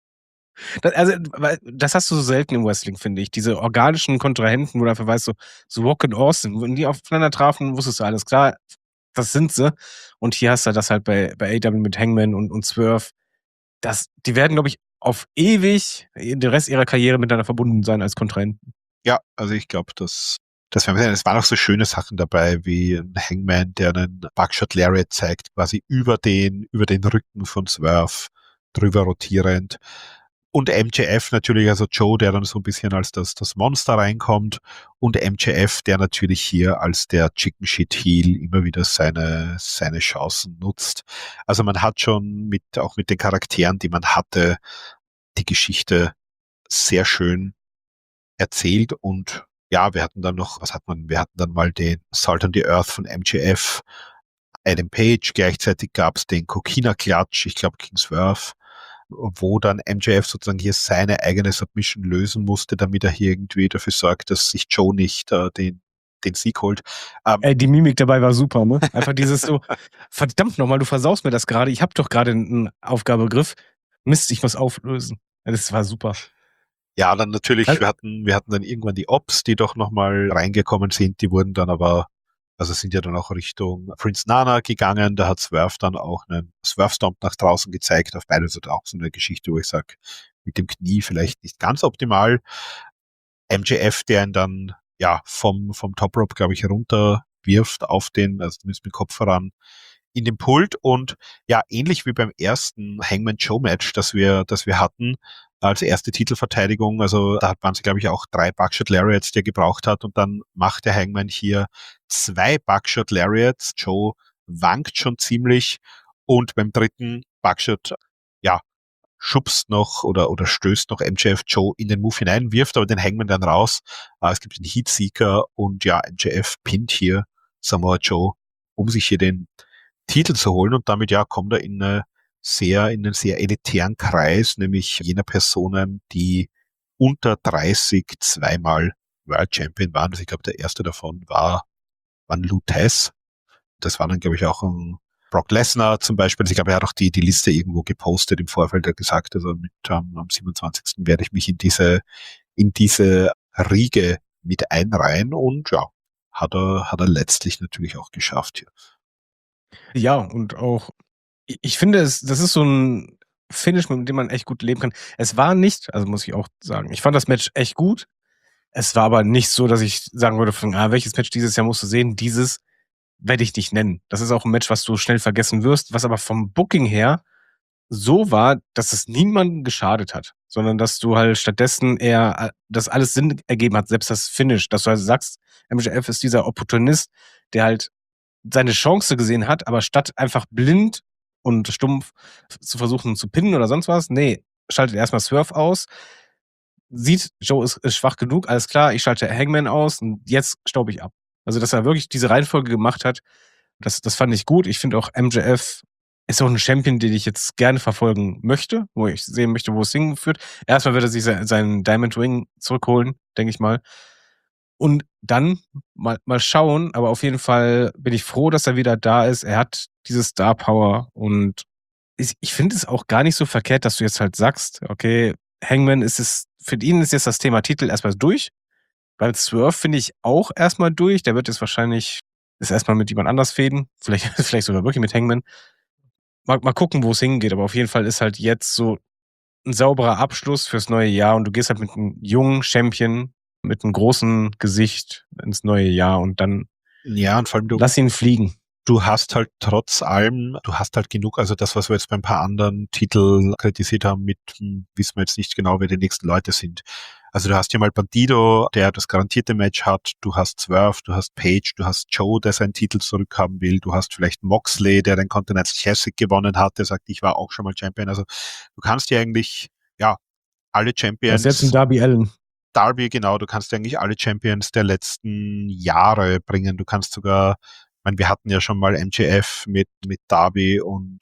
Das, also, das hast du so selten im Wrestling, finde ich. Diese organischen Kontrahenten, wo du einfach weißt, so, so Rock und Austin, wenn die aufeinander trafen, wusstest du alles klar, das sind sie. Und hier hast du das halt bei, bei A E W mit Hangman und, und Swerve. Das, die werden, glaube ich, auf ewig den Rest ihrer Karriere miteinander verbunden sein als Kontrahenten. Ja, also ich glaube, dass das werden wir sehen. Es waren auch so schöne Sachen dabei, wie ein Hangman, der einen Buckshot Lariat zeigt, quasi über den, über den Rücken von Swerve, drüber rotierend. Und M J F natürlich, also Joe, der dann so ein bisschen als das, das Monster reinkommt. Und M J F, der natürlich hier als der Chicken Shit Heel immer wieder seine, seine Chancen nutzt. Also man hat schon mit, auch mit den Charakteren, die man hatte, die Geschichte sehr schön erzählt. Und ja, wir hatten dann noch, was hat man, wir hatten dann mal den Salt on the Earth von M J F, Adam Page, gleichzeitig gab es den Kokina-Klatsch, ich glaube King Swerve, wo dann M J F sozusagen hier seine eigene Submission lösen musste, damit er hier irgendwie dafür sorgt, dass sich Joe nicht äh, den, den Sieg holt. Ähm, Ey, die Mimik dabei war super, ne? Einfach dieses so, verdammt nochmal, du versaust mir das gerade, ich habe doch gerade einen Aufgabegriff. Mist, ich muss auflösen. Ja, das war super. Ja, dann natürlich, Also, wir hatten, wir hatten dann irgendwann die Ops, die doch nochmal reingekommen sind, die wurden dann aber, also sind ja dann auch Richtung Prince Nana gegangen, da hat Swerve dann auch einen Swerve-Stomp nach draußen gezeigt, auf beide Seiten auch so eine Geschichte, wo ich sage, mit dem Knie vielleicht nicht ganz optimal. M J F, der ihn dann, ja, vom, vom Top Rope, glaube ich, herunter wirft auf den, also zumindest mit dem Kopf voran, in den Pult und ja, ähnlich wie beim ersten Hangman Joe Match, das wir, das wir hatten, als erste Titelverteidigung, also da waren es, glaube ich, auch drei Buckshot Lariats, die er gebraucht hat und dann macht der Hangman hier zwei Buckshot Lariats. Joe wankt schon ziemlich und beim dritten Buckshot, ja, schubst noch oder, oder stößt noch M J F Joe in den Move hinein, wirft aber den Hangman dann raus. Es gibt einen Heatseeker und ja, M J F pinnt hier Samoa Joe, um sich hier den Titel zu holen und damit ja kommt er in eine sehr, in einen sehr elitären Kreis, nämlich jener Personen, die unter dreißig zweimal World Champion waren. Also ich glaube, der erste davon war, war ein Lou Tess. Das war dann, glaube ich, auch ein Brock Lesnar zum Beispiel. Also ich glaube, er hat auch die, die Liste irgendwo gepostet im Vorfeld, er hat gesagt, also mit, um, am siebenundzwanzigsten werde ich mich in diese, in diese Riege mit einreihen und ja, hat er, hat er letztlich natürlich auch geschafft hier. Ja, und auch, ich finde, es, das ist so ein Finish, mit dem man echt gut leben kann. Es war nicht, also muss ich auch sagen, ich fand das Match echt gut. Es war aber nicht so, dass ich sagen würde, von, ah, welches Match dieses Jahr musst du sehen, dieses werde ich dich nennen. Das ist auch ein Match, was du schnell vergessen wirst, was aber vom Booking her so war, dass es niemandem geschadet hat, sondern dass du halt stattdessen eher, dass alles Sinn ergeben hat, selbst das Finish, dass du also sagst, M J F ist dieser Opportunist, der halt seine Chance gesehen hat, aber statt einfach blind und stumpf zu versuchen zu pinnen oder sonst was, nee, schaltet erstmal Swerve aus, sieht, Joe ist, ist schwach genug, alles klar, ich schalte Hangman aus und jetzt staub ich ab. Also, dass er wirklich diese Reihenfolge gemacht hat, das, das fand ich gut. Ich finde auch M J F ist auch ein Champion, den ich jetzt gerne verfolgen möchte, wo ich sehen möchte, wo es hinführt. Erstmal wird er sich se- seinen Diamond Ring zurückholen, denke ich mal. Und dann mal, mal schauen, aber auf jeden Fall bin ich froh, dass er wieder da ist. Er hat diese Star Power und ich, ich finde es auch gar nicht so verkehrt, dass du jetzt halt sagst, okay, Hangman ist es, für ihn ist jetzt das Thema Titel erstmal durch. Beim Swerve finde ich auch erstmal durch. Der wird jetzt wahrscheinlich ist erstmal mit jemand anders fäden, vielleicht, vielleicht sogar wirklich mit Hangman. Mal, mal gucken, wo es hingeht, aber auf jeden Fall ist halt jetzt so ein sauberer Abschluss fürs neue Jahr und du gehst halt mit einem jungen Champion, mit einem großen Gesicht ins neue Jahr und dann Ja, und vor allem du, lass ihn fliegen. du hast halt trotz allem, du hast halt genug, also das, was wir jetzt bei ein paar anderen Titeln kritisiert haben, mit, hm, wissen wir jetzt nicht genau, wer die nächsten Leute sind. Also du hast ja mal Bandido, der das garantierte Match hat, du hast Swerve, du hast Page, du hast Joe, der seinen Titel zurückhaben will, du hast vielleicht Moxley, der den Continental Classic gewonnen hat, der sagt, ich war auch schon mal Champion. Also du kannst ja eigentlich, ja, alle Das Champions, ist jetzt ein Darby Allin. Darby, genau, du kannst eigentlich alle Champions der letzten Jahre bringen. Du kannst sogar, ich meine, wir hatten ja schon mal M J F mit, mit Darby und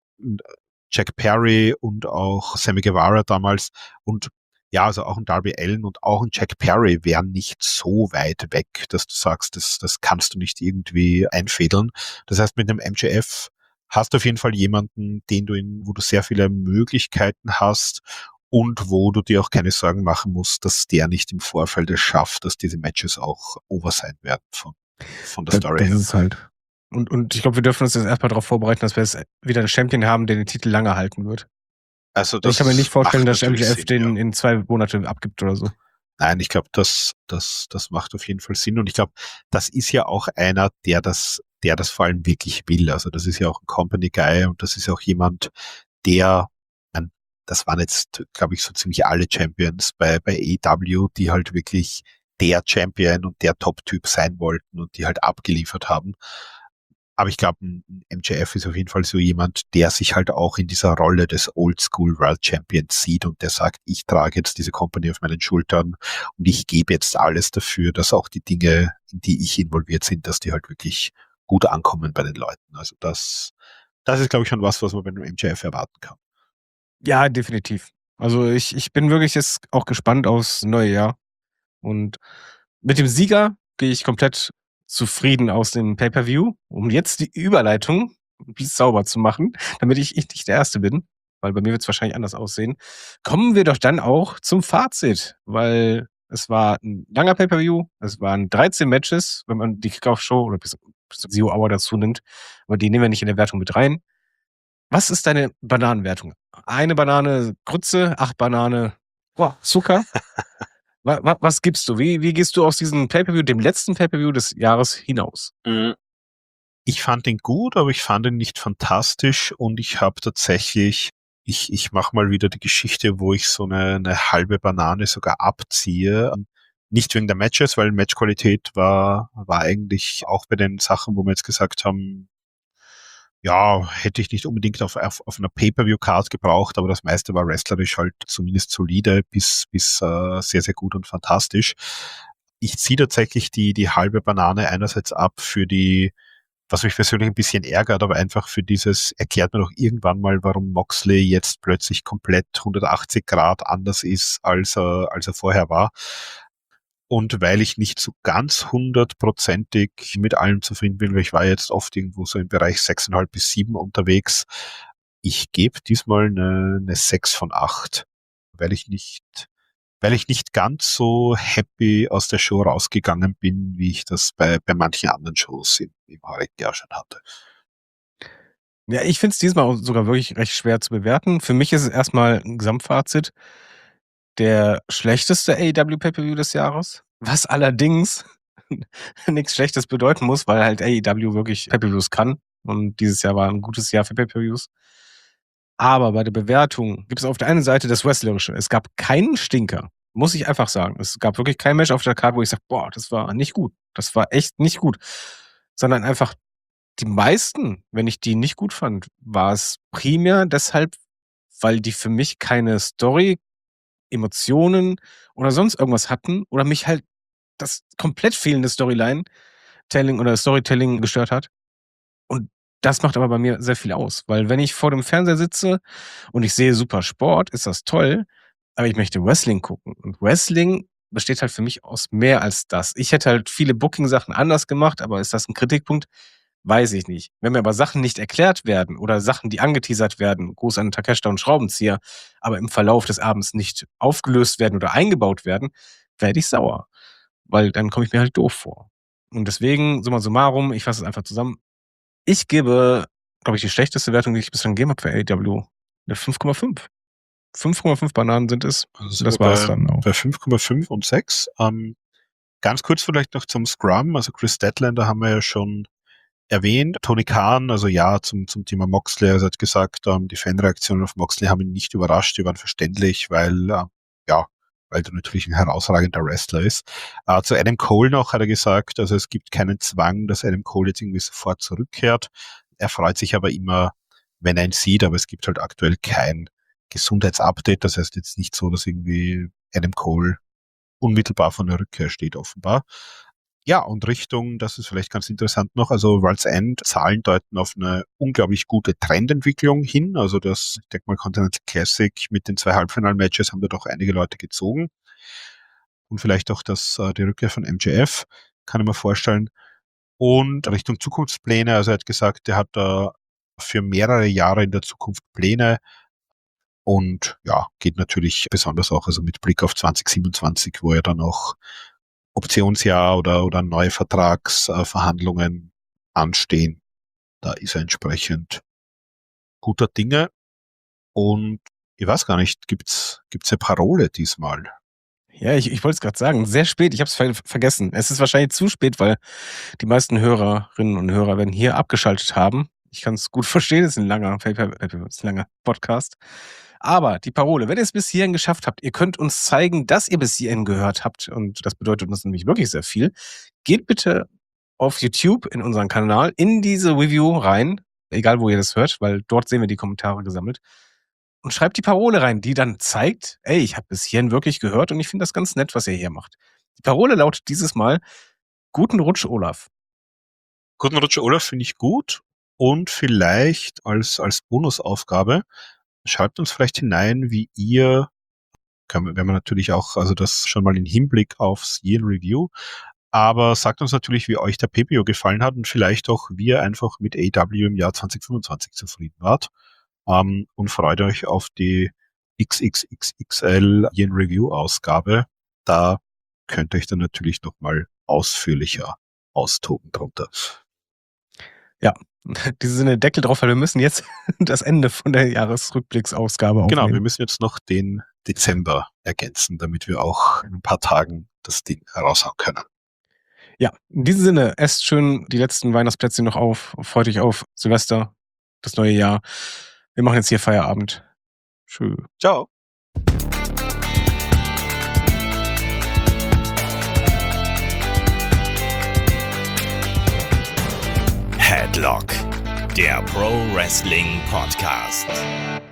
Jack Perry und auch Sammy Guevara damals und ja, also auch ein Darby Allin und auch ein Jack Perry wären nicht so weit weg, dass du sagst, das, das kannst du nicht irgendwie einfädeln. Das heißt, mit einem M J F hast du auf jeden Fall jemanden, den du in, wo du sehr viele Möglichkeiten hast und wo du dir auch keine Sorgen machen musst, dass der nicht im Vorfeld es schafft, dass diese Matches auch over sein werden von, von der Das, Story das her. ist es halt. Und, und ich glaube, wir dürfen uns jetzt erstmal darauf vorbereiten, dass wir jetzt wieder einen Champion haben, der den Titel lange halten wird. Also Ich das kann mir nicht vorstellen, macht dass M natürlich J F Sinn, den ja. in zwei Monate abgibt oder so. Nein, ich glaube, das, das, das macht auf jeden Fall Sinn. Und ich glaube, das ist ja auch einer, der das, der das vor allem wirklich will. Also das ist ja auch ein Company Guy und das ist auch jemand, der, man, das waren jetzt, glaube ich, so ziemlich alle Champions bei, bei A E W, die halt wirklich der Champion und der Top-Typ sein wollten und die halt abgeliefert haben. Aber ich glaube, ein M J F ist auf jeden Fall so jemand, der sich halt auch in dieser Rolle des Oldschool World Champions sieht und der sagt, ich trage jetzt diese Company auf meinen Schultern und ich gebe jetzt alles dafür, dass auch die Dinge, in die ich involviert sind, dass die halt wirklich gut ankommen bei den Leuten. Also das, das ist, glaube ich, schon was, was man bei einem M J F erwarten kann. Ja, definitiv. Also ich, ich bin wirklich jetzt auch gespannt aufs neue Jahr. Und mit dem Sieger gehe ich komplett zufrieden aus dem Pay-Per-View, um jetzt die Überleitung wie sauber zu machen, damit ich, ich nicht der Erste bin, weil bei mir wird es wahrscheinlich anders aussehen. Kommen wir doch dann auch zum Fazit, weil es war ein langer Pay-Per-View, es waren dreizehn Matches, wenn man die Kickoff-Show oder bis, bis zur Zero Hour dazu nimmt, aber die nehmen wir nicht in der Wertung mit rein. Was ist deine Bananenwertung? Eine Banane Grütze, acht Banane boah, Zucker. wa, wa, was gibst du? Wie, wie gehst du aus diesem Pay-Per-View, dem letzten Pay-Per-View des Jahres hinaus? Ich fand ihn gut, aber ich fand ihn nicht fantastisch und ich habe tatsächlich, ich, ich mache mal wieder die Geschichte, wo ich so eine, eine halbe Banane sogar abziehe. Nicht wegen der Matches, weil Matchqualität war, war eigentlich auch bei den Sachen, wo wir jetzt gesagt haben, ja, hätte ich nicht unbedingt auf, auf, auf einer Pay-Per-View-Card gebraucht, aber das meiste war wrestlerisch halt zumindest solide bis, bis äh, sehr, sehr gut und fantastisch. Ich ziehe tatsächlich die, die halbe Banane einerseits ab für die, was mich persönlich ein bisschen ärgert, aber einfach für dieses, erklärt mir doch irgendwann mal, warum Moxley jetzt plötzlich komplett hundertachtzig Grad anders ist, als er, als er vorher war. Und weil ich nicht so ganz hundertprozentig mit allem zufrieden bin, weil ich war jetzt oft irgendwo so im Bereich sechs Komma fünf bis sieben unterwegs. Ich gebe diesmal eine, eine sechs von acht, weil ich nicht, weil ich nicht ganz so happy aus der Show rausgegangen bin, wie ich das bei, bei manchen anderen Shows im, im heurigen Jahr schon hatte. Ja, ich finde es diesmal auch sogar wirklich recht schwer zu bewerten. Für mich ist es erstmal ein Gesamtfazit. Der schlechteste A E W Pay-Per-View des Jahres, was allerdings nichts Schlechtes bedeuten muss, weil halt A E W wirklich Pay-Per-Views kann. Und dieses Jahr war ein gutes Jahr für Pay-Per-Views. Aber bei der Bewertung gibt es auf der einen Seite das Wrestlerische. Es gab keinen Stinker, muss ich einfach sagen. Es gab wirklich kein Match auf der Karte, wo ich sage, boah, das war nicht gut. Das war echt nicht gut. Sondern einfach die meisten, wenn ich die nicht gut fand, war es primär deshalb, weil die für mich keine Story, Emotionen oder sonst irgendwas hatten oder mich halt das komplett fehlende Storyline-Telling oder Storytelling gestört hat. Und das macht aber bei mir sehr viel aus, weil wenn ich vor dem Fernseher sitze und ich sehe super Sport, ist das toll, aber ich möchte Wrestling gucken. Und Wrestling besteht halt für mich aus mehr als das. Ich hätte halt viele Booking-Sachen anders gemacht, aber ist das ein Kritikpunkt? Weiß ich nicht. Wenn mir aber Sachen nicht erklärt werden oder Sachen, die angeteasert werden, Gruß an Takeshita und Schraubenzieher, aber im Verlauf des Abends nicht aufgelöst werden oder eingebaut werden, werde ich sauer. Weil dann komme ich mir halt doof vor. Und deswegen, summa summarum, ich fasse es einfach zusammen. Ich gebe, glaube ich, die schlechteste Wertung, die ich bislang gegeben habe für A E W. Eine fünf Komma fünf. fünf Komma fünf Bananen sind es. Also Das war's bei, dann auch. bei fünf Komma fünf und sechs. Ähm, ganz kurz vielleicht noch zum Scrum. Also Chris Statlander haben wir ja schon erwähnt. Tony Khan, also ja, zum, zum Thema Moxley, also hat gesagt, ähm, die Fanreaktionen auf Moxley haben ihn nicht überrascht, die waren verständlich, weil, äh, ja, weil er natürlich ein herausragender Wrestler ist. Äh, zu Adam Cole noch hat er gesagt, also es gibt keinen Zwang, dass Adam Cole jetzt irgendwie sofort zurückkehrt. Er freut sich aber immer, wenn er ihn sieht, aber es gibt halt aktuell kein Gesundheitsupdate. Das heißt jetzt nicht so, dass irgendwie Adam Cole unmittelbar von der Rückkehr steht, offenbar. Ja, und Richtung, das ist vielleicht ganz interessant noch, also World's End Zahlen deuten auf eine unglaublich gute Trendentwicklung hin. Also das, ich denke mal, Continental Classic mit den zwei Halbfinal-Matches haben da doch einige Leute gezogen. Und vielleicht auch das, die Rückkehr von M J F, kann ich mir vorstellen. Und Richtung Zukunftspläne, also er hat gesagt, er hat da für mehrere Jahre in der Zukunft Pläne. Und ja, geht natürlich besonders auch also mit Blick auf zwanzig siebenundzwanzig, wo er dann auch Optionsjahr oder, oder neue Vertragsverhandlungen äh, anstehen. Da ist er entsprechend guter Dinge. Und ich weiß gar nicht, gibt's, gibt's eine Parole diesmal? Ja, ich, ich wollte es gerade sagen, sehr spät, ich habe es ver- vergessen. Es ist wahrscheinlich zu spät, weil die meisten Hörerinnen und Hörer werden hier abgeschaltet haben. Ich kann es gut verstehen, es ist ein langer, es ist ein langer Podcast. Aber die Parole, wenn ihr es bis hierhin geschafft habt, ihr könnt uns zeigen, dass ihr bis hierhin gehört habt, und das bedeutet uns nämlich wirklich sehr viel. Geht bitte auf YouTube in unseren Kanal, in diese Review rein, egal wo ihr das hört, weil dort sehen wir die Kommentare gesammelt, und schreibt die Parole rein, die dann zeigt, ey, ich habe bis hierhin wirklich gehört und ich finde das ganz nett, was ihr hier macht. Die Parole lautet dieses Mal: Guten Rutsch, Olaf. Guten Rutsch, Olaf, finde ich gut. Und vielleicht als, als Bonusaufgabe, schreibt uns vielleicht hinein, wie ihr, kann, wenn man natürlich auch, also das schon mal in Hinblick aufs Year Review, aber sagt uns natürlich, wie euch der P P O gefallen hat und vielleicht auch, wie ihr einfach mit A E W im Jahr zwanzig fünfundzwanzig zufrieden wart. Um, und freut euch auf die X X X L Year Review Ausgabe. Da könnt ihr euch dann natürlich nochmal ausführlicher austoben drunter. Ja, in diesem Sinne Deckel drauf, weil wir müssen jetzt das Ende von der Jahresrückblicksausgabe aufnehmen. Genau, wir müssen jetzt noch den Dezember ergänzen, damit wir auch in ein paar Tagen das Ding raushauen können. Ja, in diesem Sinne, esst schön die letzten Weihnachtsplätzchen noch auf, freut euch auf Silvester, das neue Jahr. Wir machen jetzt hier Feierabend. Tschö. Ciao. Headlock, der Pro Wrestling Podcast.